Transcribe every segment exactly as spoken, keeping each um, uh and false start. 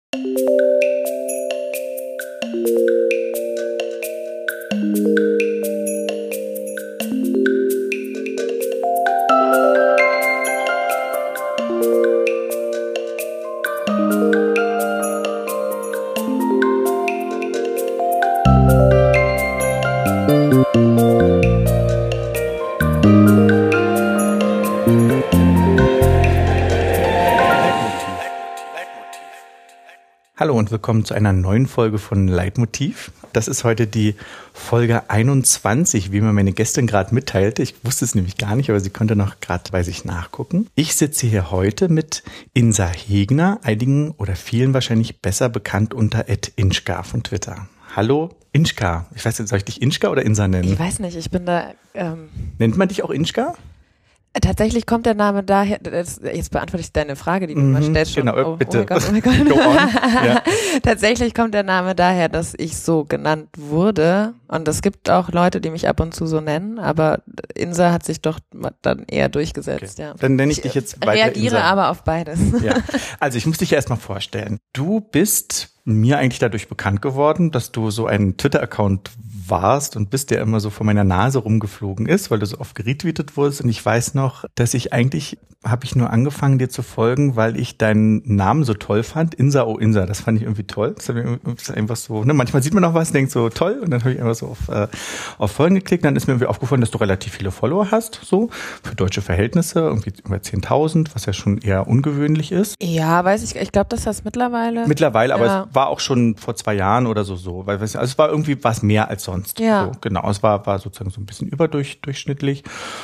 Hallo und willkommen zu einer neuen Folge von Leitmotiv. Das ist heute die Folge einundzwanzig, wie mir meine Gästin gerade mitteilte. Ich wusste es nämlich gar nicht, aber sie konnte noch gerade bei sich nachgucken. Ich sitze hier heute mit Insa Hegner, einigen oder vielen wahrscheinlich besser bekannt unter at Inschka von Twitter. Hallo Inschka. Ich weiß nicht, soll ich dich Inschka oder Insa nennen? Ich weiß nicht, ich bin da... Ähm Nennt man dich auch Inschka? Tatsächlich kommt der Name daher, das, jetzt beantworte ich deine Frage, die du mhm, immer stellst. Schon. Genau, oh, bitte. Oh mein Gott, oh mein Gott. Go on. Ja. Tatsächlich kommt der Name daher, dass ich so genannt wurde. Und es gibt auch Leute, die mich ab und zu so nennen, aber Insa hat sich doch dann eher durchgesetzt. Okay. Ja. Dann nenne ich, ich dich jetzt weiter reagiere Insa. Aber auf beides. Ja. Also ich muss dich erstmal vorstellen. Du bist mir eigentlich dadurch bekannt geworden, dass du so einen Twitter-Account warst und bist, der immer so vor meiner Nase rumgeflogen ist, weil du so oft geretweetet wurdest. Und ich weiß noch, dass ich eigentlich, habe ich nur angefangen, dir zu folgen, weil ich deinen Namen so toll fand. Insa, oh Insa, das fand ich irgendwie toll. Das ist einfach so, ne? Manchmal sieht man noch was und denkt so, toll. Und dann habe ich einfach so auf, äh, auf Folgen geklickt. Dann ist mir irgendwie aufgefallen, dass du relativ viele Follower hast, so für deutsche Verhältnisse, irgendwie über zehntausend, was ja schon eher ungewöhnlich ist. Ja, weiß ich, ich glaube, das hast mittlerweile. Mittlerweile, aber ja. Es war auch schon vor zwei Jahren oder so so, weil also es war irgendwie was mehr als sonst. Ja. So, genau, es war, war sozusagen so ein bisschen überdurchschnittlich.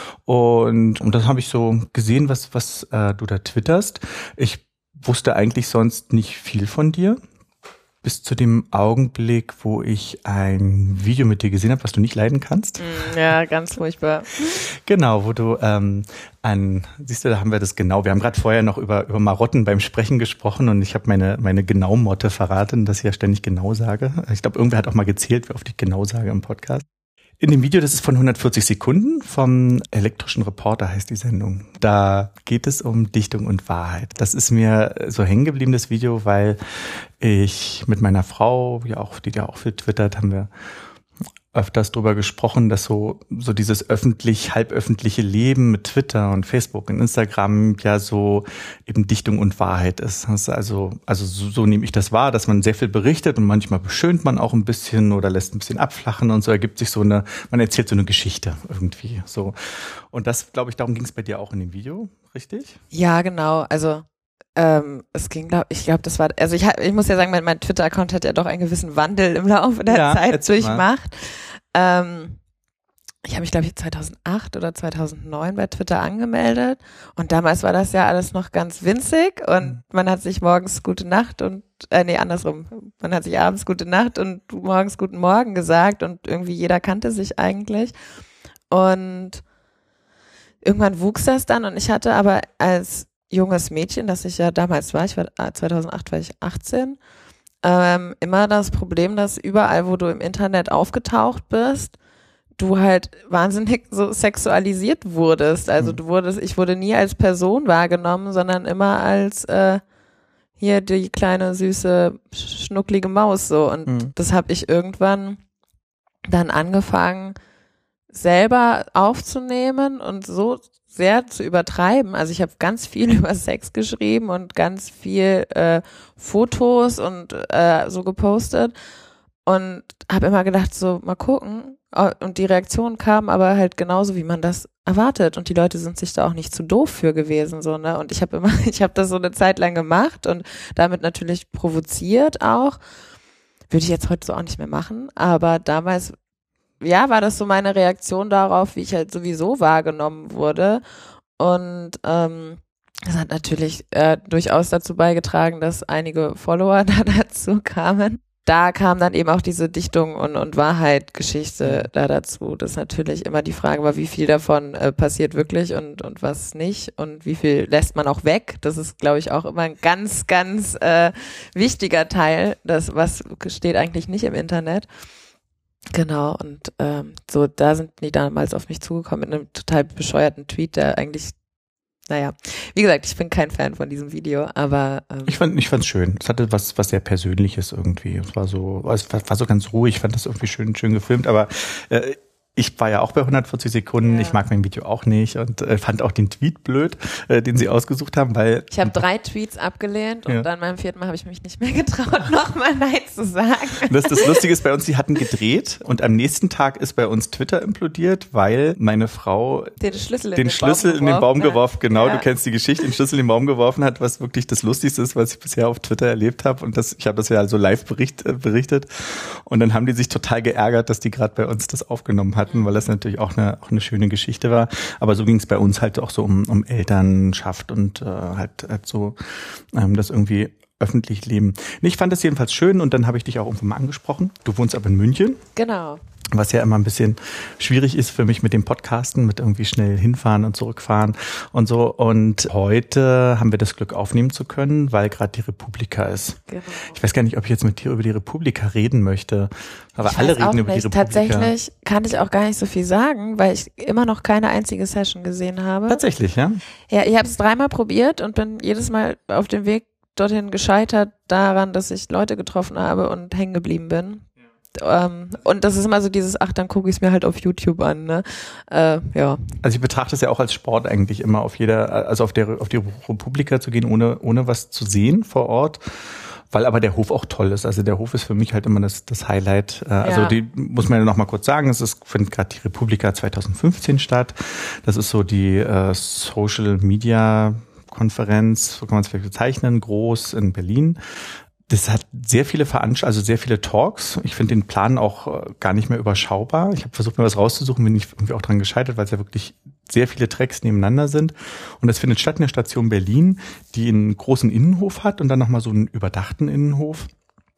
Und, und das habe ich so gesehen, was, was äh, du da twitterst. Ich wusste eigentlich sonst nicht viel von dir. Bis zu dem Augenblick, wo ich ein Video mit dir gesehen habe, was du nicht leiden kannst. Ja, ganz furchtbar. Genau, wo du ähm, an, siehst du, da haben wir das genau. Wir haben gerade vorher noch über über Marotten beim Sprechen gesprochen und ich habe meine meine Genau-Motte verraten, dass ich ja ständig genau sage. Ich glaube, irgendwer hat auch mal gezählt, wie oft ich genau sage im Podcast. In dem Video, das ist von hundertvierzig Sekunden, vom Elektrischen Reporter heißt die Sendung. Da geht es um Dichtung und Wahrheit. Das ist mir so hängen geblieben, das Video, weil ich mit meiner Frau, ja auch, die ja auch viel twittert, haben wir öfters drüber gesprochen, dass so so dieses öffentlich, halböffentliche Leben mit Twitter und Facebook und Instagram ja so eben Dichtung und Wahrheit ist. Das ist also also so, so nehme ich das wahr, dass man sehr viel berichtet und manchmal beschönt man auch ein bisschen oder lässt ein bisschen abflachen und so ergibt sich so eine, man erzählt so eine Geschichte irgendwie so. Und das, glaube ich, darum ging es bei dir auch in dem Video, richtig? Ja, genau. Also Ähm, es ging, glaube ich, glaube, das war, also ich, ich muss ja sagen, mein, mein Twitter-Account hat ja doch einen gewissen Wandel im Laufe der ja, Zeit durchmacht. Ähm, ich habe mich, glaube ich, zweitausendacht oder zweitausendneun bei Twitter angemeldet und damals war das ja alles noch ganz winzig und mhm. man hat sich morgens gute Nacht und, äh, nee, andersrum, man hat sich abends gute Nacht und morgens guten Morgen gesagt und irgendwie jeder kannte sich eigentlich und irgendwann wuchs das dann und ich hatte aber als junges Mädchen, das ich ja damals war, ich war zweitausendacht war ich achtzehn, ähm, immer das Problem, dass überall, wo du im Internet aufgetaucht bist, du halt wahnsinnig so sexualisiert wurdest. Also du wurdest, ich wurde nie als Person wahrgenommen, sondern immer als äh, hier die kleine süße schnucklige Maus so. Und mhm. das habe ich irgendwann dann angefangen selber aufzunehmen und so sehr zu übertreiben. Also ich habe ganz viel über Sex geschrieben und ganz viel äh, Fotos und äh, so gepostet und habe immer gedacht, so mal gucken. Und die Reaktion kam aber halt genauso, wie man das erwartet. Und die Leute sind sich da auch nicht zu doof für gewesen, so, ne? Und ich habe immer, ich habe das so eine Zeit lang gemacht und damit natürlich provoziert auch. Würde ich jetzt heute so auch nicht mehr machen, aber damals ja, war das so meine Reaktion darauf, wie ich halt sowieso wahrgenommen wurde. Und ähm, das hat natürlich äh, durchaus dazu beigetragen, dass einige Follower da dazu kamen. Da kam dann eben auch diese Dichtung und, und Wahrheit-Geschichte da dazu. Das ist natürlich immer die Frage war, wie viel davon äh, passiert wirklich und, und was nicht und wie viel lässt man auch weg. Das ist, glaube ich, auch immer ein ganz, ganz äh, wichtiger Teil. Das, was steht eigentlich nicht im Internet. Genau, und ähm, so, da sind die damals auf mich zugekommen mit einem total bescheuerten Tweet, der eigentlich naja, wie gesagt, ich bin kein Fan von diesem Video, aber ähm, ich fand, ich fand's schön. Es hatte was, was sehr Persönliches irgendwie. Es war so, es war, war so ganz ruhig. Ich fand das irgendwie schön, schön gefilmt. Aber äh, ich war ja auch bei hundertvierzig Sekunden. Ja. Ich mag mein Video auch nicht und äh, fand auch den Tweet blöd, äh, den sie ausgesucht haben, weil ich habe drei Tweets abgelehnt und ja. dann beim vierten Mal habe ich mich nicht mehr getraut, nochmal Nein zu sagen. Das, das Lustige ist bei uns, die hatten gedreht und am nächsten Tag ist bei uns Twitter implodiert, weil meine Frau den Schlüssel in den, den Schlüssel Baum in den Baum geworfen, geworfen, genau, ja. Du kennst die Geschichte, den Schlüssel in den Baum geworfen hat, was wirklich das Lustigste ist, was ich bisher auf Twitter erlebt habe und das, ich habe das ja also live bericht, äh, berichtet und dann haben die sich total geärgert, dass die gerade bei uns das aufgenommen hatten, weil das natürlich auch eine, auch eine schöne Geschichte war, aber so ging es bei uns halt auch so um, um Elternschaft und äh, halt, halt so ähm, das irgendwie öffentlich leben. Ich fand das jedenfalls schön und dann habe ich dich auch irgendwann mal angesprochen. Du wohnst aber in München. Genau. Was ja immer ein bisschen schwierig ist für mich mit dem Podcasten, mit irgendwie schnell hinfahren und zurückfahren und so. Und heute haben wir das Glück aufnehmen zu können, weil gerade die Republika ist. Genau. Ich weiß gar nicht, ob ich jetzt mit dir über die Republika reden möchte, aber ich alle weiß reden auch über nicht. die Republika. Tatsächlich kann ich auch gar nicht so viel sagen, weil ich immer noch keine einzige Session gesehen habe. Tatsächlich, ja? Ja, ich habe es dreimal probiert und bin jedes Mal auf dem Weg dorthin gescheitert daran, dass ich Leute getroffen habe und hängen geblieben bin. Ähm, und das ist immer so dieses, ach, dann gucke ich es mir halt auf YouTube an, ne? Äh, ja. Also ich betrachte es ja auch als Sport eigentlich immer auf jeder, also auf der, auf die Republika zu gehen, ohne, ohne was zu sehen vor Ort. Weil aber der Hof auch toll ist. Also der Hof ist für mich halt immer das, das Highlight. Äh, also ja. die muss man ja noch mal kurz sagen, es ist, findet gerade die Republika zwanzig fünfzehn statt. Das ist so die äh, Social Media Konferenz, so kann man es vielleicht bezeichnen, groß in Berlin. Das hat sehr viele Veranstaltungen, also sehr viele Talks. Ich finde den Plan auch gar nicht mehr überschaubar. Ich habe versucht, mir was rauszusuchen, bin ich irgendwie auch dran gescheitert, weil es ja wirklich sehr viele Tracks nebeneinander sind. Und das findet statt in der Station Berlin, die einen großen Innenhof hat und dann nochmal so einen überdachten Innenhof.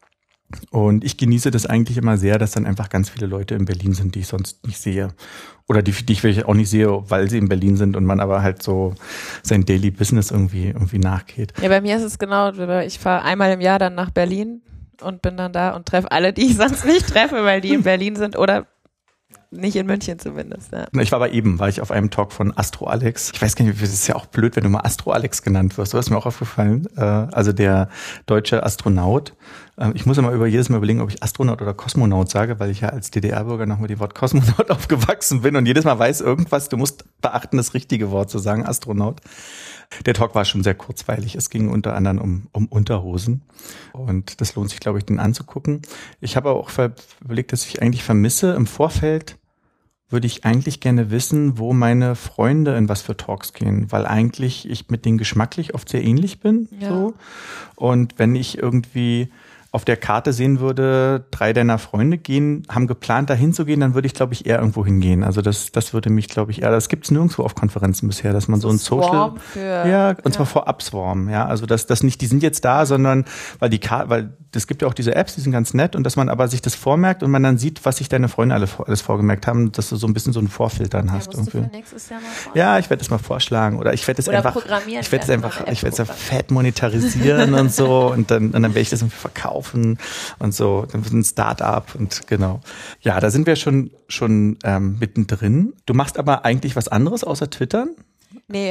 Und ich genieße das eigentlich immer sehr, dass dann einfach ganz viele Leute in Berlin sind, die ich sonst nicht sehe. Oder die, die ich vielleicht auch nicht sehe, weil sie in Berlin sind und man aber halt so sein Daily Business irgendwie, irgendwie nachgeht. Ja, bei mir ist es genau, ich fahre einmal im Jahr dann nach Berlin und bin dann da und treffe alle, die ich sonst nicht treffe, weil die in Berlin sind oder nicht in München zumindest. Ja. Ich war aber eben, war ich auf einem Talk von Astro Alex. Ich weiß gar nicht, das ist ja auch blöd, wenn du mal Astro Alex genannt wirst. Du hast mir auch aufgefallen. Also der deutsche Astronaut. Ich muss immer über jedes Mal überlegen, ob ich Astronaut oder Kosmonaut sage, weil ich ja als D D R-Bürger noch mit dem Wort Kosmonaut aufgewachsen bin und jedes Mal weiß irgendwas, du musst beachten, das richtige Wort zu sagen, Astronaut. Der Talk war schon sehr kurzweilig. Es ging unter anderem um, um Unterhosen und das lohnt sich, glaube ich, den anzugucken. Ich habe auch überlegt, dass ich eigentlich vermisse. Im Vorfeld würde ich eigentlich gerne wissen, wo meine Freunde in was für Talks gehen, weil eigentlich ich mit denen geschmacklich oft sehr ähnlich bin. Ja. So. Und wenn ich irgendwie auf der Karte sehen würde, drei deiner Freunde gehen, haben geplant, da hinzugehen, dann würde ich, glaube ich, eher irgendwo hingehen. Also das, das würde mich, glaube ich, eher, das gibt es nirgendwo auf Konferenzen bisher, dass man so, so ein Social, für, ja, und ja. zwar vorab Swarm, ja, also das, das nicht, die sind jetzt da, sondern, weil die Karte, weil es gibt ja auch diese Apps, die sind ganz nett und dass man aber sich das vormerkt und man dann sieht, was sich deine Freunde alle alles vorgemerkt haben, dass du so ein bisschen so ein Vorfiltern hast. Ja, musst irgendwie. du für nächstes Jahr mal Ja, ich werde das mal vorschlagen oder ich werde es einfach, programmieren ich werde es einfach, ich werde es einfach fett monetarisieren und so und dann, und dann werde ich das irgendwie verkaufen und so, dann wird ein Start-up und genau. Ja, da sind wir schon, schon ähm, mittendrin. Du machst aber eigentlich was anderes außer Twittern? Nee.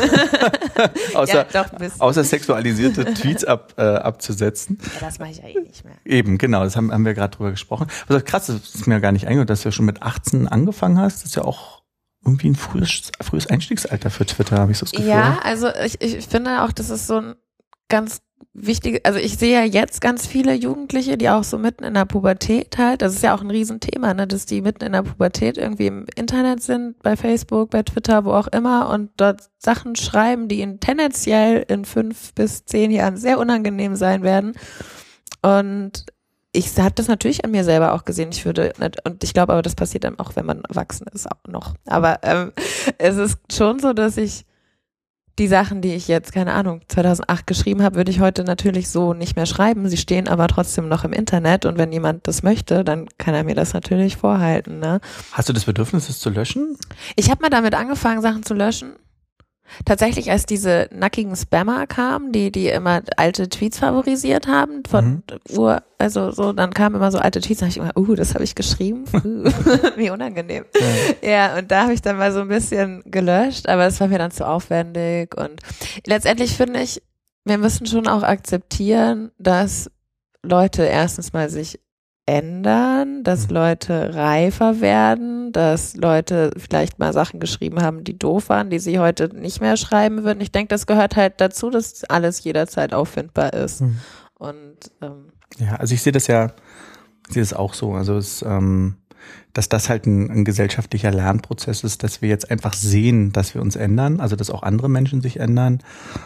außer, ja, doch, ein bisschen. außer sexualisierte Tweets ab, äh, abzusetzen. Ja, das mache ich ja eh nicht mehr. Eben, genau, das haben, haben wir gerade drüber gesprochen. Also krass, das ist mir gar nicht eingehört, dass du ja schon mit achtzehn angefangen hast. Das ist ja auch irgendwie ein frühes, frühes Einstiegsalter für Twitter, habe ich so das Gefühl. Ja, also ich, ich finde auch, das ist so ein ganz wichtig, also ich sehe ja jetzt ganz viele Jugendliche, die auch so mitten in der Pubertät halt, das ist ja auch ein Riesenthema, ne, dass die mitten in der Pubertät irgendwie im Internet sind, bei Facebook, bei Twitter, wo auch immer und dort Sachen schreiben, die ihnen tendenziell in fünf bis zehn Jahren sehr unangenehm sein werden. Und ich habe das natürlich an mir selber auch gesehen. Ich würde nicht, und ich glaube aber, das passiert dann auch, wenn man erwachsen ist, auch noch. Aber ähm, es ist schon so, dass ich die Sachen, die ich jetzt, keine Ahnung, zweitausendacht geschrieben habe, würde ich heute natürlich so nicht mehr schreiben. Sie stehen aber trotzdem noch im Internet und wenn jemand das möchte, dann kann er mir das natürlich vorhalten. Ne? Hast du das Bedürfnis, es zu löschen? Ich habe mal damit angefangen, Sachen zu löschen. Tatsächlich, als diese nackigen Spammer kamen, die die immer alte Tweets favorisiert haben, von mhm. Ur, also so, dann kamen immer so alte Tweets, da habe ich immer, uh, das habe ich geschrieben, uh, wie unangenehm. Ja. ja, und da habe ich dann mal so ein bisschen gelöscht, aber es war mir dann zu aufwendig und letztendlich finde ich, wir müssen schon auch akzeptieren, dass Leute erstens mal sich ändern, dass Leute reifer werden, dass Leute vielleicht mal Sachen geschrieben haben, die doof waren, die sie heute nicht mehr schreiben würden. Ich denke, das gehört halt dazu, dass alles jederzeit auffindbar ist. Mhm. Und ähm, ja, also ich sehe das ja, ich sehe das auch so. Also es, ähm, dass das halt ein, ein gesellschaftlicher Lernprozess ist, dass wir jetzt einfach sehen, dass wir uns ändern, also dass auch andere Menschen sich ändern.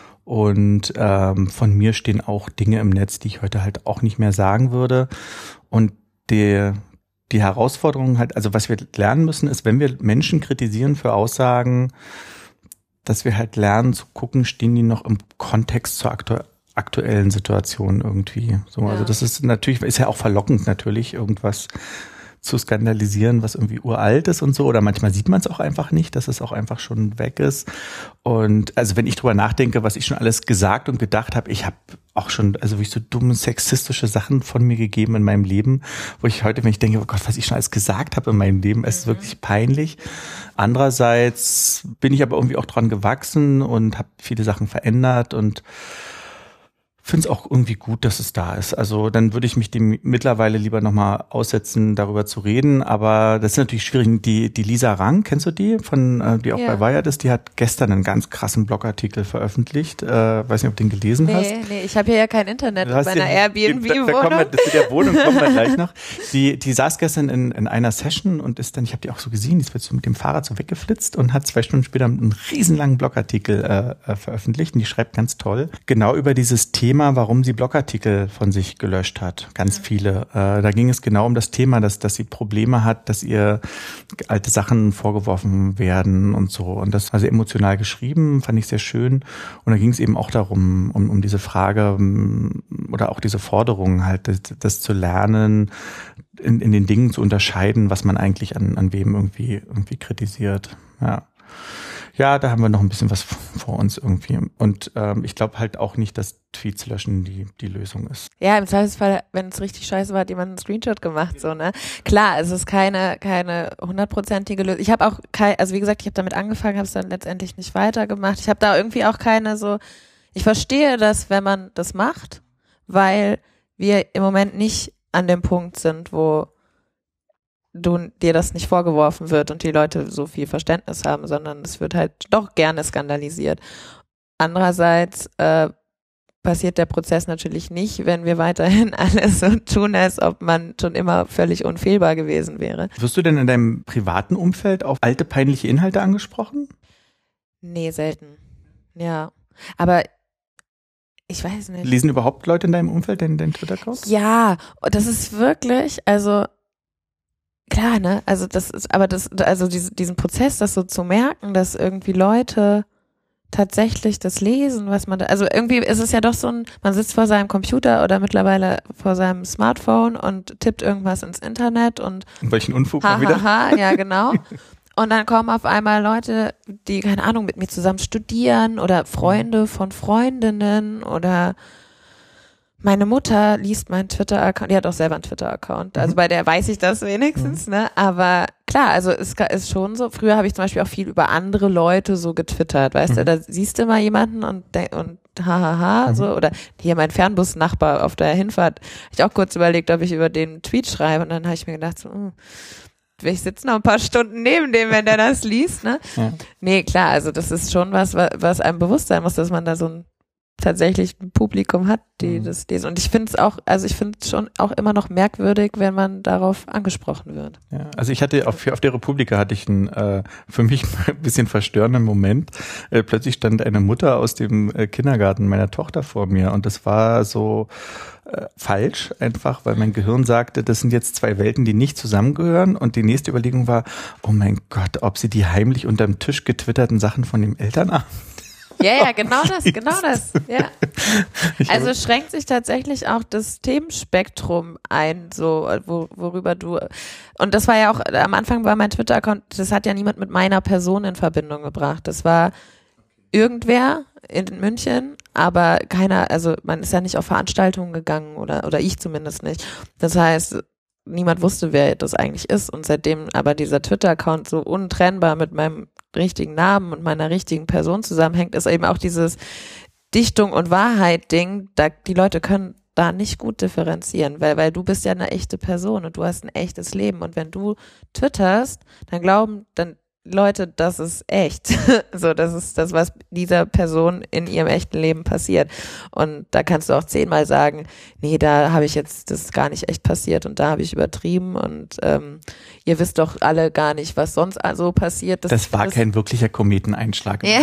Und ähm, von mir stehen auch Dinge im Netz, die ich heute halt auch nicht mehr sagen würde. Und die, die Herausforderung halt, also was wir lernen müssen, ist, wenn wir Menschen kritisieren für Aussagen, dass wir halt lernen zu gucken, stehen die noch im Kontext zur aktu- aktuellen Situation irgendwie. So, ja. Also das ist natürlich, ist ja auch verlockend natürlich, irgendwas zu skandalisieren, was irgendwie uralt ist und so, oder manchmal sieht man es auch einfach nicht, dass es auch einfach schon weg ist. Und also wenn ich drüber nachdenke, was ich schon alles gesagt und gedacht habe, ich habe auch schon, also wirklich so dumme sexistische Sachen von mir gegeben in meinem Leben, wo ich heute, wenn ich denke, oh Gott, was ich schon alles gesagt habe in meinem Leben, es ist wirklich peinlich. Andererseits bin ich aber irgendwie auch dran gewachsen und habe viele Sachen verändert und finde es auch irgendwie gut, dass es da ist. Also dann würde ich mich dem mittlerweile lieber nochmal aussetzen, darüber zu reden. Aber das ist natürlich schwierig. Die, die Lisa Rang, kennst du die? Von, äh, die auch ja. bei Wired ist, die hat gestern einen ganz krassen Blogartikel veröffentlicht. Äh, weiß nicht, ob du den gelesen nee, hast. Nee, nee, ich habe hier ja kein Internet in meiner ja, Airbnb-Wohnung. Da, da kommen wir, zu der Wohnung kommen wir gleich noch. Die, die saß gestern in, in einer Session und ist dann, ich habe die auch so gesehen, die ist so mit dem Fahrrad so weggeflitzt und hat zwei Stunden später einen riesenlangen Blogartikel äh, veröffentlicht. Und die schreibt ganz toll, genau über dieses Thema, warum sie Blogartikel von sich gelöscht hat. Ganz viele. Äh, da ging es genau um das Thema, dass, dass sie Probleme hat, dass ihr alte Sachen vorgeworfen werden und so. Und das war sehr emotional geschrieben, fand ich sehr schön. Und da ging es eben auch darum, um, um diese Frage um, oder auch diese Forderung halt, das, das zu lernen, in, in den Dingen zu unterscheiden, was man eigentlich an, an wem irgendwie, irgendwie kritisiert. Ja. Ja, da haben wir noch ein bisschen was vor uns irgendwie. Und ähm, ich glaube halt auch nicht, dass Tweets löschen die die Lösung ist. Ja, im Zweifelsfall, wenn es richtig scheiße war, hat jemand einen Screenshot gemacht, so, ne? Klar, es ist keine keine hundertprozentige Lösung. Ich habe auch kein, also wie gesagt, ich habe damit angefangen, habe es dann letztendlich nicht weitergemacht. Ich habe da irgendwie auch keine so, ich verstehe das, wenn man das macht, weil wir im Moment nicht an dem Punkt sind, wo du dir das nicht vorgeworfen wird und die Leute so viel Verständnis haben, sondern es wird halt doch gerne skandalisiert. Andererseits äh, passiert der Prozess natürlich nicht, wenn wir weiterhin alles so tun, als ob man schon immer völlig unfehlbar gewesen wäre. Wirst du denn in deinem privaten Umfeld auf alte peinliche Inhalte angesprochen? Nee, selten. Ja, aber ich weiß nicht. Lesen überhaupt Leute in deinem Umfeld deinen, deinen Twitter-Account? Ja, das ist wirklich, also klar, ne, also das ist, aber das, also diese, diesen Prozess, das so zu merken, dass irgendwie Leute tatsächlich das lesen, was man da, also irgendwie ist es ja doch so ein, man sitzt vor seinem Computer oder mittlerweile vor seinem Smartphone und tippt irgendwas ins Internet und welchen Unfug ha, mal wieder? Ha, ha, ja, genau. Und dann kommen auf einmal Leute, die, keine Ahnung, mit mir zusammen studieren oder Freunde von Freundinnen oder meine Mutter liest meinen Twitter-Account, die hat auch selber einen Twitter-Account, also bei der weiß ich das wenigstens, mhm. ne, aber klar, also es ist schon so, früher habe ich zum Beispiel auch viel über andere Leute so getwittert, weißt mhm. du, da siehst du mal jemanden und und hahaha, mhm. so, oder hier mein Fernbus-Nachbar auf der Hinfahrt, habe ich auch kurz überlegt, ob ich über den Tweet schreibe und dann habe ich mir gedacht, so, mh, ich sitze noch ein paar Stunden neben dem, wenn der das liest, ne, ja. Nee, klar, also das ist schon was, was einem bewusst sein muss, dass man da so ein tatsächlich ein Publikum hat, die mhm. das lesen. Und ich finde es auch, also ich finde es schon auch immer noch merkwürdig, wenn man darauf angesprochen wird. Ja, also ich hatte auf, auf der Republika hatte ich einen äh, für mich ein bisschen verstörenden Moment. Äh, plötzlich stand eine Mutter aus dem äh, Kindergarten meiner Tochter vor mir und das war so äh, falsch einfach, weil mein Gehirn sagte, das sind jetzt zwei Welten, die nicht zusammengehören und die nächste Überlegung war, oh mein Gott, ob sie die heimlich unterm Tisch getwitterten Sachen von dem Elternabend. Ja, ja, genau das, genau das, ja. Also schränkt sich tatsächlich auch das Themenspektrum ein, so, wo, worüber du, und das war ja auch, am Anfang war mein Twitter-Account, das hat ja niemand mit meiner Person in Verbindung gebracht, das war irgendwer in München, aber keiner, also man ist ja nicht auf Veranstaltungen gegangen oder, oder ich zumindest nicht. Das heißt, niemand wusste, wer das eigentlich ist und seitdem aber dieser Twitter-Account so untrennbar mit meinem richtigen Namen und meiner richtigen Person zusammenhängt, ist eben auch dieses Dichtung und Wahrheit-Ding, da die Leute können da nicht gut differenzieren, weil, weil du bist ja eine echte Person und du hast ein echtes Leben und wenn du twitterst, dann glauben dann Leute, das ist echt. So, das ist das, was dieser Person in ihrem echten Leben passiert. Und da kannst du auch zehnmal sagen, nee, da habe ich jetzt, das ist gar nicht echt passiert und da habe ich übertrieben und ähm, ihr wisst doch alle gar nicht, was sonst so passiert. Das, das war das, kein wirklicher Kometeneinschlag. Ja.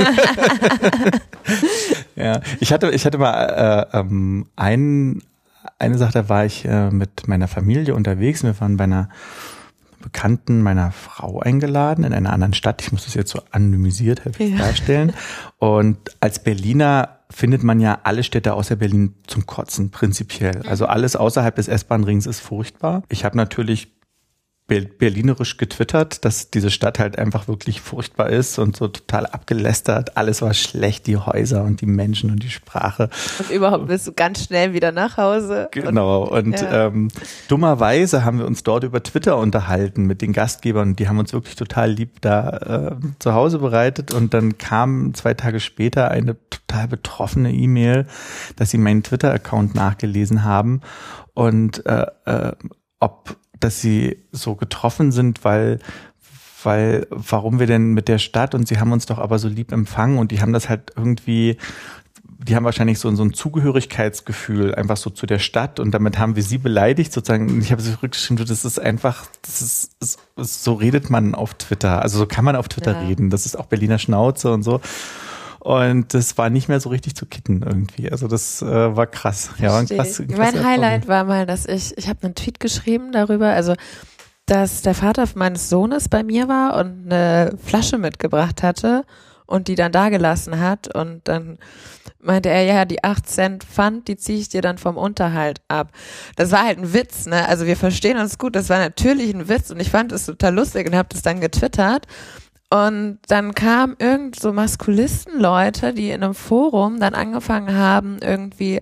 Ja, ich hatte, ich hatte mal äh, ähm, ein, eine Sache, da war ich äh, mit meiner Familie unterwegs. Wir waren bei einer Bekannten meiner Frau eingeladen in einer anderen Stadt. Ich muss das jetzt so anonymisiert ja. darstellen. Und als Berliner findet man ja alle Städte außer Berlin zum Kotzen, prinzipiell. Also alles außerhalb des S-Bahn-Rings ist furchtbar. Ich habe natürlich berlinerisch getwittert, dass diese Stadt halt einfach wirklich furchtbar ist und so total abgelästert. Alles war schlecht, die Häuser und die Menschen und die Sprache. Und überhaupt bist du ganz schnell wieder nach Hause. Genau. Und, und ja. ähm, dummerweise haben wir uns dort über Twitter unterhalten mit den Gastgebern. Die haben uns wirklich total lieb da äh, zu Hause bereitet. Und dann kam zwei Tage später eine total betroffene E-Mail, dass sie meinen Twitter-Account nachgelesen haben und äh, äh, ob dass sie so getroffen sind, weil, weil, warum wir denn mit der Stadt und sie haben uns doch aber so lieb empfangen und die haben das halt irgendwie, die haben wahrscheinlich so, so ein Zugehörigkeitsgefühl einfach so zu der Stadt und damit haben wir sie beleidigt sozusagen. Ich habe sie zurückgeschrieben, das ist einfach, das ist, ist, so redet man auf Twitter, also so kann man auf Twitter ja. reden, das ist auch Berliner Schnauze und so. Und das war nicht mehr so richtig zu kitten irgendwie. Also das äh, war krass. Ja, war ein krass, krass mein Highlight war mal, dass ich, ich habe einen Tweet geschrieben darüber, also dass der Vater meines Sohnes bei mir war und eine Flasche mitgebracht hatte und die dann da gelassen hat. Und dann meinte er, ja, die acht Cent Pfand, die ziehe ich dir dann vom Unterhalt ab. Das war halt ein Witz, ne? Also wir verstehen uns gut, das war natürlich ein Witz und ich fand es total lustig und habe das dann getwittert. Und dann kamen irgend so Maskulistenleute, die in einem Forum dann angefangen haben, irgendwie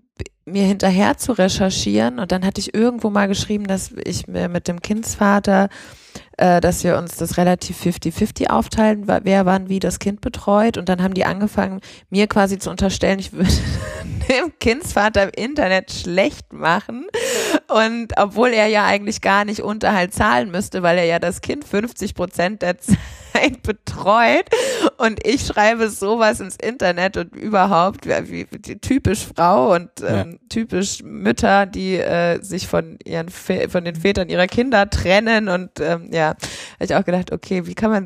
mir hinterher zu recherchieren. Und dann hatte ich irgendwo mal geschrieben, dass ich mir mit dem Kindsvater, äh, dass wir uns das relativ fifty fifty aufteilen, wer wann wie das Kind betreut. Und dann haben die angefangen, mir quasi zu unterstellen, ich würde dem Kindsvater im Internet schlecht machen. Und obwohl er ja eigentlich gar nicht Unterhalt zahlen müsste, weil er ja das Kind fünfzig Prozent der Zeit betreut und ich schreibe sowas ins Internet und überhaupt wie, wie typisch Frau und ähm, ja. typisch Mütter, die äh, sich von ihren von den Vätern ihrer Kinder trennen und ähm, ja, habe ich auch gedacht, okay, wie kann man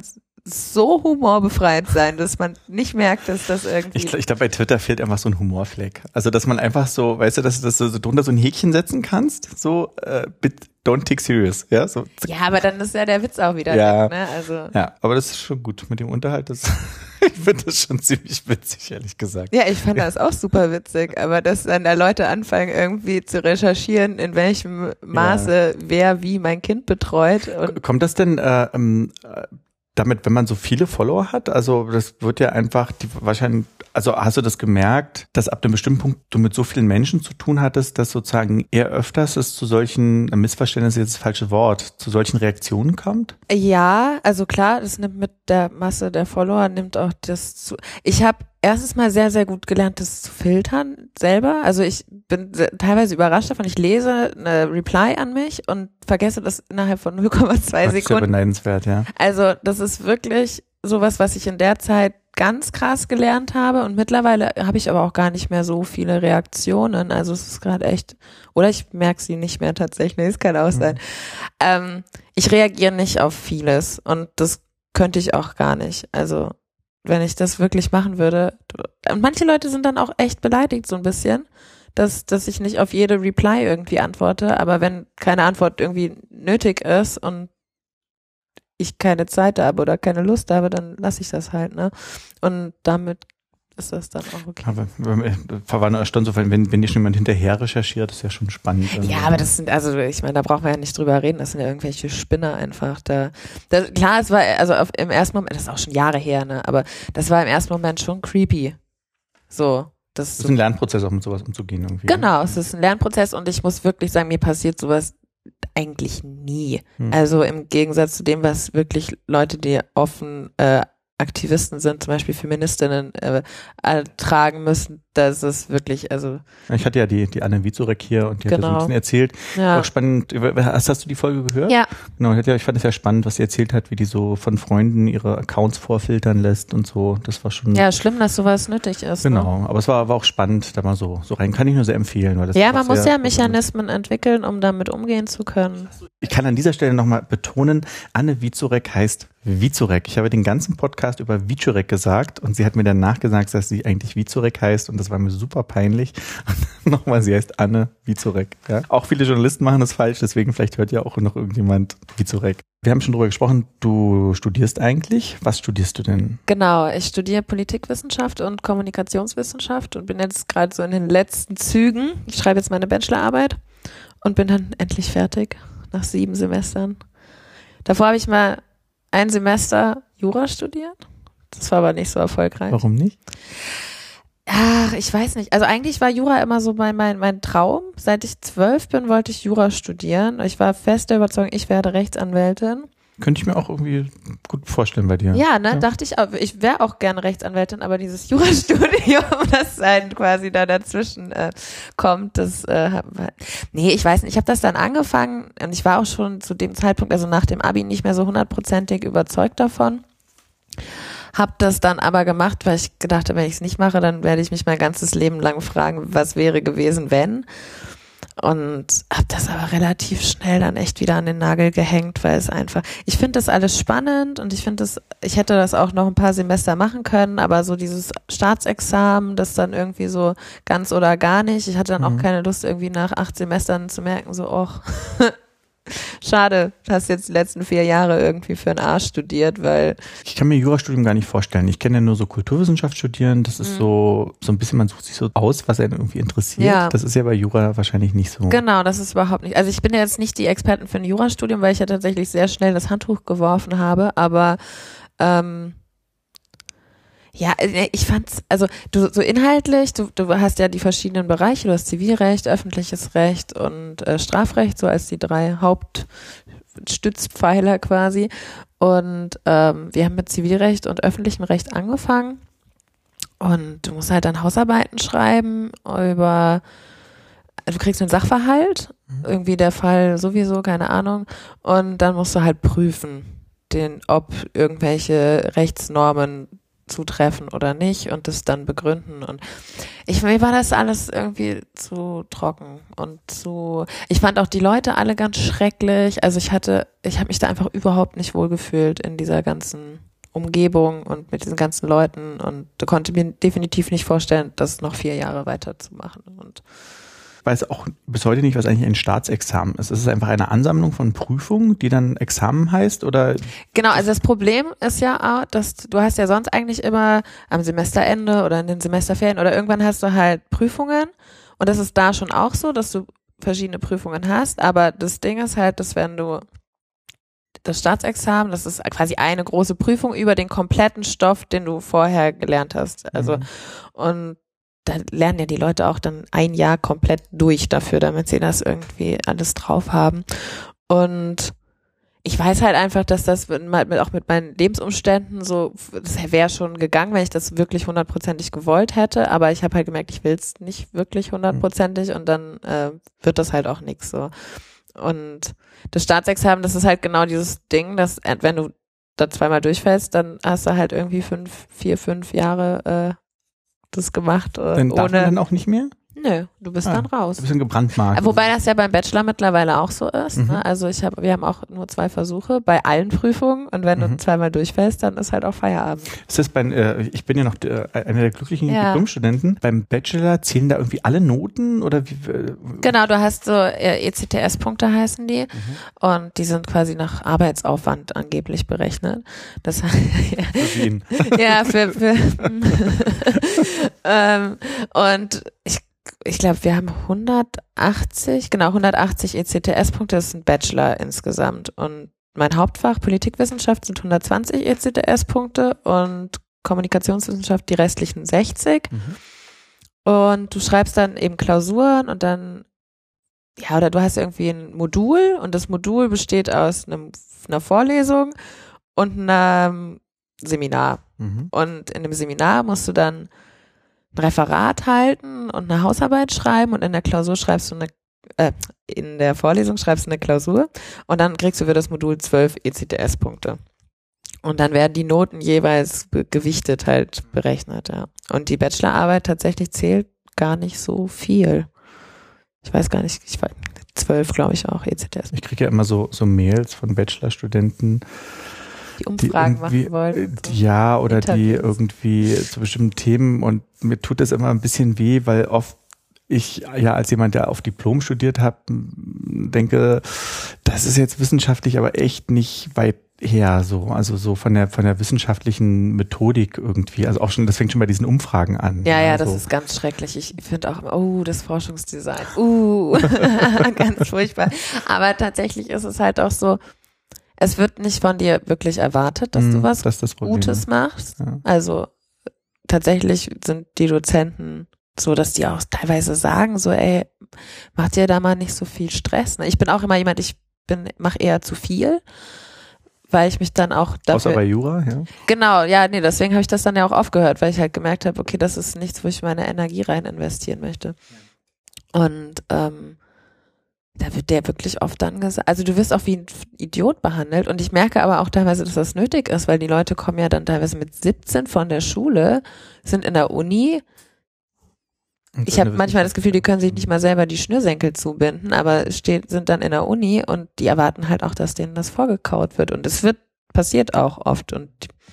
so humorbefreit sein, dass man nicht merkt, dass das irgendwie... Ich, ich glaube, bei Twitter fehlt einfach so ein Humorfleck. Also, dass man einfach so, weißt du, dass du das so, so drunter so ein Häkchen setzen kannst, so, äh, bit, don't take serious, ja, so. Ja, aber dann ist ja der Witz auch wieder ja, weg, ne, also. Ja, aber das ist schon gut mit dem Unterhalt, das, ich finde das schon ziemlich witzig, ehrlich gesagt. Ja, ich fand das auch super witzig, aber dass dann da Leute anfangen, irgendwie zu recherchieren, in welchem Maße ja. wer wie mein Kind betreut. Und kommt das denn, äh, ähm, damit, wenn man so viele Follower hat, also das wird ja einfach, die wahrscheinlich, also hast du das gemerkt, dass ab einem bestimmten Punkt du mit so vielen Menschen zu tun hattest, dass sozusagen eher öfters es zu solchen, Missverständnissen ist jetzt das falsche Wort, zu solchen Reaktionen kommt? Ja, also klar, das nimmt mit der Masse der Follower, nimmt auch das zu. Ich habe erstens mal sehr, sehr gut gelernt, das zu filtern selber. Also ich bin teilweise überrascht davon. Ich lese eine Reply an mich und vergesse das innerhalb von null Komma zwei Sekunden. Das ist ja beneidenswert, ja. Also das ist wirklich sowas, was ich in der Zeit ganz krass gelernt habe und mittlerweile habe ich aber auch gar nicht mehr so viele Reaktionen. Also es ist gerade echt, oder ich merke sie nicht mehr tatsächlich, es kann auch sein. Mhm. Ähm, ich reagiere nicht auf vieles und das könnte ich auch gar nicht. Also wenn ich das wirklich machen würde. Und manche Leute sind dann auch echt beleidigt so ein bisschen, dass dass ich nicht auf jede Reply irgendwie antworte, aber wenn keine Antwort irgendwie nötig ist und ich keine Zeit habe oder keine Lust habe, dann lasse ich das halt, ne? Und damit ist das dann auch okay. Aber wir waren erstaunt, so, wenn, wenn dir schon jemand hinterher recherchiert, das ist ja schon spannend. Ja, aber das sind, also ich meine, da brauchen wir ja nicht drüber reden, das sind ja irgendwelche Spinner einfach. Da, da klar, es war, also auf, im ersten Moment, das ist auch schon Jahre her, ne, aber das war im ersten Moment schon creepy. So. Das, das ist ein Lernprozess, auch mit sowas umzugehen irgendwie. Genau, es ist ein Lernprozess und ich muss wirklich sagen, mir passiert sowas eigentlich nie. Hm. Also im Gegensatz zu dem, was wirklich Leute, die offen äh, Aktivisten sind, zum Beispiel Feministinnen, äh, tragen müssen, das ist wirklich, also. Ich hatte ja die, die Anne Wieczorek hier und die genau. hat das ein bisschen erzählt. Ja. Auch spannend. Hast, hast du die Folge gehört? Ja. Genau, ich fand es ja spannend, was sie erzählt hat, wie die so von Freunden ihre Accounts vorfiltern lässt und so. Das war schon. Ja, schlimm, dass sowas nötig ist. Genau. Ne? Aber es war, war auch spannend, da mal so, so rein. Kann ich nur sehr empfehlen, weil das ja, man muss ja Mechanismen entwickeln, um damit umgehen zu können. Ich kann an dieser Stelle nochmal betonen, Anne Wieczorek heißt Wieczorek. Ich habe den ganzen Podcast über Wieczorek gesagt und sie hat mir danach gesagt, dass sie eigentlich Wieczorek heißt und das war mir super peinlich. Und nochmal, sie heißt Anne Wieczorek. Ja? Auch viele Journalisten machen das falsch, deswegen vielleicht hört ja auch noch irgendjemand Wieczorek. Wir haben schon drüber gesprochen, du studierst eigentlich. Was studierst du denn? Genau, ich studiere Politikwissenschaft und Kommunikationswissenschaft und bin jetzt gerade so in den letzten Zügen. Ich schreibe jetzt meine Bachelorarbeit und bin dann endlich fertig nach sieben Semestern. Davor habe ich mal ein Semester Jura studiert. Das war aber nicht so erfolgreich. Warum nicht? Ach, ich weiß nicht. Also eigentlich war Jura immer so mein, mein, mein Traum. Seit ich zwölf bin, wollte ich Jura studieren. Ich war fest der Überzeugung, ich werde Rechtsanwältin. Könnte ich mir auch irgendwie gut vorstellen bei dir. Ja, ne, ja. dachte ich auch. Ich wäre auch gerne Rechtsanwältin, aber dieses Jurastudium, das einen quasi da dazwischen äh, kommt, das äh, nee, ich weiß nicht. Ich habe das dann angefangen und ich war auch schon zu dem Zeitpunkt, also nach dem Abi, nicht mehr so hundertprozentig überzeugt davon. Hab das dann aber gemacht, weil ich gedacht habe, wenn ich es nicht mache, dann werde ich mich mein ganzes Leben lang fragen, was wäre gewesen, wenn. Und habe das aber relativ schnell dann echt wieder an den Nagel gehängt, weil es einfach, ich finde das alles spannend und ich finde das, ich hätte das auch noch ein paar Semester machen können, aber so dieses Staatsexamen, das dann irgendwie so ganz oder gar nicht, ich hatte dann mhm. auch keine Lust irgendwie nach acht Semestern zu merken, so, och, schade, hast jetzt die letzten vier Jahre irgendwie für einen Arsch studiert, weil... Ich kann mir Jurastudium gar nicht vorstellen. Ich kenne ja nur so Kulturwissenschaft studieren. Das ist mhm. so so ein bisschen, man sucht sich so aus, was einen irgendwie interessiert. Ja. Das ist ja bei Jura wahrscheinlich nicht so. Genau, das ist überhaupt nicht. Also ich bin ja jetzt nicht die Expertin für ein Jurastudium, weil ich ja tatsächlich sehr schnell das Handtuch geworfen habe, aber ähm, ja, ich fand's, also du so inhaltlich, du, du hast ja die verschiedenen Bereiche, du hast Zivilrecht, öffentliches Recht und äh, Strafrecht, so als die drei Hauptstützpfeiler quasi. Und ähm, wir haben mit Zivilrecht und öffentlichem Recht angefangen und du musst halt dann Hausarbeiten schreiben über, du kriegst einen Sachverhalt, irgendwie der Fall sowieso, keine Ahnung, und dann musst du halt prüfen, den, ob irgendwelche Rechtsnormen zutreffen oder nicht und das dann begründen und ich, mir war das alles irgendwie zu trocken und zu, ich fand auch die Leute alle ganz schrecklich, also ich hatte, ich habe mich da einfach überhaupt nicht wohl gefühlt in dieser ganzen Umgebung und mit diesen ganzen Leuten und konnte mir definitiv nicht vorstellen, das noch vier Jahre weiterzumachen und Ich weiß auch bis heute nicht, was eigentlich ein Staatsexamen ist. Ist es einfach eine Ansammlung von Prüfungen, die dann Examen heißt, oder? Genau, also das Problem ist ja auch, dass du hast ja sonst eigentlich immer am Semesterende oder in den Semesterferien oder irgendwann hast du halt Prüfungen und das ist da schon auch so, dass du verschiedene Prüfungen hast, aber das Ding ist halt, dass wenn du das Staatsexamen, das ist quasi eine große Prüfung über den kompletten Stoff, den du vorher gelernt hast. Also, mhm. und da lernen ja die Leute auch dann ein Jahr komplett durch dafür, damit sie das irgendwie alles drauf haben. Und ich weiß halt einfach, dass das mit, auch mit meinen Lebensumständen so, das wäre schon gegangen, wenn ich das wirklich hundertprozentig gewollt hätte, aber ich habe halt gemerkt, ich will es nicht wirklich hundertprozentig und dann äh, wird das halt auch nichts so. Und das Staatsexamen, das ist halt genau dieses Ding, dass wenn du da zweimal durchfällst, dann hast du halt irgendwie fünf, vier, fünf Jahre äh, das gemacht. Äh, dann darf ohne, man dann auch nicht mehr? Nö, du bist ah, dann raus. Ein bisschen gebrandmarkt. Wobei das ja beim Bachelor mittlerweile auch so ist. Mhm. Ne? Also ich habe, wir haben auch nur zwei Versuche bei allen Prüfungen und wenn mhm. du zweimal durchfällst, dann ist halt auch Feierabend. Ist das bei, äh, ich bin ja noch äh, einer der glücklichen ja. Diplomstudenten. Beim Bachelor zählen da irgendwie alle Noten oder wie? Äh, genau, du hast so äh, E C T S-Punkte heißen die mhm. und die sind quasi nach Arbeitsaufwand angeblich berechnet. Das heißt, ja, ja, für, für ähm, und ich Ich glaube, wir haben hundertachtzig, genau hundertachtzig E C T S-Punkte, das ist ein Bachelor insgesamt. Und mein Hauptfach Politikwissenschaft sind hundertzwanzig E C T S-Punkte und Kommunikationswissenschaft die restlichen sechzig. Mhm. Und du schreibst dann eben Klausuren und dann, ja, oder du hast irgendwie ein Modul und das Modul besteht aus einem, einer Vorlesung und einem Seminar. Mhm. Und in dem Seminar musst du dann ein Referat halten und eine Hausarbeit schreiben und in der Klausur schreibst du eine, äh, in der Vorlesung schreibst du eine Klausur und dann kriegst du für das Modul zwölf E C T S-Punkte. Und dann werden die Noten jeweils be- gewichtet halt berechnet, ja. Und die Bachelorarbeit tatsächlich zählt gar nicht so viel. Ich weiß gar nicht, ich weiß, zwölf glaube ich auch E C T S. Ich kriege ja immer so, so Mails von Bachelorstudenten, die Umfragen die machen wollen. So. Ja, oder Interviews. Die irgendwie zu bestimmten Themen und mir tut das immer ein bisschen weh, weil oft ich ja als jemand, der auf Diplom studiert hat, denke, das ist jetzt wissenschaftlich aber echt nicht weit her, so, also so von der, von der wissenschaftlichen Methodik irgendwie, also auch schon, das fängt schon bei diesen Umfragen an. Ja, ja, ja das so. Ist ganz schrecklich. Ich finde auch, oh, das Forschungsdesign, uh, ganz furchtbar. Aber tatsächlich ist es halt auch so, es wird nicht von dir wirklich erwartet, dass mm, du was das das Gutes machst. Ja. Also tatsächlich sind die Dozenten so, dass die auch teilweise sagen, so, ey, mach dir da mal nicht so viel Stress. Ich bin auch immer jemand, ich bin, mach eher zu viel, weil ich mich dann auch dafür... Außer bei Jura, ja? Genau, ja, nee, deswegen habe ich das dann ja auch aufgehört, weil ich halt gemerkt habe, okay, das ist nichts, wo ich meine Energie rein investieren möchte. Und ähm, da wird der wirklich oft dann gesagt, also du wirst auch wie ein Idiot behandelt und ich merke aber auch teilweise, dass das nötig ist, weil die Leute kommen ja dann teilweise mit siebzehn von der Schule, sind in der Uni. Ich habe manchmal das Gefühl, die können sich nicht mal selber die Schnürsenkel zubinden, aber steht, sind dann in der Uni und die erwarten halt auch, dass denen das vorgekaut wird und es wird, passiert auch oft und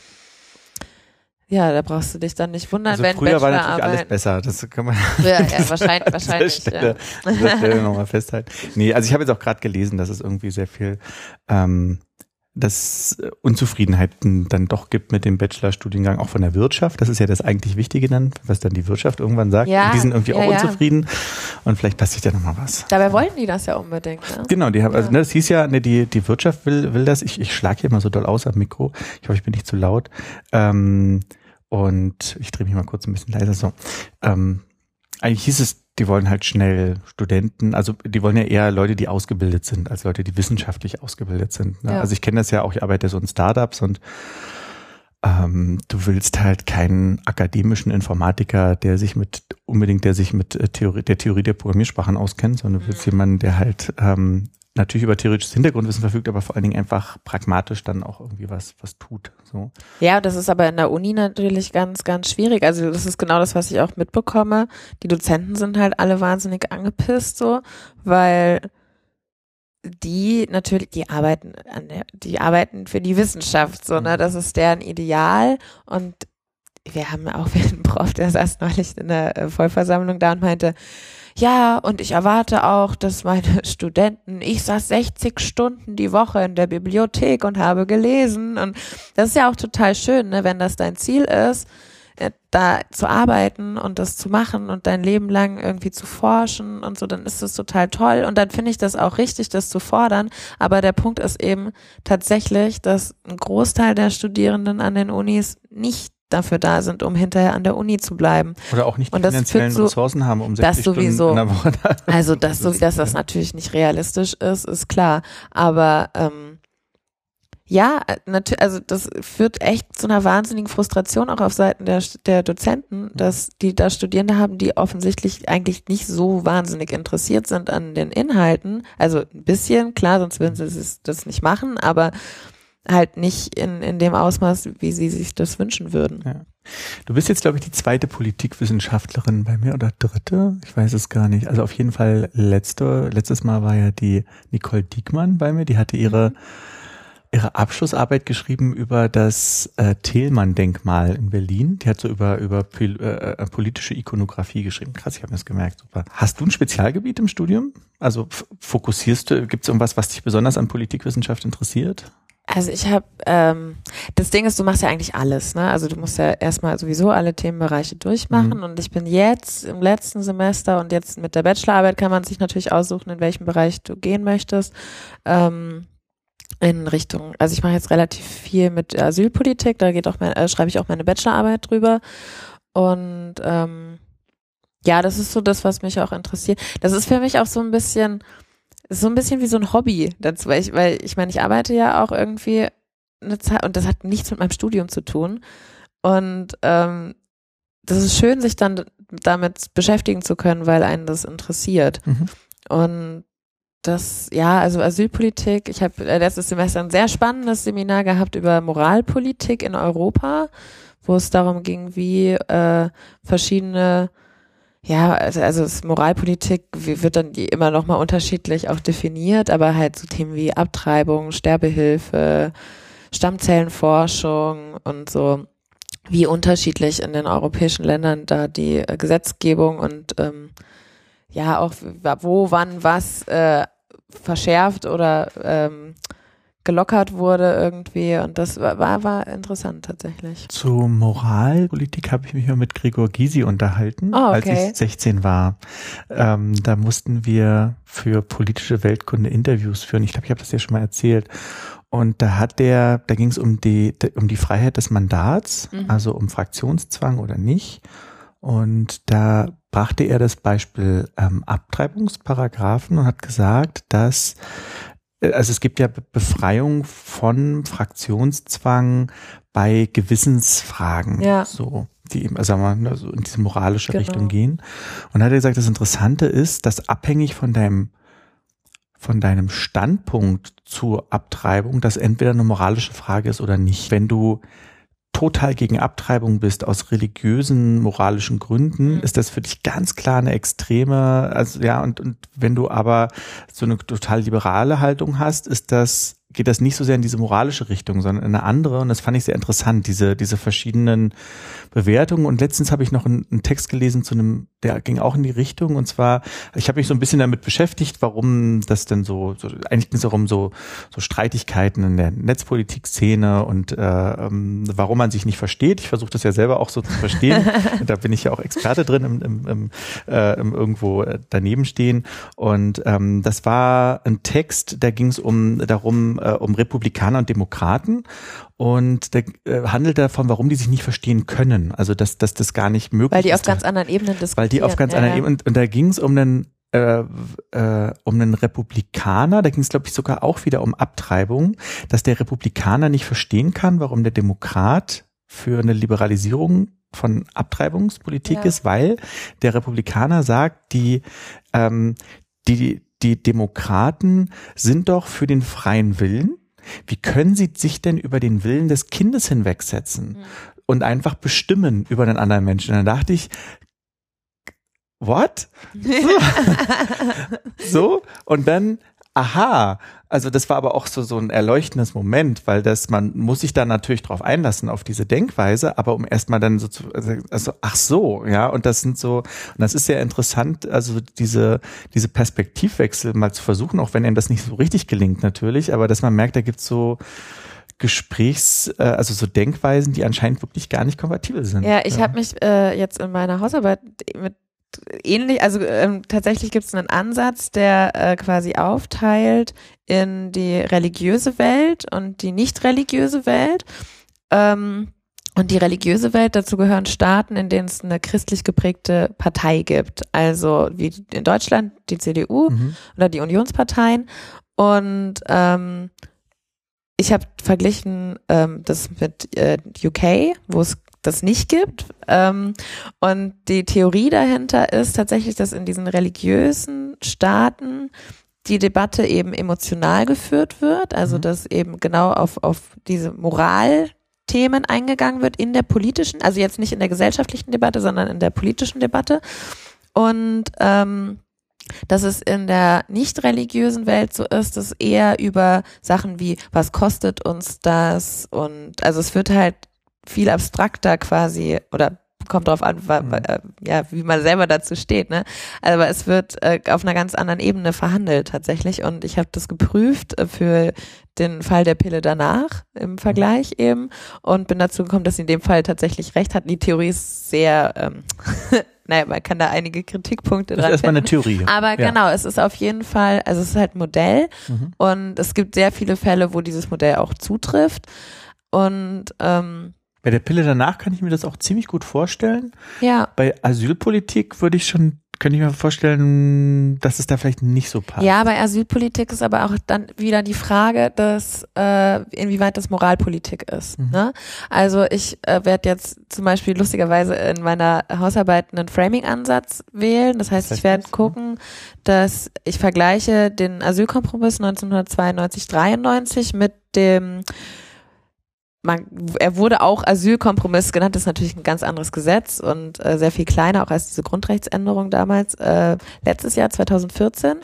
ja, da brauchst du dich dann nicht wundern, also wenn früher war natürlich arbeiten. Alles besser, das kann man ja, ja, wahrscheinlich, wahrscheinlich Stelle, ja. An dieser Stelle nochmal festhalten. Nee, also ich habe jetzt auch gerade gelesen, dass es irgendwie sehr viel ähm, dass Unzufriedenheiten dann doch gibt mit dem Bachelorstudiengang, auch von der Wirtschaft. Das ist ja das eigentlich Wichtige dann, was dann die Wirtschaft irgendwann sagt. Ja, und die sind irgendwie ja, auch ja. unzufrieden und vielleicht passiert ja nochmal was. Dabei wollten die das ja unbedingt. Ne? Genau, die haben, also ne, das hieß ja, ne, die die Wirtschaft will will das. Ich ich schlage hier mal so doll aus am Mikro. Ich hoffe, ich bin nicht zu laut. Ähm, und ich drehe mich mal kurz ein bisschen leiser. So, ähm, eigentlich hieß es, die wollen halt schnell Studenten, also die wollen ja eher Leute, die ausgebildet sind, als Leute, die wissenschaftlich ausgebildet sind. Ne? Ja. Also ich kenne das ja auch, ich arbeite so in Startups und ähm, du willst halt keinen akademischen Informatiker, der sich mit, unbedingt der sich mit äh, Theorie, der Theorie der Programmiersprachen auskennt, sondern du willst mhm. jemanden, der halt ähm, natürlich über theoretisches Hintergrundwissen verfügt, aber vor allen Dingen einfach pragmatisch dann auch irgendwie was was tut. So. Ja, das ist aber in der Uni natürlich ganz, ganz schwierig. Also das ist genau das, was ich auch mitbekomme. Die Dozenten sind halt alle wahnsinnig angepisst so, weil die natürlich, die arbeiten an der, die arbeiten für die Wissenschaft, so, ne, das ist deren Ideal und wir haben auch einen Prof, der saß neulich in der Vollversammlung da und meinte, ja, und ich erwarte auch, dass meine Studenten, ich saß sechzig Stunden die Woche in der Bibliothek und habe gelesen und das ist ja auch total schön, ne, wenn das dein Ziel ist, da zu arbeiten und das zu machen und dein Leben lang irgendwie zu forschen und so, dann ist das total toll und dann finde ich das auch richtig, das zu fordern, aber der Punkt ist eben tatsächlich, dass ein Großteil der Studierenden an den Unis nicht dafür da sind, um hinterher an der Uni zu bleiben. Oder auch nicht die finanziellen so, Ressourcen haben, um sechzig sowieso, Stunden in der Woche da also das so, dass das natürlich nicht realistisch ist, ist klar. Aber ähm, ja, natürlich, also das führt echt zu einer wahnsinnigen Frustration auch auf Seiten der der Dozenten, dass die da Studierende haben, die offensichtlich eigentlich nicht so wahnsinnig interessiert sind an den Inhalten. Also ein bisschen, klar, sonst würden sie das nicht machen, aber halt nicht in, in dem Ausmaß, wie sie sich das wünschen würden. Ja. Du bist jetzt, glaube ich, die zweite Politikwissenschaftlerin bei mir oder dritte? Ich weiß es gar nicht. Also auf jeden Fall letzte, letztes Mal war ja die Nicole Diekmann bei mir. Die hatte ihre, mhm. ihre Abschlussarbeit geschrieben über das äh, Thälmann-Denkmal in Berlin. Die hat so über, über äh, politische Ikonografie geschrieben. Krass, ich habe mir das gemerkt. Super. Hast du ein Spezialgebiet im Studium? Also f- fokussierst du, gibt es irgendwas, was dich besonders an Politikwissenschaft interessiert? Also ich habe, ähm, das Ding ist, du machst ja eigentlich alles, ne? Also du musst ja erstmal sowieso alle Themenbereiche durchmachen mhm. und ich bin jetzt im letzten Semester und jetzt mit der Bachelorarbeit kann man sich natürlich aussuchen, in welchem Bereich du gehen möchtest. Ähm, in Richtung, also ich mache jetzt relativ viel mit Asylpolitik, da geht auch mein, äh, schreibe ich auch meine Bachelorarbeit drüber und ähm, ja, das ist so das, was mich auch interessiert. Das ist für mich auch so ein bisschen so ein bisschen wie so ein Hobby dazu, weil ich, weil ich meine, ich arbeite ja auch irgendwie eine Zeit und das hat nichts mit meinem Studium zu tun und ähm, das ist schön, sich dann damit beschäftigen zu können, weil einen das interessiert mhm. und das, ja, also Asylpolitik, ich habe letztes Semester ein sehr spannendes Seminar gehabt über Moralpolitik in Europa, wo es darum ging, wie äh, verschiedene Ja, also, also das Moralpolitik wird dann die immer noch mal unterschiedlich auch definiert, aber halt so Themen wie Abtreibung, Sterbehilfe, Stammzellenforschung und so, wie unterschiedlich in den europäischen Ländern da die äh, Gesetzgebung und ähm, ja auch wo, wann, was äh, verschärft oder ähm, gelockert wurde irgendwie und das war war interessant tatsächlich. Zu Moralpolitik habe ich mich mal mit Gregor Gysi unterhalten, oh, okay. als ich sechzehn war. Ähm, da mussten wir für politische Weltkunde Interviews führen. Ich glaube, ich habe das ja schon mal erzählt. Und da hat der, da ging es um die um die Freiheit des Mandats, mhm. also um Fraktionszwang oder nicht. Und da brachte er das Beispiel ähm, Abtreibungsparagraphen und hat gesagt, dass also es gibt ja Befreiung von Fraktionszwang bei Gewissensfragen, ja. so die eben, also sagen wir mal, so in diese moralische genau. Richtung gehen. Und da hat er gesagt, das Interessante ist, dass abhängig von deinem von deinem Standpunkt zur Abtreibung, das entweder eine moralische Frage ist oder nicht. Wenn du total gegen Abtreibung bist aus religiösen, moralischen Gründen, mhm. ist das für dich ganz klar eine extreme, also ja, und, und wenn du aber so eine total liberale Haltung hast, ist das, geht das nicht so sehr in diese moralische Richtung, sondern in eine andere. Und das fand ich sehr interessant, diese, diese verschiedenen Bewertungen. Und letztens habe ich noch einen, einen Text gelesen zu einem, der ging auch in die Richtung. Und zwar, ich habe mich so ein bisschen damit beschäftigt, warum das denn so, so eigentlich ging es darum, so, so Streitigkeiten in der Netzpolitik-Szene und äh, warum man sich nicht versteht. Ich versuche das ja selber auch so zu verstehen. Da bin ich ja auch Experte drin im, im, im, äh, im irgendwo daneben stehen. Und ähm, das war ein Text, da ging es um darum, um Republikaner und Demokraten und der äh, handelt davon, warum die sich nicht verstehen können. Also dass, dass das gar nicht möglich ist. Weil die ist, auf ganz anderen Ebenen diskutieren. Weil die auf ganz ja. anderen Ebenen und, und da ging es um einen äh, äh, um einen Republikaner, da ging es glaube ich sogar auch wieder um Abtreibung, dass der Republikaner nicht verstehen kann, warum der Demokrat für eine Liberalisierung von Abtreibungspolitik ja. ist, weil der Republikaner sagt, die ähm, die Die Demokraten sind doch für den freien Willen. Wie können sie sich denn über den Willen des Kindes hinwegsetzen mhm. und einfach bestimmen über einen anderen Menschen? Und dann dachte ich, what? So, so? Und dann, aha, also das war aber auch so so ein erleuchtendes Moment, weil das man muss sich da natürlich drauf einlassen auf diese Denkweise, aber um erstmal dann so zu also ach so, ja, und das sind so und das ist sehr interessant, also diese diese Perspektivwechsel mal zu versuchen, auch wenn einem das nicht so richtig gelingt natürlich, aber dass man merkt, da gibt's so Gesprächs, äh, also so Denkweisen, die anscheinend wirklich gar nicht kompatibel sind. Ja, ich ja. habe mich äh, jetzt in meiner Hausarbeit mit ähnlich, also ähm, tatsächlich gibt es einen Ansatz, der äh, quasi aufteilt in die religiöse Welt und die nicht religiöse Welt. Ähm, und die religiöse Welt, dazu gehören Staaten, in denen es eine christlich geprägte Partei gibt. Also wie in Deutschland die C D U mhm. oder die Unionsparteien. Und ähm, ich habe verglichen ähm, das mit äh, U K, wo es das nicht gibt. Ähm, und die Theorie dahinter ist tatsächlich, dass in diesen religiösen Staaten die Debatte eben emotional geführt wird, also mhm. dass eben genau auf, auf diese Moralthemen Themen eingegangen wird in der politischen, also jetzt nicht in der gesellschaftlichen Debatte, sondern in der politischen Debatte. Und ähm, dass es in der nicht religiösen Welt so ist, dass eher über Sachen wie, was kostet uns das? Und also es wird halt viel abstrakter quasi, oder kommt drauf an, wa, wa, ja, wie man selber dazu steht, ne? Aber es wird äh, auf einer ganz anderen Ebene verhandelt tatsächlich, und ich habe das geprüft äh, für den Fall der Pille danach im Vergleich eben und bin dazu gekommen, dass sie in dem Fall tatsächlich recht hat. Die Theorie ist sehr, ähm, naja, man kann da einige Kritikpunkte dran Das ist erstmal eine finden. Theorie. Aber ja. genau, es ist auf jeden Fall, also es ist halt ein Modell Mhm. und es gibt sehr viele Fälle, wo dieses Modell auch zutrifft und ähm, Bei der Pille danach kann ich mir das auch ziemlich gut vorstellen. ja. Bei Asylpolitik würde ich schon, könnte ich mir vorstellen, dass es da vielleicht nicht so passt. Ja, bei Asylpolitik ist aber auch dann wieder die Frage, dass äh, inwieweit das Moralpolitik ist. Mhm. Ne? Also ich äh, werde jetzt zum Beispiel lustigerweise in meiner Hausarbeit einen Framing-Ansatz wählen. Das heißt, Was heißt ich werde das? gucken, dass ich vergleiche den Asylkompromiss neunzehnhundertzweiundneunzig dreiundneunzig mit dem Man, er wurde auch Asylkompromiss genannt, das ist natürlich ein ganz anderes Gesetz und äh, sehr viel kleiner, auch als diese Grundrechtsänderung damals, äh, letztes Jahr zweitausendvierzehn.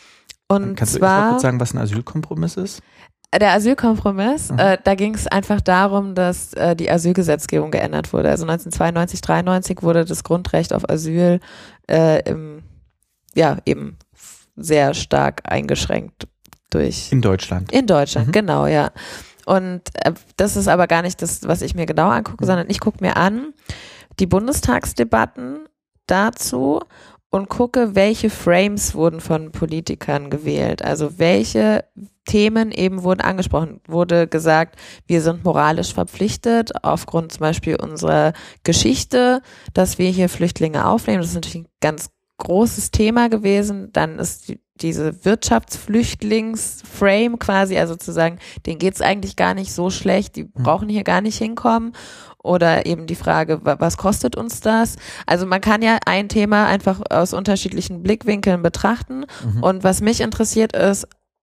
Und Kannst du zwar mal kurz sagen, was ein Asylkompromiss ist? der Asylkompromiss, Mhm. äh, da ging es einfach darum, dass äh, die Asylgesetzgebung geändert wurde. Also neunzehnhundertzweiundneunzig dreiundneunzig wurde das Grundrecht auf Asyl äh, im, ja, eben sehr stark eingeschränkt durch In Deutschland. in Deutschland, Mhm. genau, ja. Und äh, das ist aber gar nicht das, was ich mir genau angucke, Mhm. sondern ich gucke mir an die Bundestagsdebatten dazu und gucke, welche Frames wurden von Politikern gewählt. Also welche Themen eben wurden angesprochen. Wurde gesagt, wir sind moralisch verpflichtet aufgrund zum Beispiel unserer Geschichte, dass wir hier Flüchtlinge aufnehmen. Das ist natürlich ein ganz großes Thema gewesen. Dann ist die, diese Wirtschaftsflüchtlings-Frame quasi, also zu sagen, denen geht's eigentlich gar nicht so schlecht, die brauchen hier gar nicht hinkommen. Oder eben die Frage, wa- was kostet uns das? Also man kann ja ein Thema einfach aus unterschiedlichen Blickwinkeln betrachten. Mhm. Und was mich interessiert ist,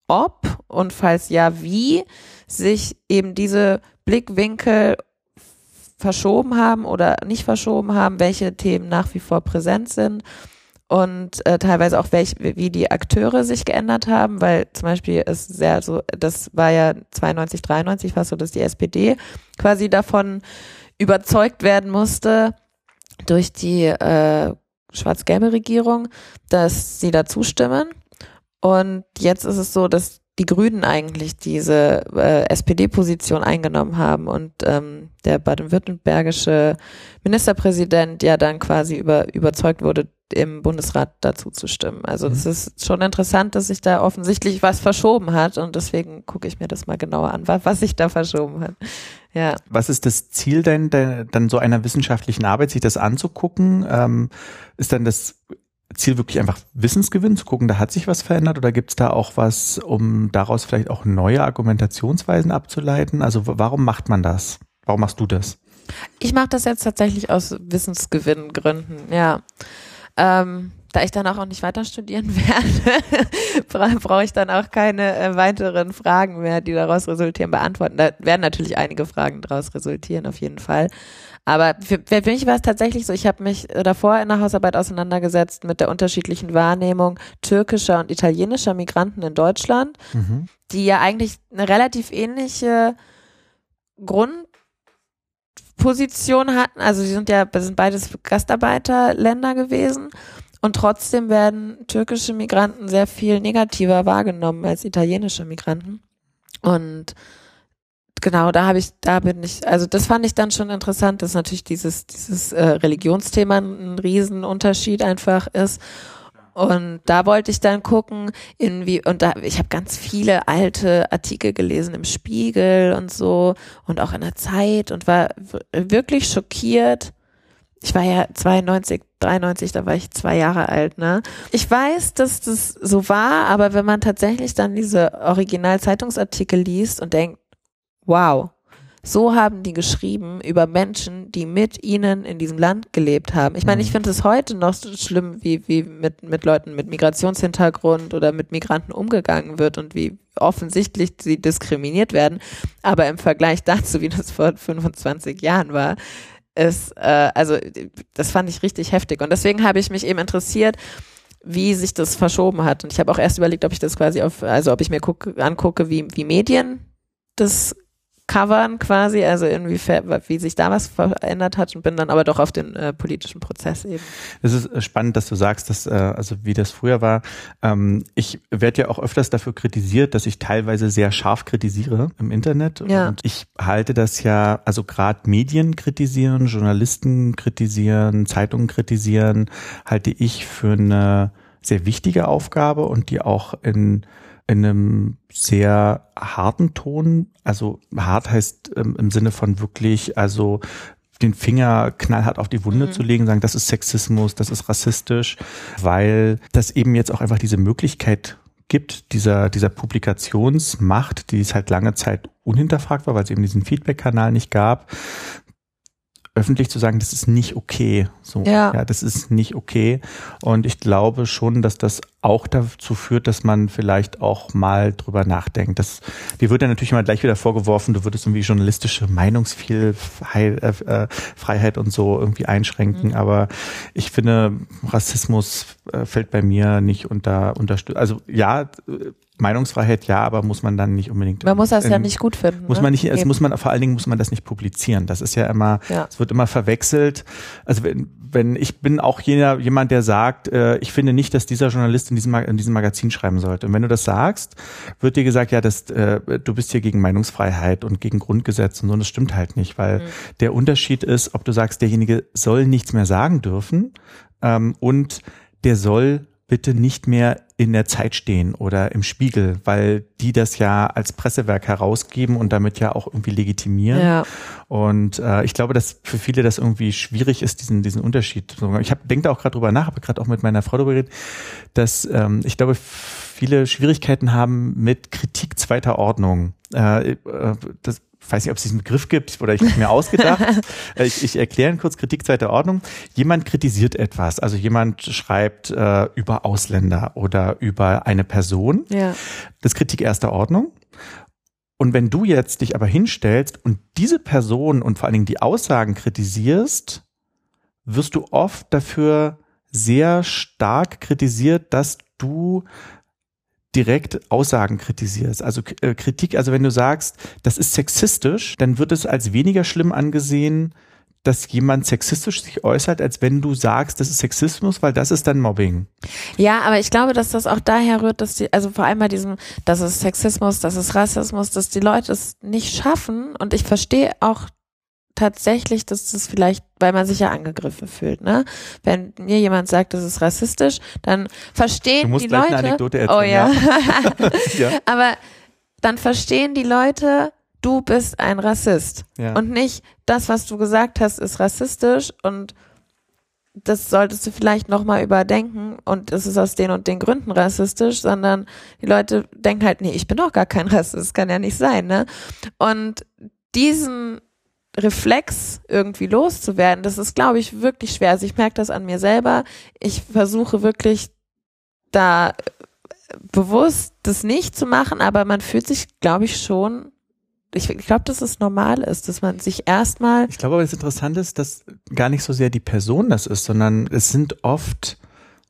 ob und falls ja, wie sich eben diese Blickwinkel verschoben haben oder nicht verschoben haben, welche Themen nach wie vor präsent sind und äh, teilweise auch welch, wie die Akteure sich geändert haben, weil zum Beispiel ist sehr so, das war ja zweiundneunzig, dreiundneunzig fast so, dass die S P D quasi davon überzeugt werden musste durch die äh, schwarz-gelbe Regierung, dass sie da zustimmen. Und jetzt ist es so, dass die Grünen eigentlich diese äh, S P D-Position eingenommen haben und ähm, der baden-württembergische Ministerpräsident ja dann quasi über, überzeugt wurde, im Bundesrat dazu zu stimmen. Also das ist schon interessant, dass sich da offensichtlich was verschoben hat und deswegen gucke ich mir das mal genauer an, was, was sich da verschoben hat. Ja. Was ist das Ziel denn, denn dann so einer wissenschaftlichen Arbeit, sich das anzugucken? Ähm, ist dann das Ziel wirklich einfach Wissensgewinn, zu gucken, da hat sich was verändert, oder gibt es da auch was, um daraus vielleicht auch neue Argumentationsweisen abzuleiten? Also w- warum macht man das? Warum machst du das? Ich mache das jetzt tatsächlich aus Wissensgewinngründen, ja. Ähm, da ich dann auch nicht weiter studieren werde, bra- brauche ich dann auch keine äh, weiteren Fragen mehr, die daraus resultieren, beantworten. Da werden natürlich einige Fragen daraus resultieren, auf jeden Fall. Aber für, für mich war es tatsächlich so, ich habe mich davor in der Hausarbeit auseinandergesetzt mit der unterschiedlichen Wahrnehmung türkischer und italienischer Migranten in Deutschland, Mhm. die ja eigentlich eine relativ ähnliche Grundposition hatten. Also sie sind ja, das sind beides Gastarbeiterländer gewesen. Und trotzdem werden türkische Migranten sehr viel negativer wahrgenommen als italienische Migranten. Und genau, da habe ich, da bin ich, also das fand ich dann schon interessant, dass natürlich dieses, dieses äh, Religionsthema ein Riesenunterschied einfach ist. Und da wollte ich dann gucken, inwie, und da, ich habe ganz viele alte Artikel gelesen im Spiegel und so und auch in der Zeit und war w- wirklich schockiert. Ich war ja zweiundneunzig, dreiundneunzig, da war ich zwei Jahre alt, ne? Ich weiß, dass das so war, aber wenn man tatsächlich dann diese Original-Zeitungsartikel liest und denkt, wow, so haben die geschrieben über Menschen, die mit ihnen in diesem Land gelebt haben. Ich meine, ich finde es heute noch so schlimm, wie, wie mit, mit Leuten mit Migrationshintergrund oder mit Migranten umgegangen wird und wie offensichtlich sie diskriminiert werden. Aber im Vergleich dazu, wie das vor fünfundzwanzig Jahren war, ist, äh, also das fand ich richtig heftig. Und deswegen habe ich mich eben interessiert, wie sich das verschoben hat. Und ich habe auch erst überlegt, ob ich das quasi auf, also ob ich mir guck, angucke, wie, wie Medien das covern quasi, also inwiefern, wie sich da was verändert hat, und bin dann aber doch auf den äh, politischen Prozess eben. Es ist spannend, dass du sagst, dass, äh, also wie das früher war. Ähm, ich werde ja auch öfters dafür kritisiert, dass ich teilweise sehr scharf kritisiere im Internet. Ja. Und ich halte das ja, also gerade Medien kritisieren, Journalisten kritisieren, Zeitungen kritisieren, halte ich für eine sehr wichtige Aufgabe und die auch in in einem sehr harten Ton, also hart heißt ähm, im Sinne von wirklich, also den Finger knallhart auf die Wunde mhm. zu legen, sagen, das ist Sexismus, das ist rassistisch, weil das eben jetzt auch einfach diese Möglichkeit gibt, dieser dieser Publikationsmacht, die es halt lange Zeit unhinterfragt war, weil es eben diesen Feedback-Kanal nicht gab, öffentlich zu sagen, das ist nicht okay. So, ja. ja, das ist nicht okay. Und ich glaube schon, dass das auch dazu führt, dass man vielleicht auch mal drüber nachdenkt. Das, dir wird dann natürlich immer gleich wieder vorgeworfen, du würdest irgendwie journalistische Meinungsfreiheit und so irgendwie einschränken. Mhm. Aber ich finde, Rassismus fällt bei mir nicht unter unterstützt. Also ja, Meinungsfreiheit ja, aber muss man dann nicht unbedingt. Man muss das in, ja nicht gut finden. Muss ne? man nicht, also muss man, vor allen Dingen muss man das nicht publizieren. Das ist ja immer, ja. es wird immer verwechselt. Also wenn, wenn ich bin auch jener, jemand, der sagt, äh, ich finde nicht, dass dieser Journalist in diesem, in diesem Magazin schreiben sollte. Und wenn du das sagst, wird dir gesagt, ja, das, äh, du bist hier gegen Meinungsfreiheit und gegen Grundgesetz und so. Und das stimmt halt nicht, weil mhm. der Unterschied ist, ob du sagst, derjenige soll nichts mehr sagen dürfen ähm, und der soll bitte nicht mehr in der Zeit stehen oder im Spiegel, weil die das ja als Pressewerk herausgeben und damit ja auch irgendwie legitimieren. Ja. Und äh, ich glaube, dass für viele das irgendwie schwierig ist, diesen diesen Unterschied. Ich habe denke da auch gerade drüber nach, habe gerade auch mit meiner Frau darüber geredet, dass ähm, ich glaube, viele Schwierigkeiten haben mit Kritik zweiter Ordnung. Äh, das Ich weiß nicht, ob es diesen Begriff gibt oder ich habe mir ausgedacht. ich, ich erkläre kurz Kritik zweiter Ordnung. Jemand kritisiert etwas, also jemand schreibt äh, über Ausländer oder über eine Person. Ja. Das ist Kritik erster Ordnung. Und wenn du jetzt dich aber hinstellst und diese Person und vor allen Dingen die Aussagen kritisierst, wirst du oft dafür sehr stark kritisiert, dass du direkt Aussagen kritisierst. Also äh, Kritik, also wenn du sagst, das ist sexistisch, dann wird es als weniger schlimm angesehen, dass jemand sexistisch sich äußert, als wenn du sagst, das ist Sexismus, weil das ist dann Mobbing. Ja, aber ich glaube, dass das auch daher rührt, dass die, also vor allem bei diesem, das ist Sexismus, das ist Rassismus, dass die Leute es nicht schaffen, und ich verstehe auch tatsächlich, dass das vielleicht, weil man sich ja angegriffen fühlt, ne? Wenn mir jemand sagt, das ist rassistisch, dann verstehen du musst die gleich Leute. Eine Anekdote erzählen, oh ja. ja. Aber dann verstehen die Leute, du bist ein Rassist. Ja. Und nicht, das, was du gesagt hast, ist rassistisch und das solltest du vielleicht nochmal überdenken und es ist aus den und den Gründen rassistisch, sondern die Leute denken halt, nee, ich bin doch gar kein Rassist, kann ja nicht sein, ne? Und diesen Reflex irgendwie loszuwerden, das ist, glaube ich, wirklich schwer. Also ich merke das an mir selber. Ich versuche wirklich da bewusst das nicht zu machen, aber man fühlt sich, glaube ich, schon, ich, ich glaube, dass es normal ist, dass man sich erstmal... Ich glaube aber, das Interessante ist, dass gar nicht so sehr die Person das ist, sondern es sind oft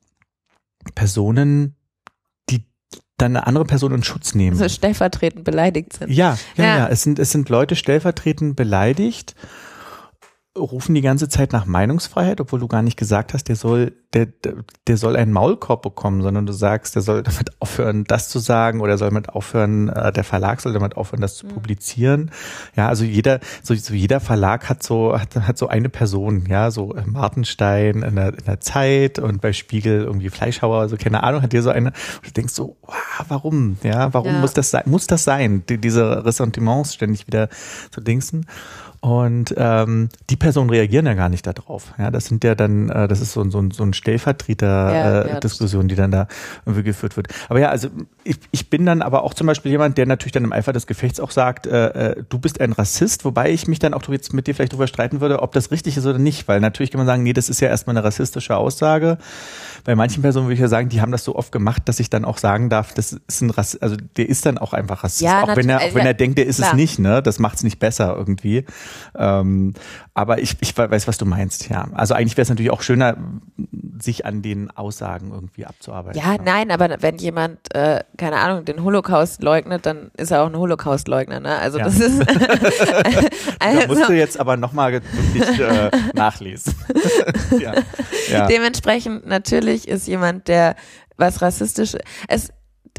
Personen, dann eine andere Person in Schutz nehmen. Also stellvertretend beleidigt sind. Ja, ja, ja. ja. Es sind, es sind Leute stellvertretend beleidigt, rufen die ganze Zeit nach Meinungsfreiheit, obwohl du gar nicht gesagt hast, der soll, der, der soll einen Maulkorb bekommen, sondern du sagst, der soll damit aufhören, das zu sagen, oder soll damit aufhören, der Verlag soll damit aufhören, das zu mhm. publizieren. Ja, also jeder, so, so jeder Verlag hat so, hat, hat so eine Person, ja, so Martenstein in der, in der Zeit und bei Spiegel irgendwie Fleischhauer, also keine Ahnung, hat dir so eine, und du denkst so, wow, warum, ja, warum ja. muss das sein, muss das sein, die, diese Ressentiments ständig wieder zu dingsen. Und ähm, die Personen reagieren ja gar nicht darauf. Ja, das sind ja dann, äh, das ist so, so, so ein Stellvertreter-Diskussion, ja, äh, die dann da irgendwie geführt wird. Aber ja, also ich, ich bin dann aber auch zum Beispiel jemand, der natürlich dann im Eifer des Gefechts auch sagt, äh, du bist ein Rassist, wobei ich mich dann auch jetzt mit dir vielleicht drüber streiten würde, ob das richtig ist oder nicht, weil natürlich kann man sagen, nee, das ist ja erstmal eine rassistische Aussage. Bei manchen Personen würde ich ja sagen, die haben das so oft gemacht, dass ich dann auch sagen darf, das ist ein Rassist, also der ist dann auch einfach Rassist, ja, auch wenn er, auch wenn er denkt, der ist klar. es nicht, ne, das macht es nicht besser irgendwie. Ähm, aber ich, ich weiß, was du meinst, ja. Also eigentlich wäre es natürlich auch schöner, sich an den Aussagen irgendwie abzuarbeiten. Ja, nein, aber wenn jemand, äh, keine Ahnung, den Holocaust leugnet, dann ist er auch ein Holocaust-Leugner, ne? Also ja. das ist also, da musst du jetzt aber nochmal wirklich äh, nachlesen. ja. Ja. Dementsprechend natürlich ist jemand, der was rassistisch es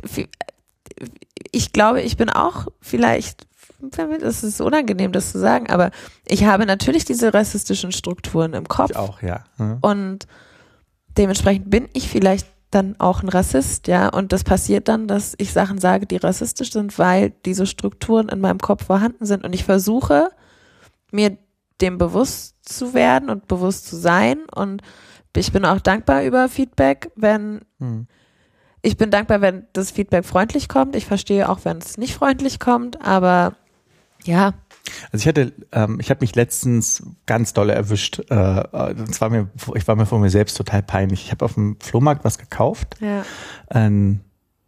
ich glaube, ich bin auch vielleicht, es ist unangenehm, das zu sagen, aber ich habe natürlich diese rassistischen Strukturen im Kopf. Ich auch, ja. Mhm. Und dementsprechend bin ich vielleicht dann auch ein Rassist, ja, und das passiert dann, dass ich Sachen sage, die rassistisch sind, weil diese Strukturen in meinem Kopf vorhanden sind und ich versuche, mir dem bewusst zu werden und bewusst zu sein und ich bin auch dankbar über Feedback, wenn hm. ich bin dankbar, wenn das Feedback freundlich kommt. Ich verstehe auch, wenn es nicht freundlich kommt, aber ja. Also ich hatte, ähm, ich habe mich letztens ganz dolle erwischt. Äh, das war mir, ich war mir vor mir selbst total peinlich. Ich habe auf dem Flohmarkt was gekauft, ja. einen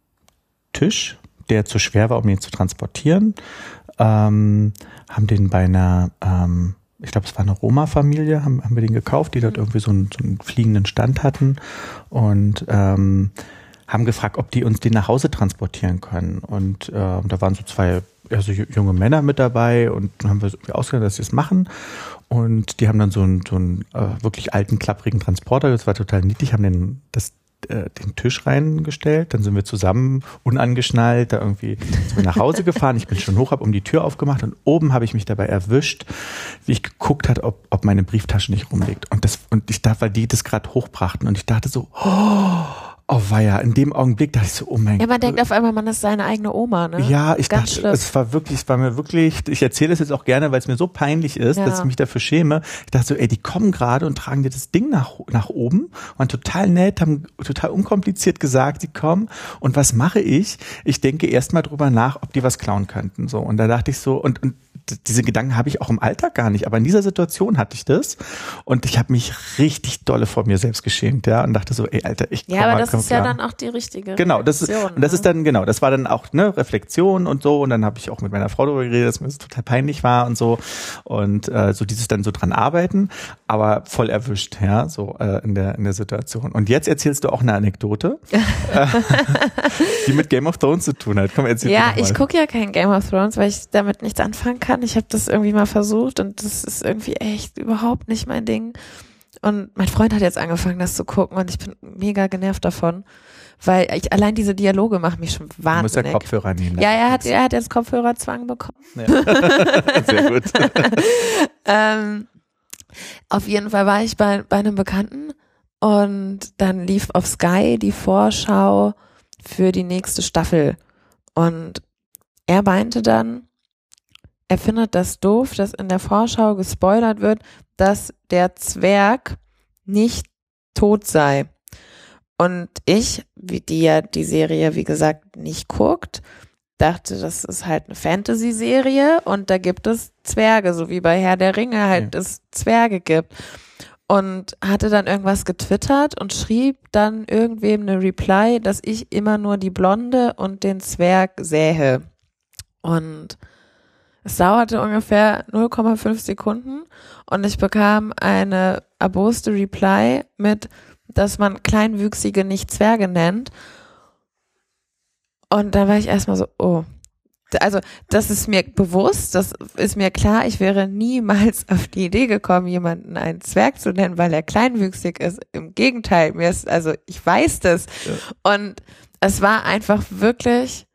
Tisch, der zu schwer war, um ihn zu transportieren. Ähm, haben den bei einer ähm, ich glaube, es war eine Roma-Familie, haben, haben wir den gekauft, die dort irgendwie so einen, so einen fliegenden Stand hatten und ähm, haben gefragt, ob die uns den nach Hause transportieren können. Und äh, da waren so zwei also junge Männer mit dabei und dann haben wir so ausgedacht, dass sie es machen. Und die haben dann so einen, so einen äh, wirklich alten, klapprigen Transporter, das war total niedlich, haben den, das den Tisch reingestellt, dann sind wir zusammen unangeschnallt da irgendwie sind wir nach Hause gefahren, ich bin schon hoch, habe um die Tür aufgemacht und oben habe ich mich dabei erwischt, wie ich geguckt hat, ob, ob meine Brieftasche nicht rumliegt und das und ich dachte, weil die das gerade hochbrachten und ich dachte so, oh, oh weia, in dem Augenblick dachte ich so, oh mein Gott. Ja, man denkt auf einmal, man ist seine eigene Oma, ne? Ja, ich Ganz dachte, schlimm. es war wirklich, es war mir wirklich, ich erzähle es jetzt auch gerne, weil es mir so peinlich ist, ja. dass ich mich dafür schäme. Ich dachte so, ey, die kommen gerade und tragen dir das Ding nach, nach oben, waren total nett, haben total unkompliziert gesagt, sie kommen und was mache ich? Ich denke erstmal drüber nach, ob die was klauen könnten, so. Und da dachte ich so, und, und diese Gedanken habe ich auch im Alltag gar nicht, aber in dieser Situation hatte ich das und ich habe mich richtig dolle vor mir selbst geschämt, ja, und dachte so, ey, Alter, ich komm Ja, aber mal, das ist klar. ja dann auch die richtige Genau, das ist, Reflexion, und das ne? ist dann, genau, das war dann auch, ne, Reflexion und so und dann habe ich auch mit meiner Frau darüber geredet, dass mir das total peinlich war und so und äh, so dieses dann so dran arbeiten, aber voll erwischt, ja, so äh, in der in der Situation. Und jetzt erzählst du auch eine Anekdote, äh, die mit Game of Thrones zu tun hat. Komm, erzähl Ja, du ich mal. gucke ja kein Game of Thrones, weil ich damit nichts anfangen kann. Ich habe das irgendwie mal versucht und das ist irgendwie echt überhaupt nicht mein Ding. Und mein Freund hat jetzt angefangen, das zu gucken und ich bin mega genervt davon, weil ich, allein diese Dialoge machen mich schon wahnsinnig. Du musst ja Kopfhörer nehmen. Ja, er hat, er hat jetzt Kopfhörerzwang bekommen. Ja. Sehr gut. ähm, auf jeden Fall war ich bei, bei einem Bekannten und dann lief auf Sky die Vorschau für die nächste Staffel und er meinte dann, er findet das doof, dass in der Vorschau gespoilert wird, dass der Zwerg nicht tot sei. Und ich, wie die ja die Serie, wie gesagt, nicht guckt, dachte, das ist halt eine Fantasy-Serie und da gibt es Zwerge, so wie bei Herr der Ringe halt ja. es Zwerge gibt. Und hatte dann irgendwas getwittert und schrieb dann irgendwem eine Reply, dass ich immer nur die Blonde und den Zwerg sähe. Und es dauerte ungefähr null Komma fünf Sekunden und ich bekam eine erboste Reply mit, dass man Kleinwüchsige nicht Zwerge nennt. Und dann war ich erstmal so, oh. Also das ist mir bewusst, das ist mir klar, ich wäre niemals auf die Idee gekommen, jemanden einen Zwerg zu nennen, weil er kleinwüchsig ist. Im Gegenteil, mir ist, also ich weiß das. Ja. Und es war einfach wirklich,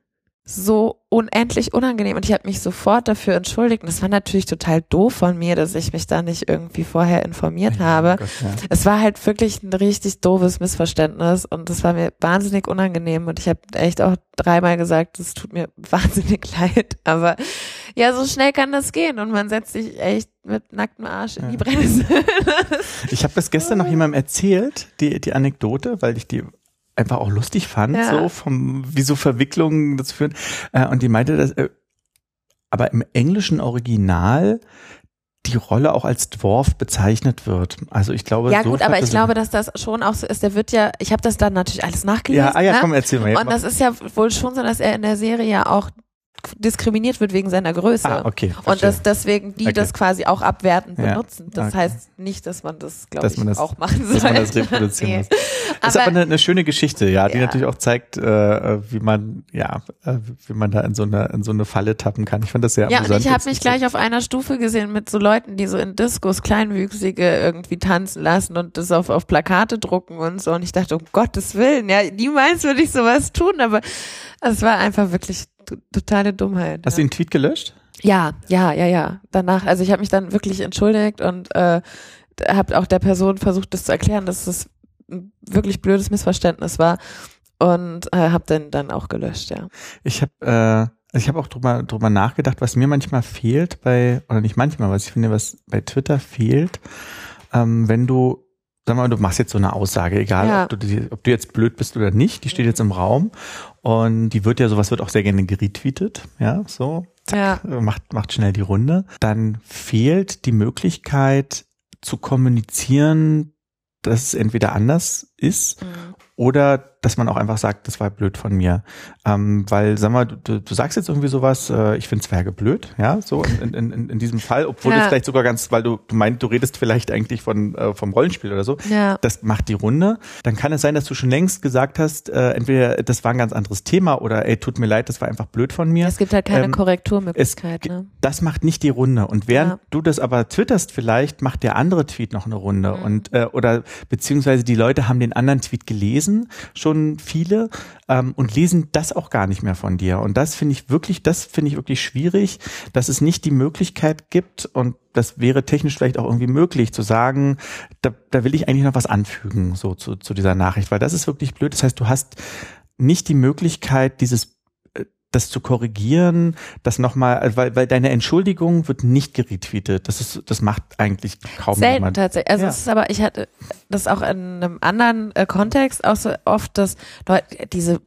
so unendlich unangenehm und ich habe mich sofort dafür entschuldigt. Und das war natürlich total doof von mir, dass ich mich da nicht irgendwie vorher informiert Ja, habe. Gott, ja. Es war halt wirklich ein richtig doofes Missverständnis und das war mir wahnsinnig unangenehm und ich habe echt auch dreimal gesagt, es tut mir wahnsinnig leid, aber ja, so schnell kann das gehen und man setzt sich echt mit nacktem Arsch in Ja. die Brennnessel. Ich habe das gestern noch jemandem erzählt, die, die Anekdote, weil ich die einfach auch lustig fand, Ja. so vom, wie so Verwicklungen dazu führen. Äh, und die meinte, dass, äh, aber im englischen Original die Rolle auch als Dwarf bezeichnet wird. Also ich glaube, Ja so gut, aber ich also, glaube, dass das schon auch so ist. Der wird ja, ich habe das dann natürlich alles nachgelesen. Ja, ah, ja, ne? komm, erzähl mal. Und das ist ja wohl schon so, dass er in der Serie ja auch diskriminiert wird wegen seiner Größe. Ah, okay. Und dass deswegen die Okay. das quasi auch abwertend Ja, benutzen. Das okay. heißt nicht, dass man das, glaube Dass ich, man das- auch machen soll. dass man das reproduzieren Nee. muss. Das ist aber eine, eine schöne Geschichte, ja, die Ja. natürlich auch zeigt, äh, wie man, ja, äh, wie man da in so eine, in so eine Falle tappen kann. Ich fand das sehr Ja, und amüsant. ich habe mich gleich auf einer Stufe gesehen mit so Leuten, die so in Diskos Kleinwüchsige irgendwie tanzen lassen und das auf, auf Plakate drucken und so. Und ich dachte, um Gottes Willen, ja, niemals würde ich sowas tun, aber es war einfach wirklich t- totale Dummheit. Hast ja. du den Tweet gelöscht? Ja, ja, ja, ja. Danach, also ich habe mich dann wirklich entschuldigt und äh, habe auch der Person versucht, das zu erklären, dass es ein wirklich blödes Missverständnis war und äh, habe den dann auch gelöscht, ja. Ich habe äh, ich habe auch drüber drüber nachgedacht, was mir manchmal fehlt bei, oder nicht manchmal, was ich finde, was bei Twitter fehlt, ähm, wenn du, sag mal, du machst jetzt so eine Aussage, egal Ja. ob du die, ob du jetzt blöd bist oder nicht, die steht jetzt im Raum und die wird ja, sowas wird auch sehr gerne geretweetet, ja, so, Ja. macht macht schnell die Runde. Dann fehlt die Möglichkeit zu kommunizieren, dass es entweder anders ist Mhm. oder dass man auch einfach sagt, das war blöd von mir. Ähm, weil, sag mal, du, du sagst jetzt irgendwie sowas, äh, ich finde Zwerge blöd, ja, so in, in, in, in diesem Fall, obwohl Ja. du vielleicht sogar ganz, weil du, du meinst, du redest vielleicht eigentlich von äh, vom Rollenspiel oder so, Ja. das macht die Runde. Dann kann es sein, dass du schon längst gesagt hast, äh, entweder das war ein ganz anderes Thema oder ey, tut mir leid, das war einfach blöd von mir. Es gibt halt keine Ähm, Korrekturmöglichkeit, es, ne? Das macht nicht die Runde. Und während Ja. du das aber twitterst vielleicht, macht der andere Tweet noch eine Runde. Mhm. Und äh, oder beziehungsweise die Leute haben den anderen Tweet gelesen, schon viele, ähm, und lesen das auch gar nicht mehr von dir. Und das finde ich wirklich, das finde ich wirklich schwierig, dass es nicht die Möglichkeit gibt, und das wäre technisch vielleicht auch irgendwie möglich, zu sagen, da, da will ich eigentlich noch was anfügen, so zu, zu dieser Nachricht, weil das ist wirklich blöd. Das heißt, du hast nicht die Möglichkeit, dieses das zu korrigieren, das nochmal, weil, weil deine Entschuldigung wird nicht geretweetet. Das ist, das macht eigentlich kaum Selten jemand. tatsächlich. Also Ja. es ist aber, ich hatte das auch in einem anderen äh, Kontext auch so oft, dass Leute, diese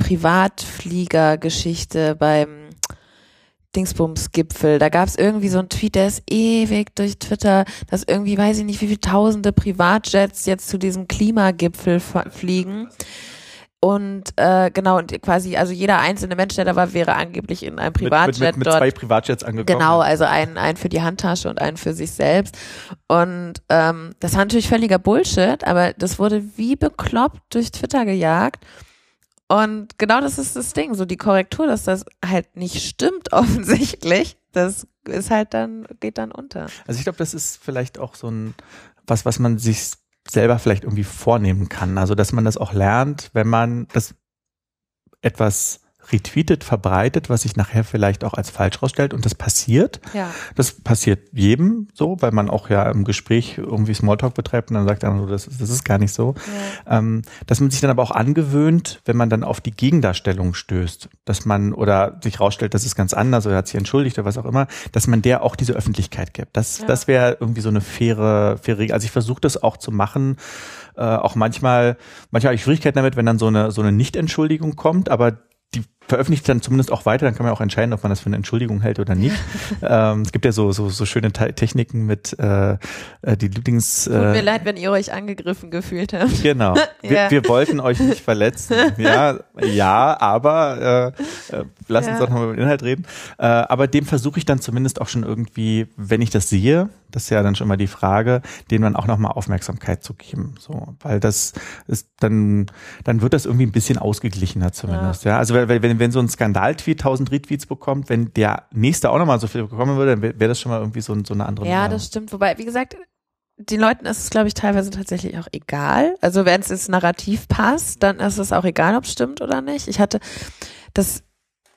Privatflieger-Geschichte beim Dingsbums-Gipfel, da gab es irgendwie so einen Tweet, der ist ewig durch Twitter, dass irgendwie, weiß ich nicht, wie viele tausende Privatjets jetzt zu diesem Klimagipfel f- fliegen. Und äh, genau, und quasi, also jeder einzelne Mensch, der da war, wäre angeblich in einem Privatjet mit, mit, mit, mit dort. zwei Privatjets angekommen. Genau, also einen, einen für die Handtasche und einen für sich selbst. Und ähm, das war natürlich völliger Bullshit, aber das wurde wie bekloppt durch Twitter gejagt. Und genau das ist das Ding, so die Korrektur, dass das halt nicht stimmt offensichtlich, das ist halt dann, geht dann unter. Also ich glaube, das ist vielleicht auch so ein, was, was man sich selber vielleicht irgendwie vornehmen kann. Also, dass man das auch lernt, wenn man das etwas retweetet, verbreitet, was sich nachher vielleicht auch als falsch rausstellt, und das passiert. Ja. Das passiert jedem so, weil man auch ja im Gespräch irgendwie Smalltalk betreibt und dann sagt er so, das, das ist gar nicht so. Ja. Ähm, dass man sich dann aber auch angewöhnt, wenn man dann auf die Gegendarstellung stößt, dass man oder sich rausstellt, das ist ganz anders oder hat sich entschuldigt oder was auch immer, dass man der auch diese Öffentlichkeit gibt. Das, Ja. das wäre irgendwie so eine faire, faire Regel. Also ich versuche das auch zu machen. Äh, auch manchmal, manchmal habe ich Schwierigkeiten damit, wenn dann so eine, so eine Nicht-Entschuldigung kommt, aber die veröffentlicht dann zumindest auch weiter, dann kann man auch entscheiden, ob man das für eine Entschuldigung hält oder nicht. ähm, es gibt ja so so so schöne Te- Techniken mit äh, äh, die Lieblings... Tut mir Äh, leid, wenn ihr euch angegriffen gefühlt habt. genau. Wir, Ja. wir wollten euch nicht verletzen. Ja, ja, aber äh, äh, lass uns Ja. doch nochmal über den Inhalt reden. Äh, aber dem versuche ich dann zumindest auch schon irgendwie, wenn ich das sehe, das ist ja dann schon mal die Frage, denen dann auch nochmal Aufmerksamkeit zu geben. So, weil das ist dann, dann wird das irgendwie ein bisschen ausgeglichener zumindest. Ja, ja? Also wenn, wenn, wenn so ein Skandal-Tweet tausend Retweets bekommt, wenn der nächste auch nochmal so viel bekommen würde, dann wäre wär das schon mal irgendwie so, so eine andere Ja, Nummer. das stimmt. Wobei, wie gesagt, den Leuten ist es, glaube ich, teilweise tatsächlich auch egal. Also wenn es ins Narrativ passt, dann ist es auch egal, ob es stimmt oder nicht. Ich hatte das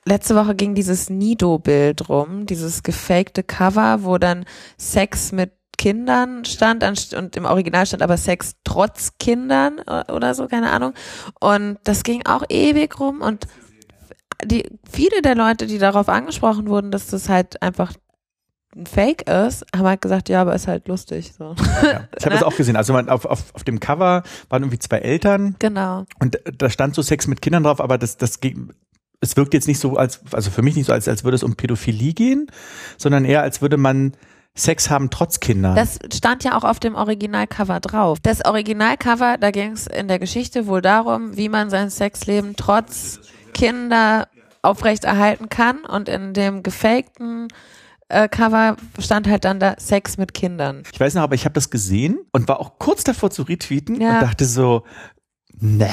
letzte Woche ging dieses Nido-Bild rum, dieses gefakte Cover, wo dann Sex mit Kindern stand und im Original stand aber Sex trotz Kindern oder so, keine Ahnung. Und das ging auch ewig rum und die viele der Leute, die darauf angesprochen wurden, dass das halt einfach ein Fake ist, haben halt gesagt, ja, aber ist halt lustig. So. Ja, ich habe das auch gesehen. Also man, auf, auf, auf dem Cover waren irgendwie zwei Eltern. Genau. Und da stand so Sex mit Kindern drauf, aber das, das ging, es wirkt jetzt nicht so, als, also für mich nicht so, als, als würde es um Pädophilie gehen, sondern eher, als würde man Sex haben trotz Kindern. Das stand ja auch auf dem Originalcover drauf. Das Originalcover, da ging es in der Geschichte wohl darum, wie man sein Sexleben trotz Kinder aufrechterhalten kann. Und in dem gefakten äh, Cover stand halt dann da Sex mit Kindern. Ich weiß noch, aber ich habe das gesehen und war auch kurz davor zu retweeten ja. und dachte so, ne.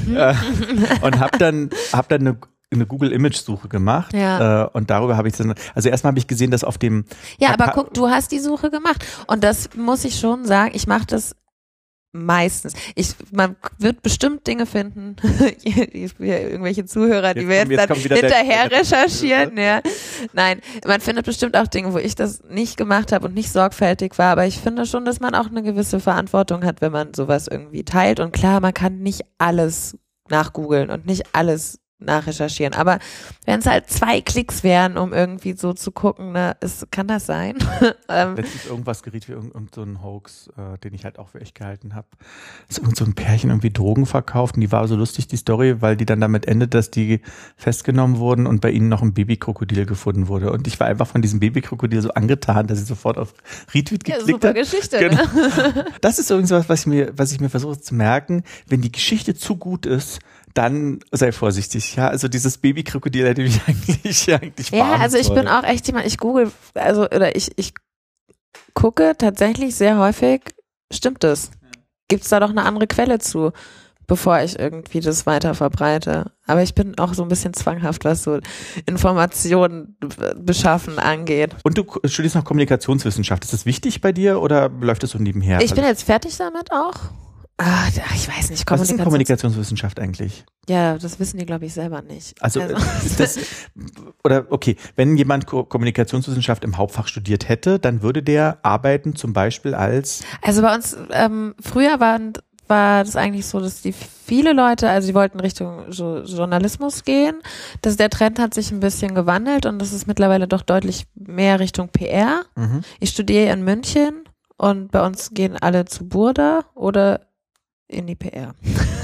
Und hab dann, hab dann eine eine Google-Image-Suche gemacht ja. äh, und darüber habe ich dann, also erstmal habe ich gesehen, dass auf dem Ja, aber guck, du hast die Suche gemacht und das muss ich schon sagen, ich mache das meistens. Ich, man wird bestimmt Dinge finden, irgendwelche Zuhörer, die wir jetzt, jetzt dann hinterher der, recherchieren. Ja. Nein, man findet bestimmt auch Dinge, wo ich das nicht gemacht habe und nicht sorgfältig war, aber ich finde schon, dass man auch eine gewisse Verantwortung hat, wenn man sowas irgendwie teilt und klar, man kann nicht alles nachgoogeln und nicht alles nachrecherchieren. Aber wenn es halt zwei Klicks wären, um irgendwie so zu gucken, ne, ist, kann das sein? Letztens irgendwas geriet wie irgend, irgend so ein Hoax, äh, den ich halt auch für echt gehalten habe. Ist irgend so ein Pärchen irgendwie Drogen verkauft und die war so lustig, die Story, weil die dann damit endet, dass die festgenommen wurden und bei ihnen noch ein Babykrokodil gefunden wurde. Und ich war einfach von diesem Babykrokodil so angetan, dass ich sofort auf Retweet geklickt habe. Ja, super Geschichte. Genau. Ne? Das ist irgendwas, was ich mir, was ich mir versuche zu merken, wenn die Geschichte zu gut ist, dann sei vorsichtig, ja. Also dieses Babykrokodil hätte mich eigentlich, eigentlich Ja, also ich bin auch echt jemand, ich google, also, oder ich, ich gucke tatsächlich sehr häufig, stimmt das? Gibt's da doch eine andere Quelle zu, bevor ich irgendwie das weiter verbreite? Aber ich bin auch so ein bisschen zwanghaft, was so Informationen beschaffen angeht. Und du studierst noch Kommunikationswissenschaft. Ist das wichtig bei dir oder läuft das so nebenher? Ich bin jetzt fertig damit auch. Ah, ich weiß nicht. Was ist denn Kommunikationswissenschaft eigentlich? Ja, das wissen die, glaube ich, selber nicht. Also, also. Ist das, oder okay, wenn jemand Ko- Kommunikationswissenschaft im Hauptfach studiert hätte, dann würde der arbeiten zum Beispiel als... Also bei uns, ähm, früher waren, war das eigentlich so, dass die viele Leute, also die wollten Richtung so Journalismus gehen. Das, der Trend hat sich ein bisschen gewandelt und das ist mittlerweile doch deutlich mehr Richtung P R. Mhm. Ich studiere in München und bei uns gehen alle zu Burda oder in die P R.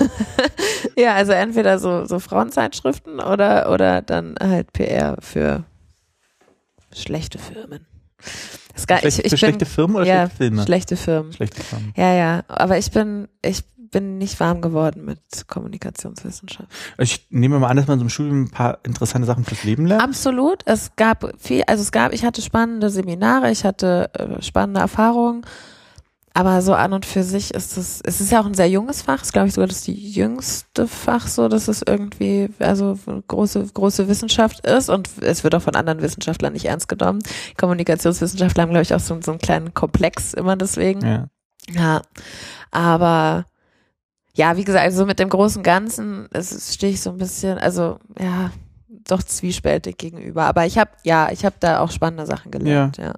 Ja, also entweder so, so Frauenzeitschriften oder, oder dann halt P R für schlechte Firmen. Es gab, ich, ich für bin, schlechte Firmen oder ja, schlechte Filme? Schlechte Firmen. Schlechte Firmen. Ja, ja. Aber ich bin, ich bin nicht warm geworden mit Kommunikationswissenschaft. Ich nehme mal an, dass man so im Studium ein paar interessante Sachen fürs Leben lernt. Absolut. Es gab viel, also es gab, ich hatte spannende Seminare, ich hatte äh, spannende Erfahrungen. Aber so an und für sich ist es, es ist ja auch ein sehr junges Fach, ist glaube ich sogar das die jüngste Fach so, dass es irgendwie, also große, große Wissenschaft ist und es wird auch von anderen Wissenschaftlern nicht ernst genommen. Kommunikationswissenschaftler haben glaube ich auch so, so einen kleinen Komplex immer deswegen. Ja. Ja. Aber, ja, wie gesagt, also mit dem großen Ganzen, es stehe ich so ein bisschen, also, ja, doch zwiespältig gegenüber. Aber ich habe, ja, ich habe da auch spannende Sachen gelernt, ja. ja.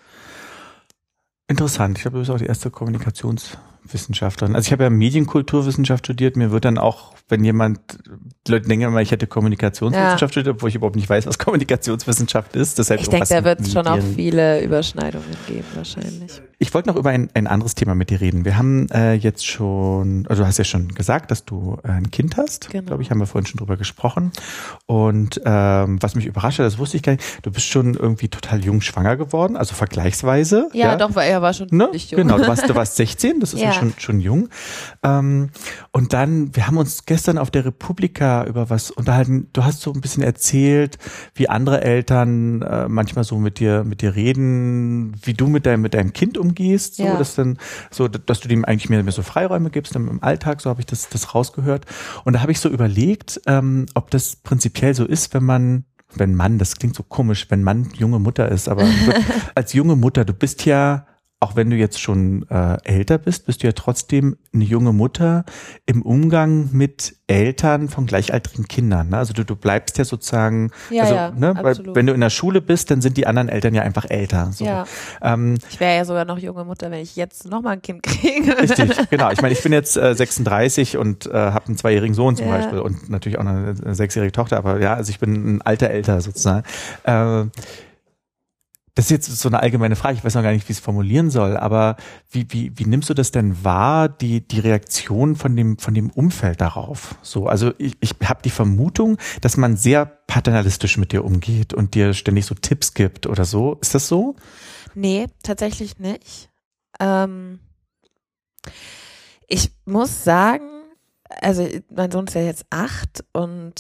Interessant. Ich habe übrigens auch die erste Kommunikationswissenschaftlerin. Also ich habe ja Medienkulturwissenschaft studiert. Mir wird dann auch, wenn jemand, die Leute denken immer, ich hätte Kommunikationswissenschaft ja. studiert, obwohl ich überhaupt nicht weiß, was Kommunikationswissenschaft ist. Das heißt, ich denke, da wird es schon auch viele Überschneidungen geben wahrscheinlich. Ich wollte noch über ein, ein anderes Thema mit dir reden. Wir haben äh, jetzt schon, also du hast ja schon gesagt, dass du äh, ein Kind hast. Genau. Glaube ich, haben wir vorhin schon drüber gesprochen. Und ähm, was mich überrascht hat, das wusste ich gar nicht, du bist schon irgendwie total jung schwanger geworden, also vergleichsweise. Ja, ja. doch, weil er war schon ne? nicht jung. Genau, du warst, du warst sechzehn, das ist ja, ja schon, schon jung. Ähm, und dann, wir haben uns gestern auf der Republika über was unterhalten. Du hast so ein bisschen erzählt, wie andere Eltern äh, manchmal so mit dir, mit dir reden, wie du mit deinem, mit deinem Kind umgehst, so, ja. dass dann, so, dass du dem eigentlich mehr, mehr so Freiräume gibst im Alltag, so habe ich das, das rausgehört. Und da habe ich so überlegt, ähm, ob das prinzipiell so ist, wenn man, wenn Mann, das klingt so komisch, wenn Mann junge Mutter ist, aber als junge Mutter, du bist ja auch wenn du jetzt schon äh, älter bist, bist du ja trotzdem eine junge Mutter im Umgang mit Eltern von gleichaltrigen Kindern. Ne? Also du, du bleibst ja sozusagen, ja, also ja, ne, weil, wenn du in der Schule bist, dann sind die anderen Eltern ja einfach älter. So. Ja. Ähm, ich wäre ja sogar noch junge Mutter, wenn ich jetzt noch mal ein Kind kriege. Richtig, genau. Ich meine, ich bin jetzt äh, sechsunddreißig und äh, habe einen zweijährigen Sohn zum ja. Beispiel und natürlich auch eine, eine sechsjährige Tochter, aber ja, also ich bin ein alter Älter sozusagen. Äh, Das ist jetzt so eine allgemeine Frage, ich weiß noch gar nicht, wie ich es formulieren soll, aber wie, wie, wie nimmst du das denn wahr, die, die Reaktion von dem, von dem Umfeld darauf? So, also ich, ich habe die Vermutung, dass man sehr paternalistisch mit dir umgeht und dir ständig so Tipps gibt oder so. Ist das so? Nee, tatsächlich nicht. Ähm, ich muss sagen, also mein Sohn ist ja jetzt acht und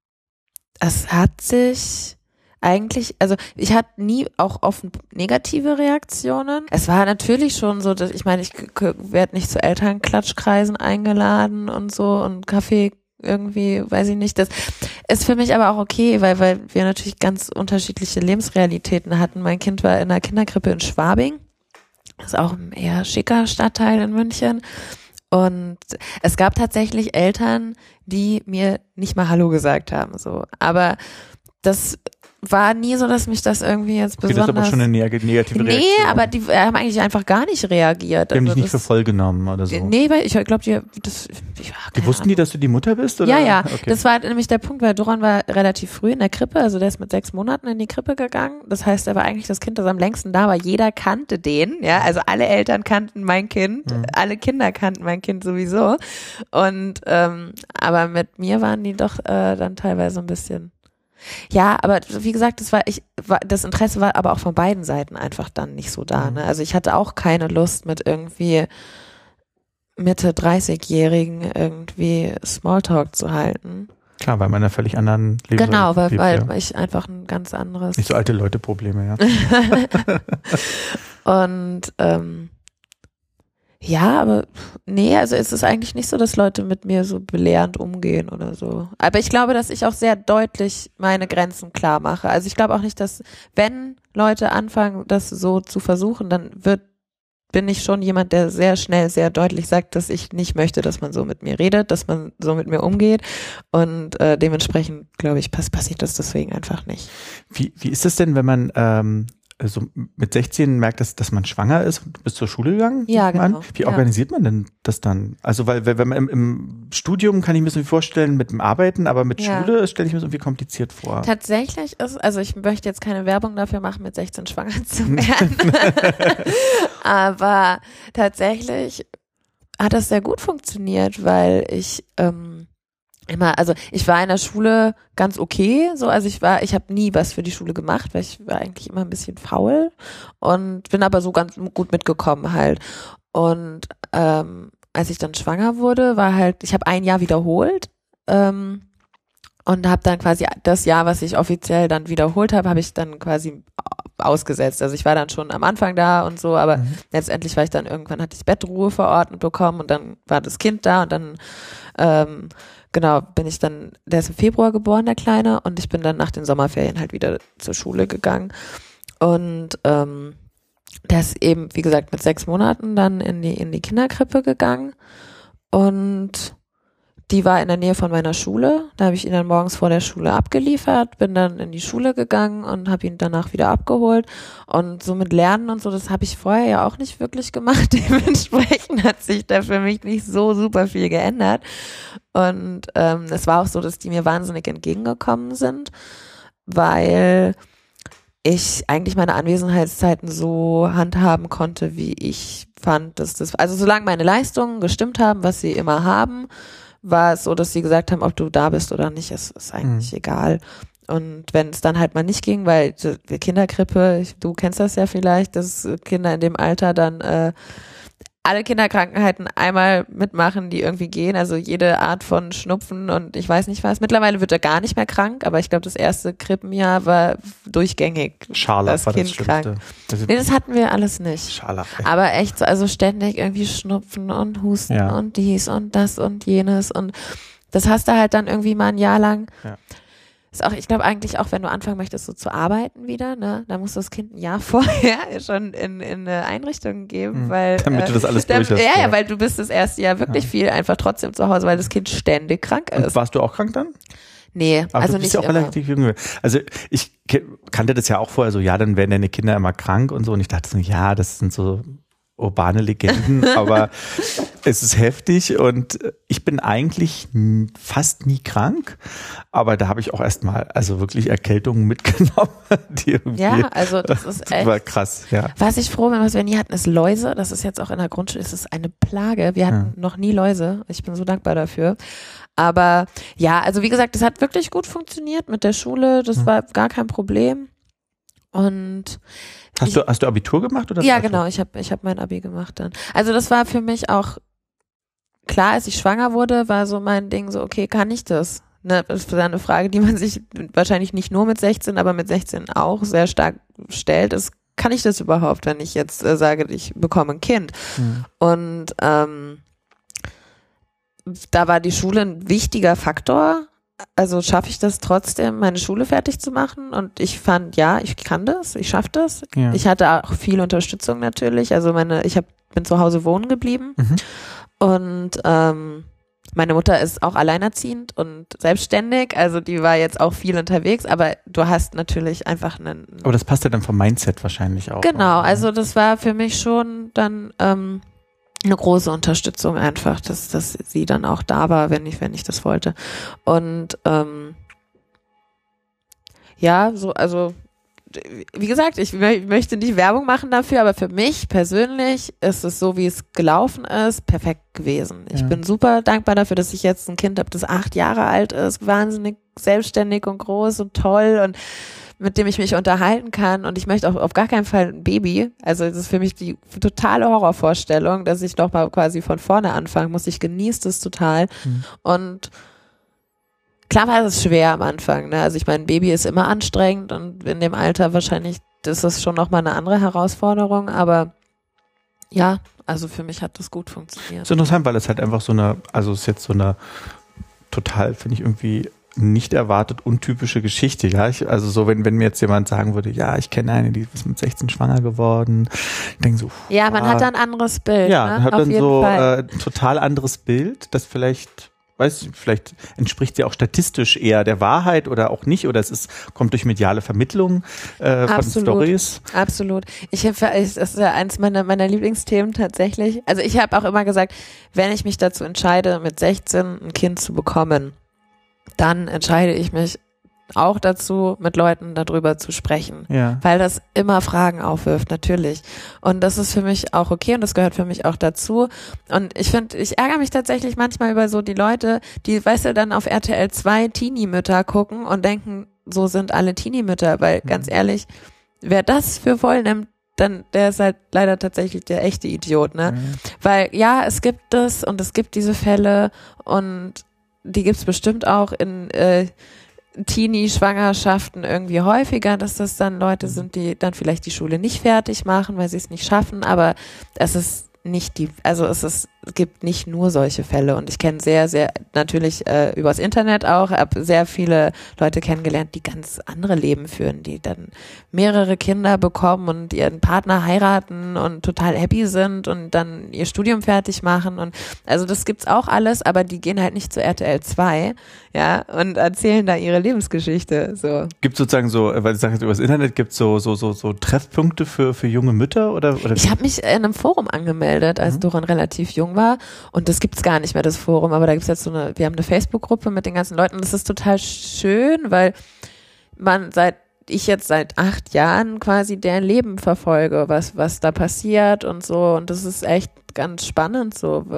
es hat sich eigentlich, also ich hatte nie auch offen negative Reaktionen. Es war natürlich schon so, dass ich meine, ich werde nicht zu Elternklatschkreisen eingeladen und so und Kaffee irgendwie, weiß ich nicht. Das ist für mich aber auch okay, weil weil wir natürlich ganz unterschiedliche Lebensrealitäten hatten. Mein Kind war in einer Kinderkrippe in Schwabing. Das ist auch ein eher schicker Stadtteil in München. Und es gab tatsächlich Eltern, die mir nicht mal Hallo gesagt haben, so. Aber das war nie so, dass mich das irgendwie jetzt besonders... Okay, das ist aber schon eine negative Reaktion. Nee, aber die haben eigentlich einfach gar nicht reagiert. Die haben also dich nicht für voll genommen oder so? Nee, weil ich glaube, die... Das, ich, die wussten die, dass du die Mutter bist? Oder? Ja, ja. Okay. Das war nämlich der Punkt, weil Doron war relativ früh in der Krippe, also der ist mit sechs Monaten in die Krippe gegangen. Das heißt, er war eigentlich das Kind, das am längsten da war. Jeder kannte den, ja. Also alle Eltern kannten mein Kind, mhm. alle Kinder kannten mein Kind sowieso. Und ähm, aber mit mir waren die doch äh, dann teilweise ein bisschen... Ja, aber wie gesagt, das war ich war, das Interesse war aber auch von beiden Seiten einfach dann nicht so da. Ne? Also ich hatte auch keine Lust mit irgendwie Mitte dreißigjährigen irgendwie Smalltalk zu halten. Klar, weil man einer völlig anderen Lebens Genau, weil, lebt, weil ja. ich einfach ein ganz anderes... Nicht so alte Leute Probleme, ja. Und ähm, ja, aber nee, also es ist eigentlich nicht so, dass Leute mit mir so belehrend umgehen oder so. Aber ich glaube, dass ich auch sehr deutlich meine Grenzen klar mache. Also ich glaube auch nicht, dass wenn Leute anfangen, das so zu versuchen, dann wird bin ich schon jemand, der sehr schnell, sehr deutlich sagt, dass ich nicht möchte, dass man so mit mir redet, dass man so mit mir umgeht und äh, dementsprechend, glaube ich, pass passiert das deswegen einfach nicht. Wie, wie ist es denn, wenn man ähm, so mit sechzehn merkt, dass, dass man schwanger ist und du bist zur Schule gegangen? Ja, genau. Wie ja. organisiert man denn das dann? Also weil wenn man im, im Studium kann ich mir das irgendwie vorstellen mit dem Arbeiten, aber mit ja. Schule stelle ich mir das irgendwie kompliziert vor. Tatsächlich ist, also ich möchte jetzt keine Werbung dafür machen, mit sechzehn schwanger zu werden, aber tatsächlich hat das sehr gut funktioniert, weil ich ähm, immer, also ich war in der Schule ganz okay, so, also ich war, ich habe nie was für die Schule gemacht, weil ich war eigentlich immer ein bisschen faul und bin aber so ganz gut mitgekommen halt. Und ähm, als ich dann schwanger wurde, war halt, ich habe ein Jahr wiederholt ähm, und habe dann quasi das Jahr, was ich offiziell dann wiederholt habe, habe ich dann quasi ausgesetzt. Also ich war dann schon am Anfang da und so, aber mhm. letztendlich war ich dann irgendwann, hatte ich Bettruhe verordnet bekommen und dann war das Kind da und dann ähm, genau, bin ich dann, der ist im Februar geboren, der Kleine, und ich bin dann nach den Sommerferien halt wieder zur Schule gegangen. Und ähm, der ist eben, wie gesagt, mit sechs Monaten dann in die, in die Kinderkrippe gegangen. Und die war in der Nähe von meiner Schule. Da habe ich ihn dann morgens vor der Schule abgeliefert, bin dann in die Schule gegangen und habe ihn danach wieder abgeholt. Und so mit Lernen und so, das habe ich vorher ja auch nicht wirklich gemacht. Dementsprechend hat sich da für mich nicht so super viel geändert. Und ähm, es war auch so, dass die mir wahnsinnig entgegengekommen sind, weil ich eigentlich meine Anwesenheitszeiten so handhaben konnte, wie ich fand, dass das, also solange meine Leistungen gestimmt haben, was sie immer haben, war es so, dass sie gesagt haben, ob du da bist oder nicht, ist, ist eigentlich mhm. egal. Und wenn es dann halt mal nicht ging, weil die Kinderkrippe, du kennst das ja vielleicht, dass Kinder in dem Alter dann äh, alle Kinderkrankheiten einmal mitmachen, die irgendwie gehen, also jede Art von Schnupfen und ich weiß nicht was. Mittlerweile wird er gar nicht mehr krank, aber ich glaube, das erste Krippenjahr war durchgängig. Scharlach das war Kind das Schlimmste. Krank. Nee, das hatten wir alles nicht. Scharlach. Echt. Aber echt, also ständig irgendwie Schnupfen und Husten ja. und dies und das und jenes und das hast du halt dann irgendwie mal ein Jahr lang. Ja. ist auch, ich glaube eigentlich auch, wenn du anfangen möchtest, so zu arbeiten wieder, ne, da musst du das Kind ein Jahr vorher schon in, in eine Einrichtung geben, mhm. weil damit äh, du das alles dann, durch hast. Ja, ja, weil du bist das erste Jahr wirklich ja. viel einfach trotzdem zu Hause, weil das Kind ständig krank ist. Und warst du auch krank dann? Nee, aber also du bist nicht ja auch immer. relativ jung. Also ich kannte das ja auch vorher so, ja, dann werden deine Kinder immer krank und so und ich dachte so, ja, das sind so urbane Legenden, aber es ist heftig und ich bin eigentlich fast nie krank, aber da habe ich auch erstmal also wirklich Erkältungen mitgenommen, die irgendwie, ja, also das ist echt, war krass, ja. Was ich froh bin, was wir nie hatten, ist Läuse. Das ist jetzt auch in der Grundschule, ist es eine Plage. Wir hatten ja. noch nie Läuse. Ich bin so dankbar dafür. Aber ja, also wie gesagt, das hat wirklich gut funktioniert mit der Schule. Das war gar kein Problem. Und Hast ich, du hast du Abitur gemacht oder? Ja, genau. Ich habe ich habe mein Abi gemacht dann. Also das war für mich auch klar, als ich schwanger wurde, war so mein Ding so, okay, kann ich das? Ne, das ist eine Frage, die man sich wahrscheinlich nicht nur mit sechzehn, aber mit sechzehn auch sehr stark stellt. Ist, kann ich das überhaupt, wenn ich jetzt äh, sage, ich bekomme ein Kind? Mhm. Und ähm, da war die Schule ein wichtiger Faktor. Also schaffe ich das trotzdem, meine Schule fertig zu machen? Und ich fand, ja, ich kann das, ich schaffe das. Ja. Ich hatte auch viel Unterstützung natürlich. Also meine, ich hab, bin zu Hause wohnen geblieben. Mhm. Und ähm, meine Mutter ist auch alleinerziehend und selbstständig. Also die war jetzt auch viel unterwegs. Aber du hast natürlich einfach einen... Aber das passt ja dann vom Mindset wahrscheinlich auch. Genau, also das war für mich schon dann... Ähm, eine große Unterstützung einfach, dass, dass sie dann auch da war, wenn ich, wenn ich das wollte. Und ähm, ja, so, also wie gesagt, ich mö- möchte nicht Werbung machen dafür, aber für mich persönlich ist es so, wie es gelaufen ist, perfekt gewesen. Ich ja. bin super dankbar dafür, dass ich jetzt ein Kind habe, das acht Jahre alt ist, wahnsinnig selbstständig und groß und toll und mit dem ich mich unterhalten kann und ich möchte auch auf gar keinen Fall ein Baby. Also das ist für mich die totale Horrorvorstellung, dass ich noch mal quasi von vorne anfangen muss. Ich genieße das total. Mhm. Und klar war es schwer am Anfang. Ne? Also ich meine, ein Baby ist immer anstrengend und in dem Alter wahrscheinlich ist das schon noch mal eine andere Herausforderung. Aber ja, also für mich hat das gut funktioniert. Das ist interessant, weil es halt einfach so eine, also es ist jetzt so eine total, finde ich irgendwie nicht erwartet untypische Geschichte, ja. Ich, also so, wenn, wenn mir jetzt jemand sagen würde, ja, ich kenne eine, die ist mit sechzehn schwanger geworden, ich denke so, ja, man ah, hat dann ein anderes Bild. Ja, ne? man hat Auf dann jeden so Fall. äh, total anderes Bild, das vielleicht, weiß ich, vielleicht entspricht ja auch statistisch eher der Wahrheit oder auch nicht, oder es ist, kommt durch mediale Vermittlung äh, von Storys. Absolut. Ich habe, das ist ja eins meiner, meiner Lieblingsthemen tatsächlich. Also ich habe auch immer gesagt, wenn ich mich dazu entscheide, mit sechzehn ein Kind zu bekommen, dann entscheide ich mich auch dazu, mit Leuten darüber zu sprechen, ja. weil das immer Fragen aufwirft, natürlich. Und das ist für mich auch okay und das gehört für mich auch dazu. Und ich finde, ich ärgere mich tatsächlich manchmal über so die Leute, die, weißt du, dann auf R T L zwei Teenie-Mütter gucken und denken, so sind alle Teenie-Mütter, weil mhm. ganz ehrlich, wer das für voll nimmt, dann, der ist halt leider tatsächlich der echte Idiot, ne? Mhm. Weil, ja, es gibt es und es gibt diese Fälle und die gibt's bestimmt auch in äh, Teenie-Schwangerschaften irgendwie häufiger, dass das dann Leute sind, die dann vielleicht die Schule nicht fertig machen, weil sie es nicht schaffen, aber es ist nicht die, also es ist, es gibt nicht nur solche Fälle und ich kenne sehr, sehr, natürlich äh, übers Internet auch, habe sehr viele Leute kennengelernt, die ganz andere Leben führen, die dann mehrere Kinder bekommen und ihren Partner heiraten und total happy sind und dann ihr Studium fertig machen und also das gibt's auch alles, aber die gehen halt nicht zu R T L zwei, ja, und erzählen da ihre Lebensgeschichte, so. Gibt sozusagen so, weil du sagst, übers Internet gibt's so, so, so, so Treffpunkte für, für junge Mütter oder, oder? Ich habe mich in einem Forum angemeldet, als mhm. Doran relativ jung war und das gibt's gar nicht mehr, das Forum, aber da gibt's jetzt so eine, wir haben eine Facebook-Gruppe mit den ganzen Leuten und das ist total schön, weil man seit, ich jetzt seit acht Jahren quasi deren Leben verfolge, was, was da passiert und so und das ist echt ganz spannend so.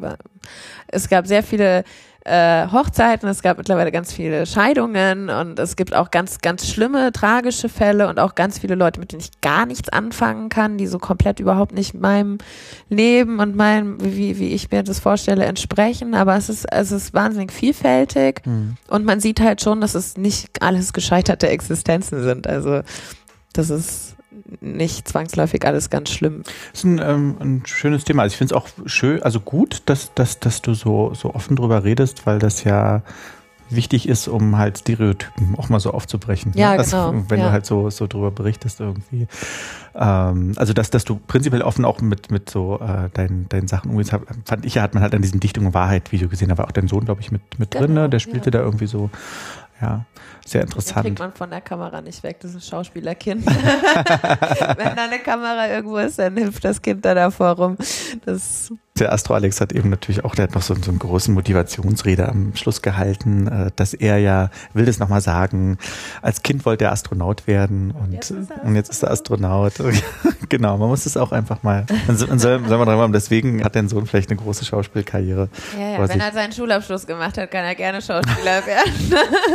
Es gab sehr viele äh, Hochzeiten, es gab mittlerweile ganz viele Scheidungen und es gibt auch ganz, ganz schlimme, tragische Fälle und auch ganz viele Leute, mit denen ich gar nichts anfangen kann, die so komplett überhaupt nicht meinem Leben und meinem, wie, wie ich mir das vorstelle, entsprechen, aber es ist, es ist wahnsinnig vielfältig mhm. und man sieht halt schon, dass es nicht alles gescheiterte Existenzen sind, also das ist nicht zwangsläufig alles ganz schlimm. Das ist ein, ähm, ein schönes Thema. Also ich finde es auch schön, also gut, dass, dass, dass du so, so offen drüber redest, weil das ja wichtig ist, um halt Stereotypen auch mal so aufzubrechen. Ja, ne? Also, genau. wenn ja. du halt so so drüber berichtest irgendwie. Ähm, also dass dass du prinzipiell offen auch mit mit so äh, deinen deinen Sachen umgehst, fand ich ja, hat man halt an diesem Dichtung und Wahrheit Video gesehen, da war auch dein Sohn, glaube ich, mit mit Genau, drin, ne? Der spielte ja. da irgendwie so, ja, sehr Das interessant. kriegt man von der Kamera nicht weg, das ist ein Schauspielerkind. Wenn da eine Kamera irgendwo ist, dann hüpft das Kind da davor rum. Das Der Astro Alex hat eben natürlich auch, der hat noch so, so einen großen Motivationsrede am Schluss gehalten, äh, dass er ja, will das nochmal sagen, als Kind wollte er Astronaut werden und jetzt ist er, und jetzt ist er Astronaut. Genau, man muss es auch einfach mal, man soll, soll man dran haben, deswegen hat dein Sohn vielleicht eine große Schauspielkarriere. Ja, ja, wenn er seinen Schulabschluss gemacht hat, kann er gerne Schauspieler werden.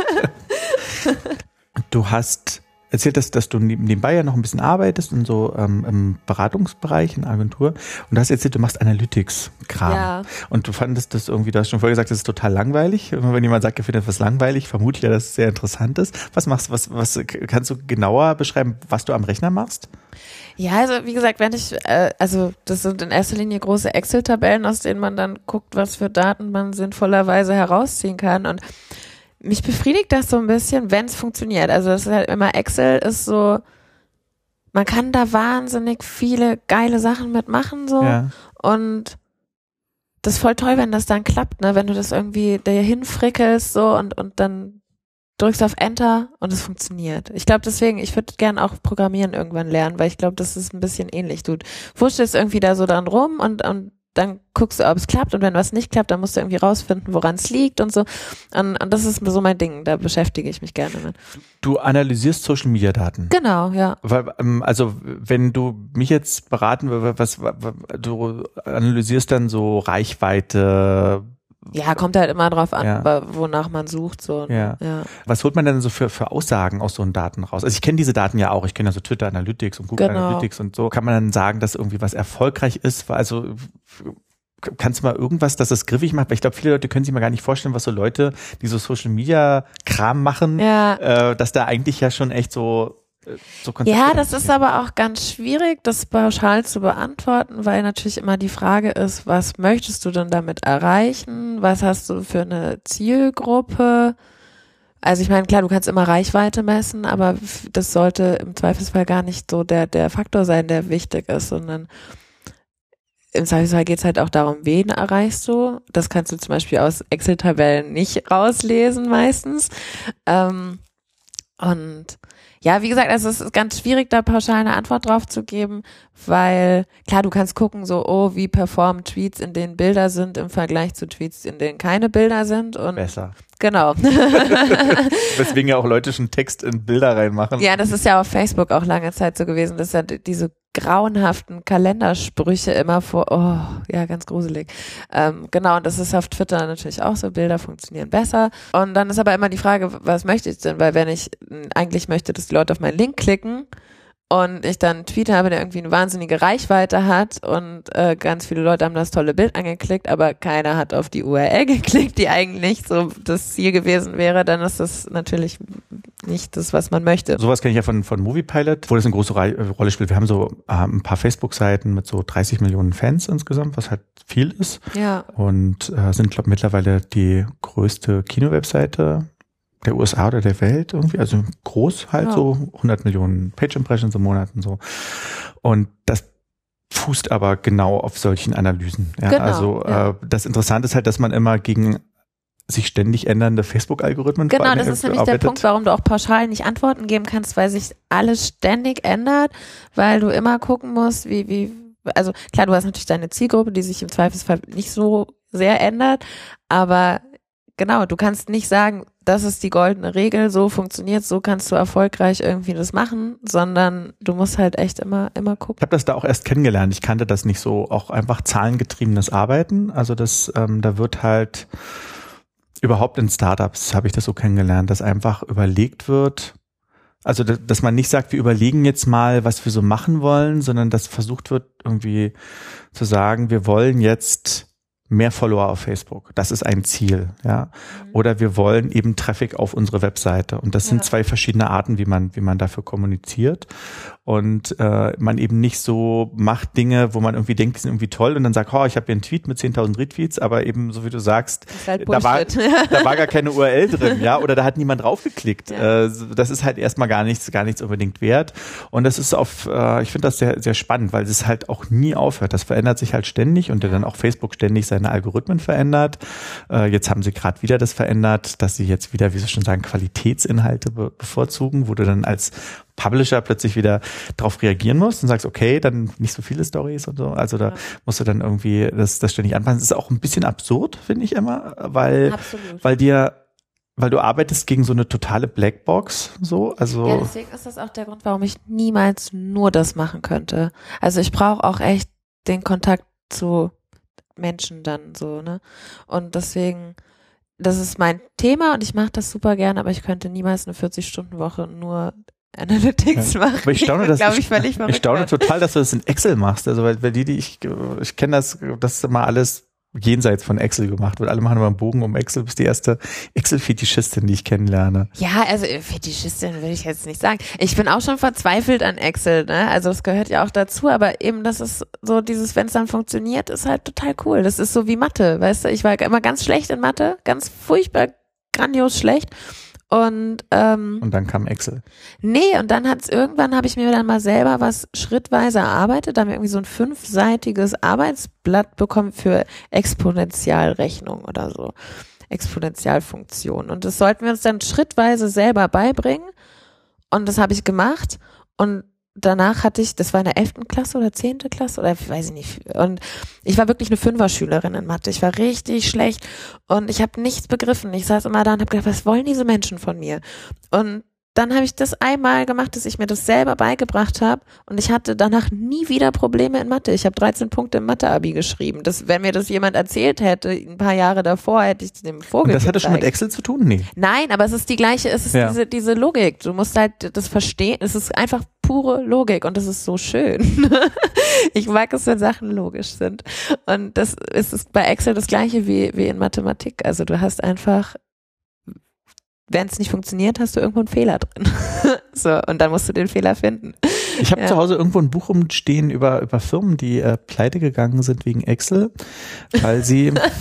Du hast erzählt, dass, dass du nebenbei ja noch ein bisschen arbeitest in so ähm, im Beratungsbereich, in Agentur. Und du hast erzählt, du machst Analytics-Kram. Ja. Und du fandest das irgendwie, du hast schon vorher gesagt, das ist total langweilig. Und wenn jemand sagt, er findet was langweilig, vermute ich ja, dass es sehr interessant ist. Was machst du, was, was, kannst du genauer beschreiben, was du am Rechner machst? Ja, also wie gesagt, wenn ich, äh, also das sind in erster Linie große Excel-Tabellen, aus denen man dann guckt, was für Daten man sinnvollerweise herausziehen kann. Und mich befriedigt das so ein bisschen, wenn es funktioniert. Also das ist halt immer, Excel ist so, man kann da wahnsinnig viele geile Sachen mitmachen so Ja. und das ist voll toll, wenn das dann klappt, ne, wenn du das irgendwie da hinfrickelst so und und dann drückst auf Enter und es funktioniert. Ich glaube deswegen, ich würde gerne auch Programmieren irgendwann lernen, weil ich glaube, das ist ein bisschen ähnlich. Du wurschtelst irgendwie da so dran rum und und dann guckst du, ob es klappt und wenn was nicht klappt, dann musst du irgendwie rausfinden, woran es liegt und so. Und, und das ist so mein Ding, da beschäftige ich mich gerne mit. Du analysierst Social-Media-Daten. Genau, ja. Weil, ähm, also wenn du mich jetzt beraten würdest, was, was du analysierst dann so Reichweite. Ja, kommt halt immer drauf an, Ja. wonach man sucht. So. Ja. Ja. Was holt man denn so für, für Aussagen aus so einen Daten raus? Also ich kenne diese Daten ja auch. Ich kenne ja so Twitter Analytics und Google Genau. Analytics und so. Kann man dann sagen, dass irgendwie was erfolgreich ist? Also kannst du mal irgendwas, dass das griffig macht? Weil ich glaube, viele Leute können sich mal gar nicht vorstellen, was so Leute, die so Social Media Kram machen, Ja. äh, dass da eigentlich ja schon echt so So Konzepte Ja, das ist aber auch ganz schwierig, das pauschal zu beantworten, weil natürlich immer die Frage ist, was möchtest du denn damit erreichen? Was hast du für eine Zielgruppe? Also ich meine, klar, du kannst immer Reichweite messen, aber das sollte im Zweifelsfall gar nicht so der, der Faktor sein, der wichtig ist, sondern im Zweifelsfall geht es halt auch darum, wen erreichst du. Das kannst du zum Beispiel aus Excel-Tabellen nicht rauslesen meistens. Ähm, und ja, wie gesagt, also es ist ganz schwierig, da pauschal eine Antwort drauf zu geben, weil klar, du kannst gucken, so, oh, wie performen Tweets, in denen Bilder sind, im Vergleich zu Tweets, in denen keine Bilder sind. Und besser. Genau. Weswegen ja auch Leute schon Text in Bilder reinmachen. Ja, das ist ja auf Facebook auch lange Zeit so gewesen, dass ja diese grauenhaften Kalendersprüche immer vor, oh, ja, ganz gruselig. Ähm, genau, und das ist auf Twitter natürlich auch so, Bilder funktionieren besser. Und dann ist aber immer die Frage, was möchte ich denn? Weil wenn ich eigentlich möchte, dass die Leute auf meinen Link klicken und ich dann einen Tweet habe, der irgendwie eine wahnsinnige Reichweite hat und äh, ganz viele Leute haben das tolle Bild angeklickt, aber keiner hat auf die U R L geklickt, die eigentlich so das Ziel gewesen wäre, dann ist das natürlich nicht das, was man möchte. Sowas kenne ich ja von, von Moviepilot, wo das eine große Re- Rolle spielt. Wir haben so äh, ein paar Facebook-Seiten mit so dreißig Millionen Fans insgesamt, was halt viel ist. Ja. Und äh, sind, glaube ich, mittlerweile die größte Kino-Webseite der U S A oder der Welt irgendwie, also groß halt, ja. So hundert Millionen Page-Impressions im Monat und so. Und das fußt aber genau auf solchen Analysen. Ja? Genau, also ja. äh, das Interessante ist halt, dass man immer gegen sich ständig ändernde Facebook-Algorithmen Genau, vor allem das ist nämlich arbeitet. der Punkt, warum du auch pauschal nicht Antworten geben kannst, weil sich alles ständig ändert, weil du immer gucken musst, wie, wie, also klar, du hast natürlich deine Zielgruppe, die sich im Zweifelsfall nicht so sehr ändert, aber genau, du kannst nicht sagen, das ist die goldene Regel, so funktioniert, so kannst du erfolgreich irgendwie das machen, sondern du musst halt echt immer immer gucken. Ich habe das da auch erst kennengelernt. Ich kannte das nicht so, auch einfach zahlengetriebenes Arbeiten. Also das, ähm, da wird halt überhaupt in Startups habe ich das so kennengelernt, dass einfach überlegt wird, also dass man nicht sagt, wir überlegen jetzt mal, was wir so machen wollen, sondern dass versucht wird irgendwie zu sagen, wir wollen jetzt mehr Follower auf Facebook. Das ist ein Ziel, ja. Oder wir wollen eben Traffic auf unsere Webseite. Und das sind ja. zwei verschiedene Arten, wie man, wie man dafür kommuniziert. Und äh, man eben nicht so macht Dinge, wo man irgendwie denkt, die sind irgendwie toll und dann sagt, oh, ich habe hier einen Tweet mit zehntausend Retweets, aber eben, so wie du sagst, halt da, war, da war gar keine U R L drin, ja, oder da hat niemand draufgeklickt. Ja. Äh, das ist halt erstmal gar nichts, gar nichts unbedingt wert. Und das ist auf, äh, ich finde das sehr, sehr spannend, weil es halt auch nie aufhört. Das verändert sich halt ständig und dann auch Facebook ständig seine Algorithmen verändert. Äh, jetzt haben sie gerade wieder das verändert, dass sie jetzt wieder, wie sie schon sagen, Qualitätsinhalte be- bevorzugen, wo du dann als Publisher plötzlich wieder drauf reagieren musst und sagst, okay, dann nicht so viele Stories und so. Also da ja. musst du dann irgendwie das, das ständig anpassen. Das ist auch ein bisschen absurd, finde ich immer, weil, Absolut. weil dir, weil du arbeitest gegen so eine totale Blackbox, so. Also. Ja, deswegen ist das auch der Grund, warum ich niemals nur das machen könnte. Also ich brauche auch echt den Kontakt zu Menschen dann so, ne? Und deswegen, das ist mein Thema und ich mache das super gerne, aber ich könnte niemals eine vierzig-Stunden-Woche nur Analytics ja. machen. Aber ich staune, dass glaub, ich, ich, völlig ich staune total, dass du das in Excel machst. Also weil, weil die, die ich, ich kenne das, das ist immer alles jenseits von Excel gemacht wird. Alle machen immer einen Bogen um Excel. Du bist die erste Excel-Fetischistin, die ich kennenlerne. Ja, also Fetischistin will ich jetzt nicht sagen. Ich bin auch schon verzweifelt an Excel, ne? Also das gehört ja auch dazu, aber eben das ist so dieses, wenn es dann funktioniert, ist halt total cool. Das ist so wie Mathe, weißt du? Ich war immer ganz schlecht in Mathe, ganz furchtbar, grandios schlecht. Und, ähm, und dann kam Excel. Nee, und dann hat's irgendwann, habe ich mir dann mal selber was schrittweise erarbeitet. Da haben wir irgendwie so ein fünfseitiges Arbeitsblatt bekommen für Exponentialrechnung oder so. Exponentialfunktion. Und das sollten wir uns dann schrittweise selber beibringen. Und das habe ich gemacht. Und danach hatte ich, das war in der elften Klasse oder zehnte Klasse oder weiß ich nicht. Und ich war wirklich eine Fünfer-Schülerin in Mathe. Ich war richtig schlecht und ich habe nichts begriffen. Ich saß immer da und habe gedacht, was wollen diese Menschen von mir? Und dann habe ich das einmal gemacht, dass ich mir das selber beigebracht habe und ich hatte danach nie wieder Probleme in Mathe. Ich habe dreizehn Punkte im Mathe-Abi geschrieben. Das, wenn mir das jemand erzählt hätte, ein paar Jahre davor, hätte ich es dem vorgezeigt. Und das hatte schon mit Excel zu tun? Nee. Nein, aber es ist die gleiche, es ist ja. diese, diese Logik. Du musst halt das verstehen. Es ist einfach pure Logik und das ist so schön. Ich mag es, wenn Sachen logisch sind. Und das ist bei Excel das gleiche wie, wie in Mathematik. Also du hast einfach, wenn es nicht funktioniert, hast du irgendwo einen Fehler drin. So, und dann musst du den Fehler finden. Ich habe ja. zu Hause irgendwo ein Buch rumstehen über, über Firmen, die äh, pleite gegangen sind wegen Excel, weil sie da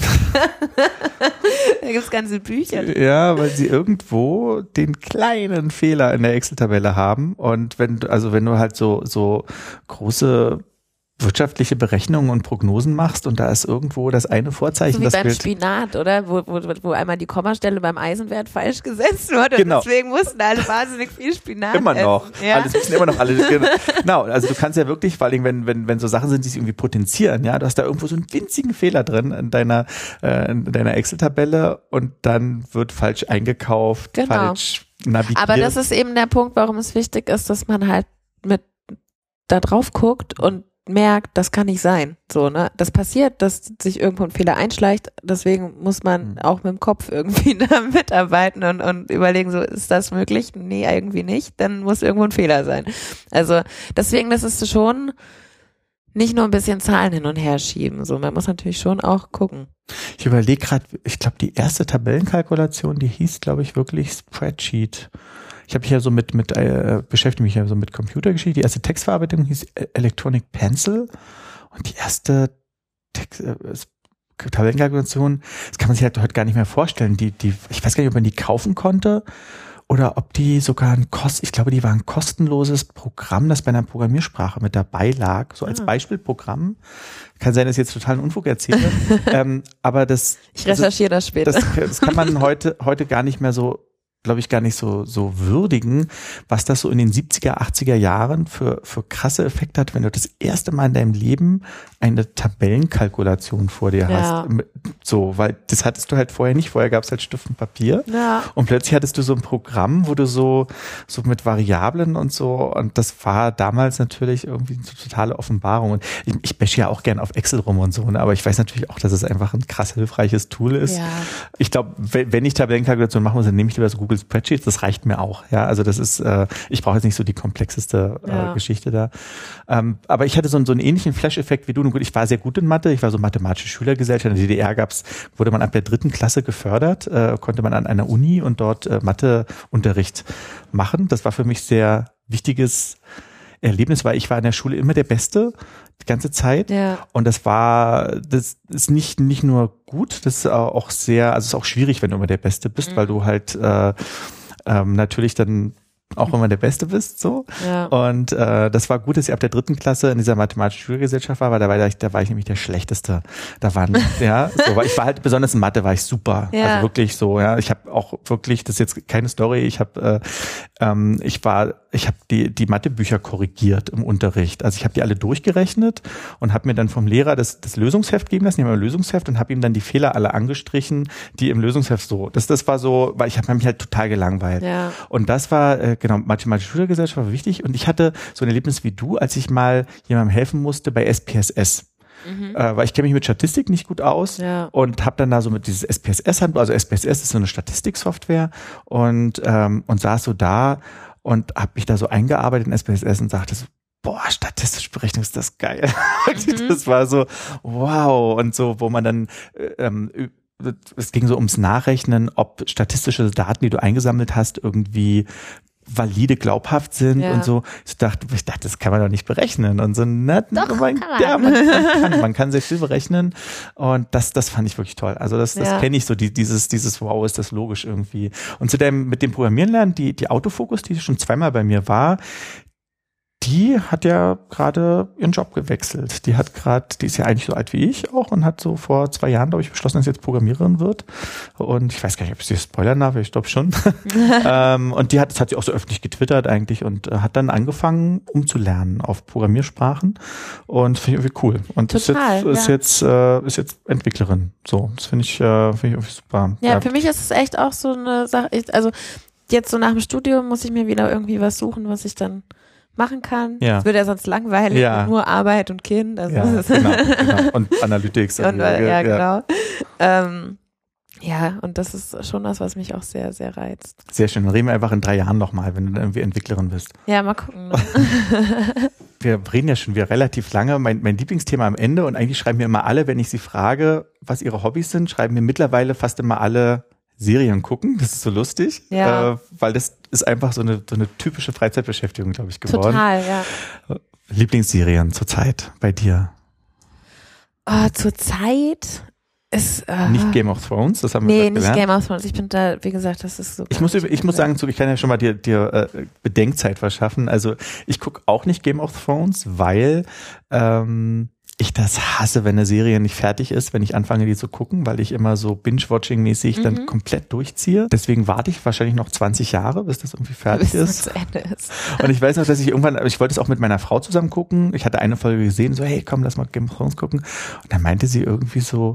gibt's ganze Bücher. Ja, weil sie irgendwo den kleinen Fehler in der Excel-Tabelle haben. Und wenn du, also wenn du halt so, so große wirtschaftliche Berechnungen und Prognosen machst und da ist irgendwo das eine Vorzeichen, so wie das beim Bild. Spinat, oder? Wo, wo, wo einmal die Kommastelle beim Eisenwert falsch gesetzt wurde. Genau. Deswegen mussten alle wahnsinnig viel Spinat Immer essen. noch. Ja. Alles müssen immer noch alle. Genau. Also du kannst ja wirklich, vor allem, wenn, wenn, wenn so Sachen sind, die sich irgendwie potenzieren, ja, du hast da irgendwo so einen winzigen Fehler drin in deiner, äh, in deiner Excel-Tabelle und dann wird falsch eingekauft, genau. falsch navigiert. Aber das ist eben der Punkt, warum es wichtig ist, dass man halt mit da drauf guckt und merkt, das kann nicht sein. So, ne? Das passiert, dass sich irgendwo ein Fehler einschleicht. Deswegen muss man auch mit dem Kopf irgendwie da mitarbeiten und, und überlegen, so, ist das möglich? Nee, irgendwie nicht. Dann muss irgendwo ein Fehler sein. Also, deswegen, das ist schon nicht nur ein bisschen Zahlen hin und her schieben. So, man muss natürlich schon auch gucken. Ich überlege gerade, ich glaube, die erste Tabellenkalkulation, die hieß, glaube ich, wirklich Spreadsheet. Ich habe mich ja so mit, mit äh, beschäftige mich ja so mit Computergeschichte. Die erste Textverarbeitung hieß Electronic Pencil und die erste Text, äh, Tabellenkalkulation, das kann man sich halt heute gar nicht mehr vorstellen. Die, die, ich weiß gar nicht, ob man die kaufen konnte oder ob die sogar ein Kost, ich glaube, die war ein kostenloses Programm, das bei einer Programmiersprache mit dabei lag, so als ah. Beispielprogramm. Kann sein, dass ich jetzt totalen Unfug erzähle, ähm, aber das. Ich recherchiere das, das später. Das, das kann man heute heute gar nicht mehr so, glaube ich, gar nicht so so würdigen, was das so in den siebziger, achtziger Jahren für für krasse Effekte hat, wenn du das erste Mal in deinem Leben eine Tabellenkalkulation vor dir ja. hast. So, weil das hattest du halt vorher nicht. Vorher gab es halt Stift und Papier. Ja. Und plötzlich hattest du so ein Programm, wo du so so mit Variablen und so, und das war damals natürlich irgendwie eine totale Offenbarung. Und ich, ich bashe ja auch gern auf Excel rum und so, ne? Aber ich weiß natürlich auch, dass es einfach ein krass hilfreiches Tool ist. Ja. Ich glaube, wenn ich Tabellenkalkulation machen muss, dann nehme ich lieber so Google Google Spreadsheets, das reicht mir auch. Ja, also das ist, äh, ich brauche jetzt nicht so die komplexeste äh, Ja. Geschichte da. Ähm, aber ich hatte so, so einen ähnlichen Flash-Effekt wie du. Nun gut, ich war sehr gut in Mathe, ich war so mathematische Schülergesellschaft. In der D D R gab's, wurde man ab der dritten Klasse gefördert, äh, konnte man an einer Uni und dort äh, Matheunterricht machen. Das war für mich sehr wichtiges Erlebnis, weil ich war in der Schule immer der Beste die ganze Zeit. Ja. Und das war, das ist nicht nicht nur gut, das ist auch sehr, also es ist auch schwierig, wenn du immer der Beste bist, Mhm. weil du halt äh, ähm, natürlich dann auch immer der Beste bist, so. Ja. Und äh, das war gut, dass ich ab der dritten Klasse in dieser mathematischen Schulgesellschaft war, weil da war ich, da war ich nämlich der Schlechteste. Da waren, ja, so, weil ich war halt besonders in Mathe war ich super. Ja. Also wirklich so, ja. Ich habe auch wirklich, das ist jetzt keine Story, ich habe, äh, ähm, ich war, ich habe die die Mathebücher korrigiert im Unterricht. Also ich habe die alle durchgerechnet und habe mir dann vom Lehrer das das Lösungsheft geben lassen, ich habe ein Lösungsheft und habe ihm dann die Fehler alle angestrichen, die im Lösungsheft so. Das das war so, weil ich habe mich halt total gelangweilt. Ja. Und das war, äh, genau, mathematische Schülergesellschaft war wichtig. Und ich hatte so ein Erlebnis wie du, als ich mal jemandem helfen musste bei S P S S. Mhm. Äh, weil ich kenne mich mit Statistik nicht gut aus Ja. und habe dann da so mit dieses S P S S, also S P S S ist so eine Statistiksoftware und ähm, und saß so da und habe mich da so eingearbeitet in S P S S und sagte so, boah, statistische Berechnung ist das geil. Mhm. Das war so, wow. Und so, wo man dann äh, ähm, es ging so ums Nachrechnen, ob statistische Daten, die du eingesammelt hast, irgendwie valide, glaubhaft sind Ja. und so. Ich dachte, ich dachte, das kann man doch nicht berechnen. Und so, na, Doch, man, kann man. ja, man, man kann, man kann sehr viel berechnen. Und das, das fand ich wirklich toll. Also das, das Ja. kenne ich so, die, dieses, dieses Wow, ist das logisch irgendwie. Und zu dem, mit dem Programmieren lernen, die, die Autofokus, die schon zweimal bei mir war, die hat ja gerade ihren Job gewechselt. Die hat gerade, die ist ja eigentlich so alt wie ich auch und hat so vor zwei Jahren, glaube ich, beschlossen, dass sie jetzt Programmiererin wird. Und ich weiß gar nicht, ob ich sie spoilern darf, ich glaube schon. ähm, und die hat, das hat sie auch so öffentlich getwittert eigentlich und äh, hat dann angefangen, umzulernen auf Programmiersprachen. Und finde ich irgendwie cool. Und Total, ist jetzt, ja. ist jetzt, äh, ist jetzt Entwicklerin. So, das finde ich, äh, finde ich irgendwie super. Ja, für mich ist es echt auch so eine Sache. Ich, also jetzt so nach dem Studium muss ich mir wieder irgendwie was suchen, was ich dann machen kann. Ja. Es wird ja sonst langweilig, Ja. mit nur Arbeit und Kind. Also Ja, das ist genau, genau. Und Analytics. und, irgendwie, äh, ja, ja. genau. Ähm, ja, und das ist schon das, was mich auch sehr, sehr reizt. Sehr schön. Dann reden wir einfach in drei Jahren nochmal, wenn du dann irgendwie Entwicklerin bist. Ja, mal gucken. Ne? Wir reden ja schon wieder relativ lange. Mein, mein Lieblingsthema am Ende und eigentlich schreiben mir immer alle, wenn ich sie frage, was ihre Hobbys sind, schreiben mir mittlerweile fast immer alle Serien gucken. Das ist so lustig, Ja. äh, weil das ist einfach so eine, so eine typische Freizeitbeschäftigung, glaube ich, geworden. Total, ja. Lieblingsserien zurzeit bei dir? Oh, zur Zeit ist äh, Nicht Game of Thrones, das haben wir nee, gerade nicht gelernt. Game of Thrones. Ich bin da, wie gesagt, das ist so. Ich muss, ich muss sagen, ich kann ja schon mal dir, dir äh, Bedenkzeit verschaffen. Also ich gucke auch nicht Game of Thrones, weil ähm, ich das hasse, wenn eine Serie nicht fertig ist, wenn ich anfange, die zu gucken, weil ich immer so Binge-Watching-mäßig Mhm. dann komplett durchziehe. Deswegen warte ich wahrscheinlich noch zwanzig Jahre, bis das irgendwie fertig bis es ist. zu Ende ist. Und ich weiß noch, dass ich irgendwann, ich wollte es auch mit meiner Frau zusammen gucken. Ich hatte eine Folge gesehen, so, hey, komm, lass mal Game of Thrones gucken. Und dann meinte sie irgendwie so,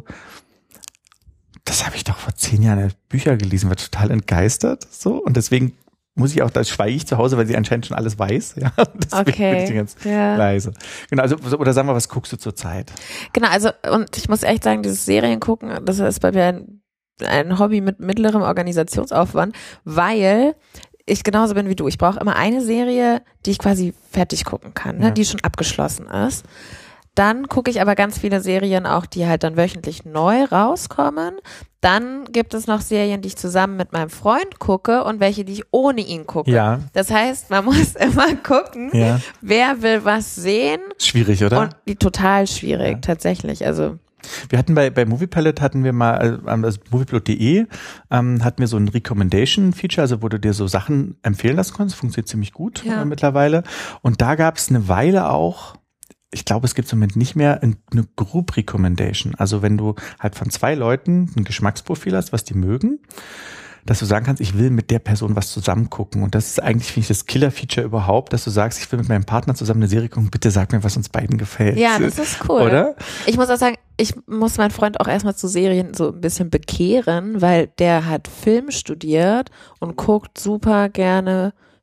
das habe ich doch vor zehn Jahren in Bücher gelesen, war total entgeistert, so. Und deswegen muss ich auch, da schweige ich zu Hause, weil sie anscheinend schon alles weiß, ja. Deswegen Okay, bin ich die ganz ja. leise. Genau, also, oder sagen wir, was guckst du zur Zeit? Genau, also und ich muss echt sagen, dieses Serien gucken, das ist bei mir ein, ein Hobby mit mittlerem Organisationsaufwand, weil ich genauso bin wie du. Ich brauche immer eine Serie, die ich quasi fertig gucken kann, ne, Ja. die schon abgeschlossen ist. Dann gucke ich aber ganz viele Serien auch, die halt dann wöchentlich neu rauskommen. Dann gibt es noch Serien, die ich zusammen mit meinem Freund gucke und welche, die ich ohne ihn gucke. Ja. Das heißt, man muss immer gucken, Ja. wer will was sehen. Schwierig, oder? Und die total schwierig, Ja. tatsächlich. Also Wir hatten bei, bei Moviepilot hatten wir mal, also moviepilot punkt de, ähm, hatten wir so ein Recommendation-Feature, also wo du dir so Sachen empfehlen lassen konntest, funktioniert ziemlich gut Ja. äh, mittlerweile. Und da gab es eine Weile auch, ich glaube, es gibt im Moment nicht mehr eine Group Recommendation. Also wenn du halt von zwei Leuten ein Geschmacksprofil hast, was die mögen, dass du sagen kannst, ich will mit der Person was zusammen gucken. Und das ist eigentlich, finde ich, das Killer-Feature überhaupt, dass du sagst, ich will mit meinem Partner zusammen eine Serie gucken, bitte sag mir, was uns beiden gefällt. ja, das ist cool. Oder? Ich muss auch sagen, ich muss meinen Freund auch erstmal zu Serien so ein bisschen bekehren, weil der hat Film studiert und guckt super gerne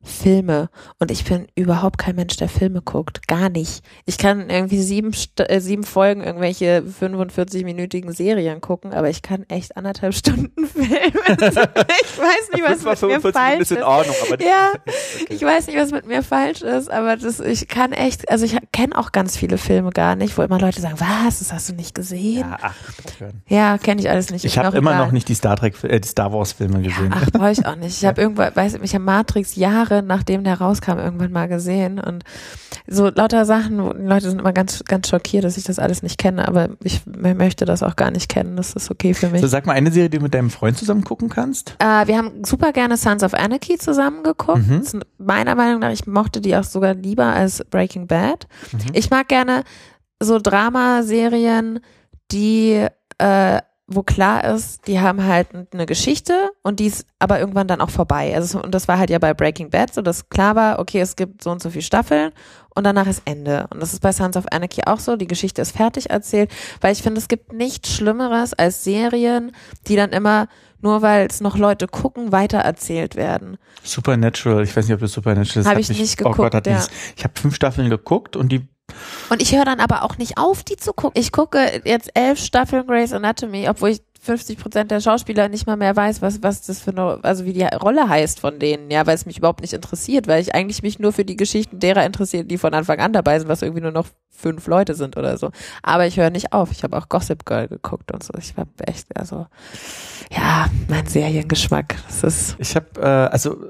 Filme. Und ich bin überhaupt kein Mensch, der Filme guckt. Gar nicht. Ich kann irgendwie sieben, St- äh, sieben Folgen irgendwelche fünfundvierzig-minütigen Serien gucken, aber ich kann echt anderthalb Stunden filmen. Ich weiß nicht, was mit mir falsch ist. In Ordnung, aber ja, okay. Ich weiß nicht, was mit mir falsch ist, aber das, ich kann echt, also ich kenne auch ganz viele Filme gar nicht, wo immer Leute sagen, was, das hast du nicht gesehen? Ja, ach, ja kenne ich alles nicht. Ich habe immer egal. noch nicht die Star Trek, äh, die Star Wars Filme gesehen. Ja, ach, brauche ich auch nicht. Ich habe irgendwann, weiß ich, ich habe Matrix Jahre nachdem der rauskam, irgendwann mal gesehen und so lauter Sachen, wo die Leute sind immer ganz, ganz schockiert, dass ich das alles nicht kenne, aber ich möchte das auch gar nicht kennen, das ist okay für mich. So, sag mal eine Serie, die du mit deinem Freund zusammen gucken kannst? Äh, wir haben super gerne Sons of Anarchy zusammen geguckt, mhm. Das ist meiner Meinung nach, ich mochte die auch sogar lieber als Breaking Bad. Mhm. Ich mag gerne so Dramaserien, die äh, wo klar ist, die haben halt eine Geschichte und die ist aber irgendwann dann auch vorbei. Also und das war halt ja bei Breaking Bad so, dass klar war, okay, es gibt so und so viele Staffeln und danach ist Ende. Und das ist bei Sons of Anarchy auch so, die Geschichte ist fertig erzählt, weil ich finde, es gibt nichts Schlimmeres als Serien, die dann immer, nur weil es noch Leute gucken, weitererzählt werden. Supernatural, ich weiß nicht, ob das Supernatural ist. Habe ich nicht geguckt, oh Gott, hat ja. nicht, ich habe fünf Staffeln geguckt und die Und ich höre dann aber auch nicht auf, die zu gucken. Ich gucke jetzt elf Staffeln Grey's Anatomy, obwohl ich fünfzig Prozent der Schauspieler nicht mal mehr weiß, was, was das für eine, also wie die Rolle heißt von denen, ja, weil es mich überhaupt nicht interessiert, weil ich eigentlich mich nur für die Geschichten derer interessiert, die von Anfang an dabei sind, was irgendwie nur noch fünf Leute sind oder so. Aber ich höre nicht auf. Ich habe auch Gossip Girl geguckt und so. Ich war echt, also, ja, mein Seriengeschmack. Das ist. Ich habe, äh, also,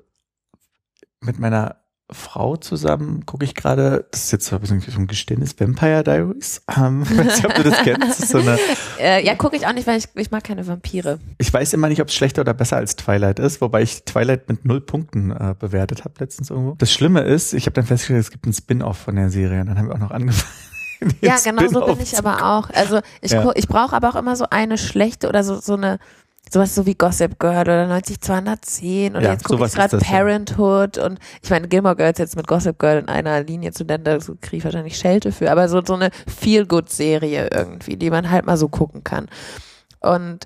mit meiner Frau zusammen gucke ich gerade, das ist jetzt so ein Geständnis, Vampire Diaries. Ähm, ich weiß nicht, ob du das kennst. Das ist so eine, äh, ja, gucke ich auch nicht, weil ich, ich mag keine Vampire. Ich weiß immer nicht, ob es schlechter oder besser als Twilight ist, wobei ich Twilight mit null Punkten äh, bewertet habe letztens irgendwo. Das Schlimme ist, ich habe dann festgestellt, es gibt einen Spin-off von der Serie und dann haben wir auch noch angefangen. Ja, genau so bin ich aber auch. Also ich, ja. ich brauche aber auch immer so eine schlechte oder so, so eine sowas so wie Gossip Girl oder neunzig zweihundertzehn oder ja, jetzt gucke ich gerade Parenthood ja. Und ich meine Gilmore Girls jetzt mit Gossip Girl in einer Linie zu nennen, da kriege ich wahrscheinlich Schelte für, aber so, so eine Feel-Good-Serie irgendwie, die man halt mal so gucken kann. Und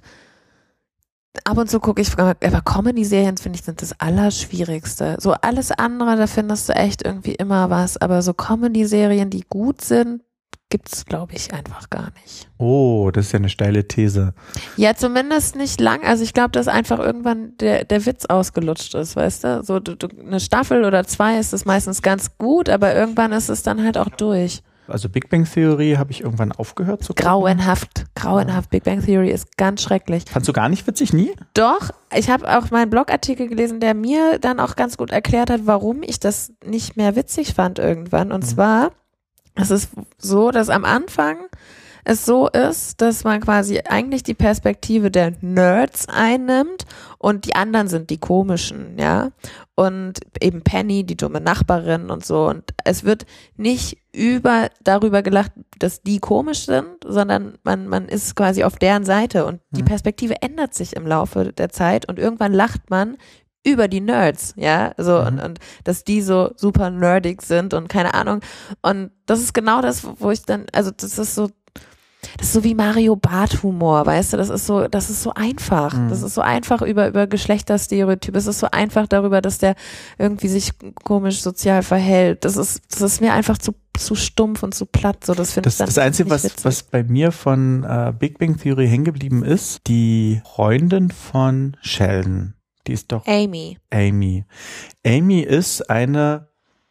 ab und zu gucke ich, aber Comedy-Serien finde ich sind das Allerschwierigste. So alles andere, da findest du echt irgendwie immer was, aber so Comedy-Serien, die gut sind, gibt's, glaube ich, einfach gar nicht. Oh, das ist ja eine steile These. Ja, zumindest nicht lang. Also ich glaube, dass einfach irgendwann der der Witz ausgelutscht ist, weißt du? So du, du, eine Staffel oder zwei ist es meistens ganz gut, aber irgendwann ist es dann halt auch durch. Also Big Bang Theory habe ich irgendwann aufgehört zu gucken. Grauenhaft, grauenhaft. Big Bang Theory ist ganz schrecklich. Fandst du gar nicht witzig, nie? Doch, ich habe auch meinen Blogartikel gelesen, der mir dann auch ganz gut erklärt hat, warum ich das nicht mehr witzig fand irgendwann. Und mhm. zwar es ist so, dass am Anfang es so ist, dass man quasi eigentlich die Perspektive der Nerds einnimmt und die anderen sind die komischen, ja. Und eben Penny, die dumme Nachbarin und so. Und es wird nicht über darüber gelacht, dass die komisch sind, sondern man, man ist quasi auf deren Seite und die Perspektive ändert sich im Laufe der Zeit und irgendwann lacht man über die Nerds, ja, so mhm. und, und dass die so super nerdig sind und keine Ahnung. Und das ist genau das, wo ich dann, also das ist so, das ist so wie Mario Barth Humor, weißt du, das ist so, das ist so einfach. Mhm. Das ist so einfach über, über Geschlechterstereotype. Es ist so einfach darüber, dass der irgendwie sich komisch sozial verhält. Das ist, das ist mir einfach zu, zu stumpf und zu platt. So, das finde ich dann Das Einzige, was, was bei mir von äh, Big Bang Theory hängen geblieben ist, die Freundin von Sheldon. Die ist doch Amy. Amy. Amy ist eine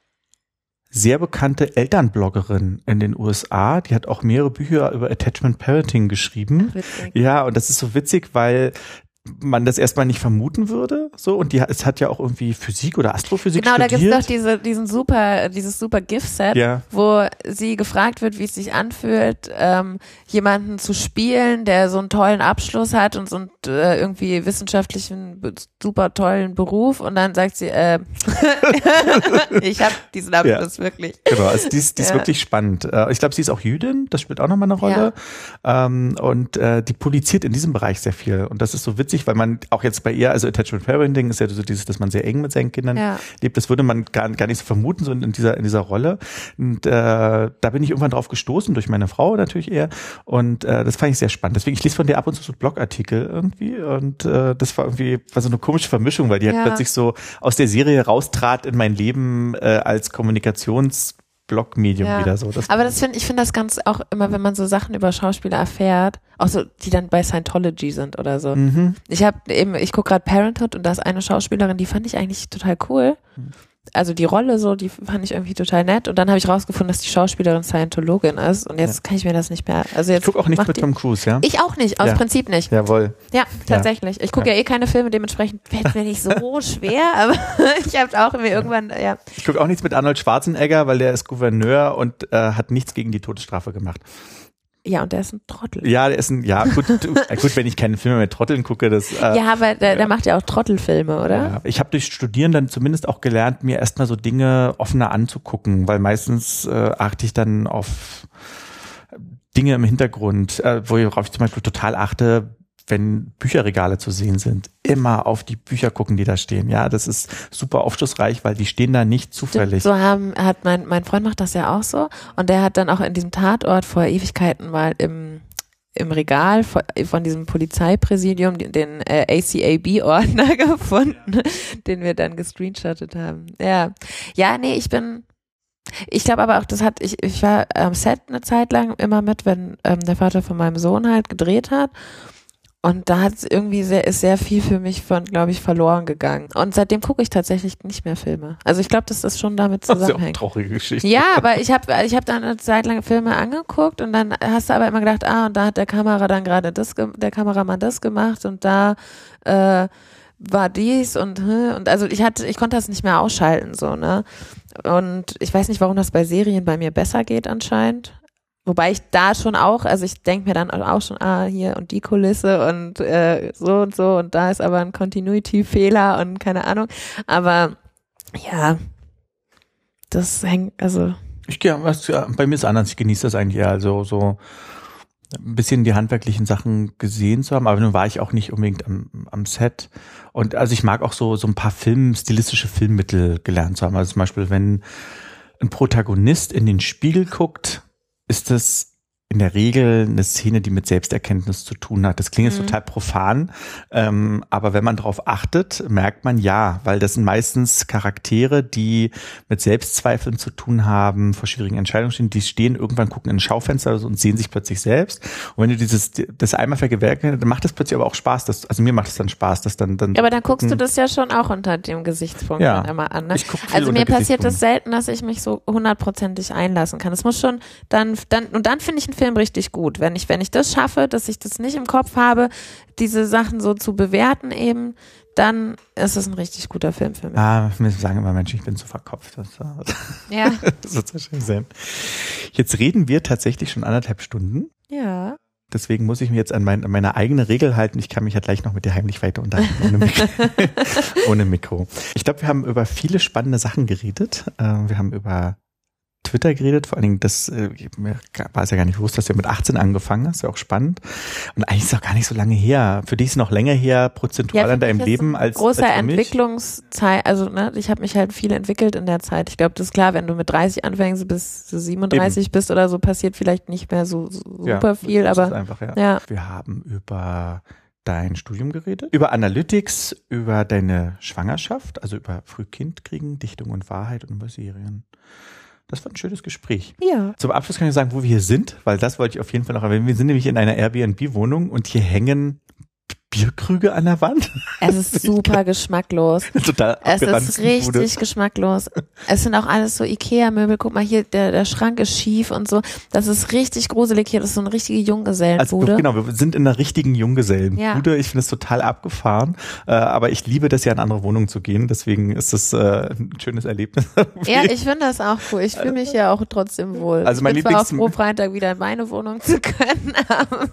sehr bekannte Elternbloggerin in den U S A. Die hat auch mehrere Bücher über Attachment Parenting geschrieben. Witzig. Ja, und das ist so witzig, weil man das erstmal nicht vermuten würde, so, und die, es hat ja auch irgendwie Physik oder Astrophysik genau, studiert. Genau, da gibt's doch diese, diesen super, dieses super GIF-Set, ja. wo sie gefragt wird, wie es sich anfühlt, ähm, jemanden zu spielen, der so einen tollen Abschluss hat und so einen äh, irgendwie wissenschaftlichen, super tollen Beruf, und dann sagt sie, äh, ich habe diesen Abschluss ja. wirklich. Genau, also die ist, die ist ja. wirklich spannend. Äh, ich glaube, sie ist auch Jüdin, das spielt auch nochmal eine Rolle. Ja. Ähm, und äh, die publiziert in diesem Bereich sehr viel. Und das ist so witzig, lustig, weil man auch jetzt bei ihr, also Attachment Parenting ist ja so dieses, dass man sehr eng mit seinen Kindern ja. lebt. Das würde man gar, gar nicht so vermuten, so in, in dieser in dieser Rolle. Und äh, da bin ich irgendwann drauf gestoßen, durch meine Frau natürlich eher. Und äh, das fand ich sehr spannend. Deswegen, ich lese von der ab und zu so Blogartikel irgendwie. Und äh, das war irgendwie war so eine komische Vermischung, weil die ja. halt plötzlich so aus der Serie raustrat in mein Leben äh, als Kommunikations- Blogmedium ja. wieder so. Das aber das finde ich finde das ganz auch immer, wenn man so Sachen über Schauspieler erfährt, auch so, die dann bei Scientology sind oder so. Mhm. Ich habe eben, ich gucke gerade Parenthood und da ist eine Schauspielerin, die fand ich eigentlich total cool. Mhm. Also die Rolle so, die fand ich irgendwie total nett und dann habe ich rausgefunden, dass die Schauspielerin Scientologin ist und jetzt ja. kann ich mir das nicht mehr, also jetzt. Ich gucke auch nicht mit Tom Cruise, ja? Ich auch nicht, aus ja. Prinzip nicht. Jawohl. Ja, tatsächlich. Ich gucke ja. ja eh keine Filme, dementsprechend fällt es mir nicht so schwer, aber ich habe auch mir irgendwann, ja. Ich gucke auch nichts mit Arnold Schwarzenegger, weil der ist Gouverneur und äh, hat nichts gegen die Todesstrafe gemacht. Ja, und der ist ein Trottel. Ja, der ist ein, ja, gut, gut, wenn ich keine Filme mit Trotteln gucke, das. Äh, ja, aber der, der macht ja auch Trottelfilme, oder? Ja, ich habe durch Studieren dann zumindest auch gelernt, mir erstmal so Dinge offener anzugucken, weil meistens äh, achte ich dann auf Dinge im Hintergrund, äh, worauf ich zum Beispiel total achte, wenn Bücherregale zu sehen sind, immer auf die Bücher gucken, die da stehen. Ja, das ist super aufschlussreich, weil die stehen da nicht zufällig. So haben, hat mein, mein Freund macht das ja auch so und der hat dann auch in diesem Tatort vor Ewigkeiten mal im, im Regal von, von diesem Polizeipräsidium den, den äh, A C A B-Ordner gefunden, den wir dann gescreenshottet haben. Ja, ja, nee, ich bin Ich glaube aber auch, das hat, ich, ich war am Set eine Zeit lang immer mit, wenn ähm, der Vater von meinem Sohn halt gedreht hat. Und da hat es irgendwie sehr, ist sehr viel für mich von, glaube ich, verloren gegangen. Und seitdem gucke ich tatsächlich nicht mehr Filme. Also ich glaube, dass das schon damit zusammenhängt. Das ist ja auch traurige Geschichte. Ja, aber ich habe ich hab dann eine Zeit lang Filme angeguckt und dann hast du aber immer gedacht, ah, und da hat der Kamera dann gerade das, der Kameramann das gemacht und da äh, war dies und und also ich hatte, ich konnte das nicht mehr ausschalten, so, ne? Und ich weiß nicht, warum das bei Serien bei mir besser geht anscheinend. Wobei ich da schon auch, also ich denke mir dann auch schon, ah, hier und die Kulisse und äh, so und so und da ist aber ein Continuity-Fehler und keine Ahnung. Aber ja, das hängt, also. Ich gehe, was, ja, bei mir ist anders, ich genieße das eigentlich eher, also so ein bisschen die handwerklichen Sachen gesehen zu haben, aber nun war ich auch nicht unbedingt am, am Set. Und also ich mag auch so, so ein paar Film, stilistische Filmmittel gelernt zu haben. Also zum Beispiel, wenn ein Protagonist in den Spiegel guckt, ist das in der Regel eine Szene, die mit Selbsterkenntnis zu tun hat. Das klingt jetzt mhm. total profan, ähm, aber wenn man darauf achtet, merkt man ja, weil das sind meistens Charaktere, die mit Selbstzweifeln zu tun haben, vor schwierigen Entscheidungen stehen, die stehen irgendwann, gucken in ein Schaufenster also und sehen sich plötzlich selbst. Und wenn du dieses das einmal vergewerkst, dann macht das plötzlich aber auch Spaß. Das, also mir macht es dann Spaß, dass dann dann. Ja, aber dann guckst du das ja schon auch unter dem Gesichtspunkt ja. dann immer an. Ne? Ich guck viel also mir unter passiert das selten, dass ich mich so hundertprozentig einlassen kann. Es muss schon dann dann und dann finde ich einen Film richtig gut. Wenn ich, wenn ich das schaffe, dass ich das nicht im Kopf habe, diese Sachen so zu bewerten eben, dann ist es ein richtig guter Film für mich. Ah, wir sagen immer, Mensch, ich bin zu verkopft. Das, ja. Das wird so schön sein. Jetzt reden wir tatsächlich schon anderthalb Stunden. Ja. Deswegen muss ich mir jetzt an, mein, an meine eigene Regel halten. Ich kann mich ja gleich noch mit dir heimlich weiter unterhalten, ohne Mikro. ohne Mikro. Ich glaube, wir haben über viele spannende Sachen geredet. Wir haben über Twitter geredet, vor allen Dingen, das äh, mir war es ja gar nicht bewusst, dass du mit achtzehn angefangen hast, ist ja auch spannend. Und eigentlich ist es auch gar nicht so lange her. Für dich ist es noch länger her, prozentual ja, an deinem Leben als großer als für mich. Entwicklungszeit, also ne, ich habe mich halt viel entwickelt in der Zeit. Ich glaube, das ist klar, wenn du mit dreißig anfängst, bis du siebenunddreißig Eben. bist oder so, passiert vielleicht nicht mehr so, so super ja, viel, das aber ist einfach, ja. ja. Wir haben über dein Studium geredet, über Analytics, über deine Schwangerschaft, also über Frühkindkriegen, Dichtung und Wahrheit und über Serien. Das war ein schönes Gespräch. Ja. Zum Abschluss kann ich sagen, wo wir hier sind, weil das wollte ich auf jeden Fall noch erwähnen. Wir sind nämlich in einer Airbnb-Wohnung und hier hängen Bierkrüge an der Wand. Es ist super geschmacklos. Total Es ist richtig Bude. geschmacklos. Es sind auch alles so Ikea-Möbel. Guck mal hier, der, der Schrank ist schief und so. Das ist richtig gruselig hier. Das ist so eine richtige Junggesellenbude. Also, genau, wir sind in einer richtigen Junggesellenbude. Ja. Ich finde es total abgefahren. Äh, aber ich liebe das ja, in andere Wohnungen zu gehen. Deswegen ist das äh, ein schönes Erlebnis. Ja, ich finde das auch cool. Ich fühle mich ja auch trotzdem wohl. Also mein ich bin Lieblings- zwar auch froh, Freitag wieder in meine Wohnung zu können, aber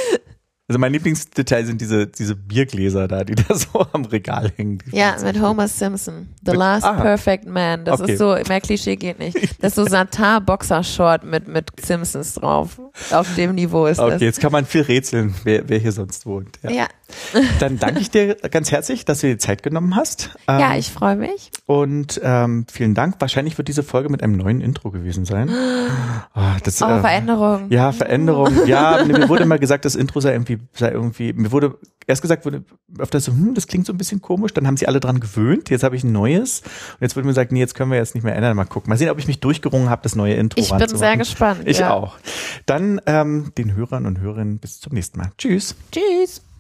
Also mein Lieblingsdetail sind diese diese Biergläser da, die da so am Regal hängen. Die ja, mit Homer Simpson. The Last ah, Perfect Man. Das okay. ist so, mehr Klischee geht nicht. Das ist so Satin-Boxershort mit mit Simpsons drauf. Auf dem Niveau ist okay, das. Okay, jetzt kann man viel rätseln, wer, wer hier sonst wohnt. Ja. ja. Dann danke ich dir ganz herzlich, dass du dir die Zeit genommen hast. Ähm, ja, ich freue mich. Und ähm, vielen Dank. Wahrscheinlich wird diese Folge mit einem neuen Intro gewesen sein. Oh, das, oh äh, Veränderung. Ja, Veränderung. Ja, mir wurde mal gesagt, das Intro sei irgendwie, sei irgendwie, mir wurde erst gesagt, wurde öfter so, hm, das klingt so ein bisschen komisch. Dann haben sie alle dran gewöhnt. Jetzt habe ich ein neues. Und jetzt wurde mir gesagt, nee, jetzt können wir jetzt nicht mehr ändern. Mal gucken. Mal sehen, ob ich mich durchgerungen habe, das neue Intro ranzumachen. Ich bin sehr gespannt. Ich ja. auch. Dann ähm, den Hörern und Hörerinnen bis zum nächsten Mal. Tschüss. Tschüss.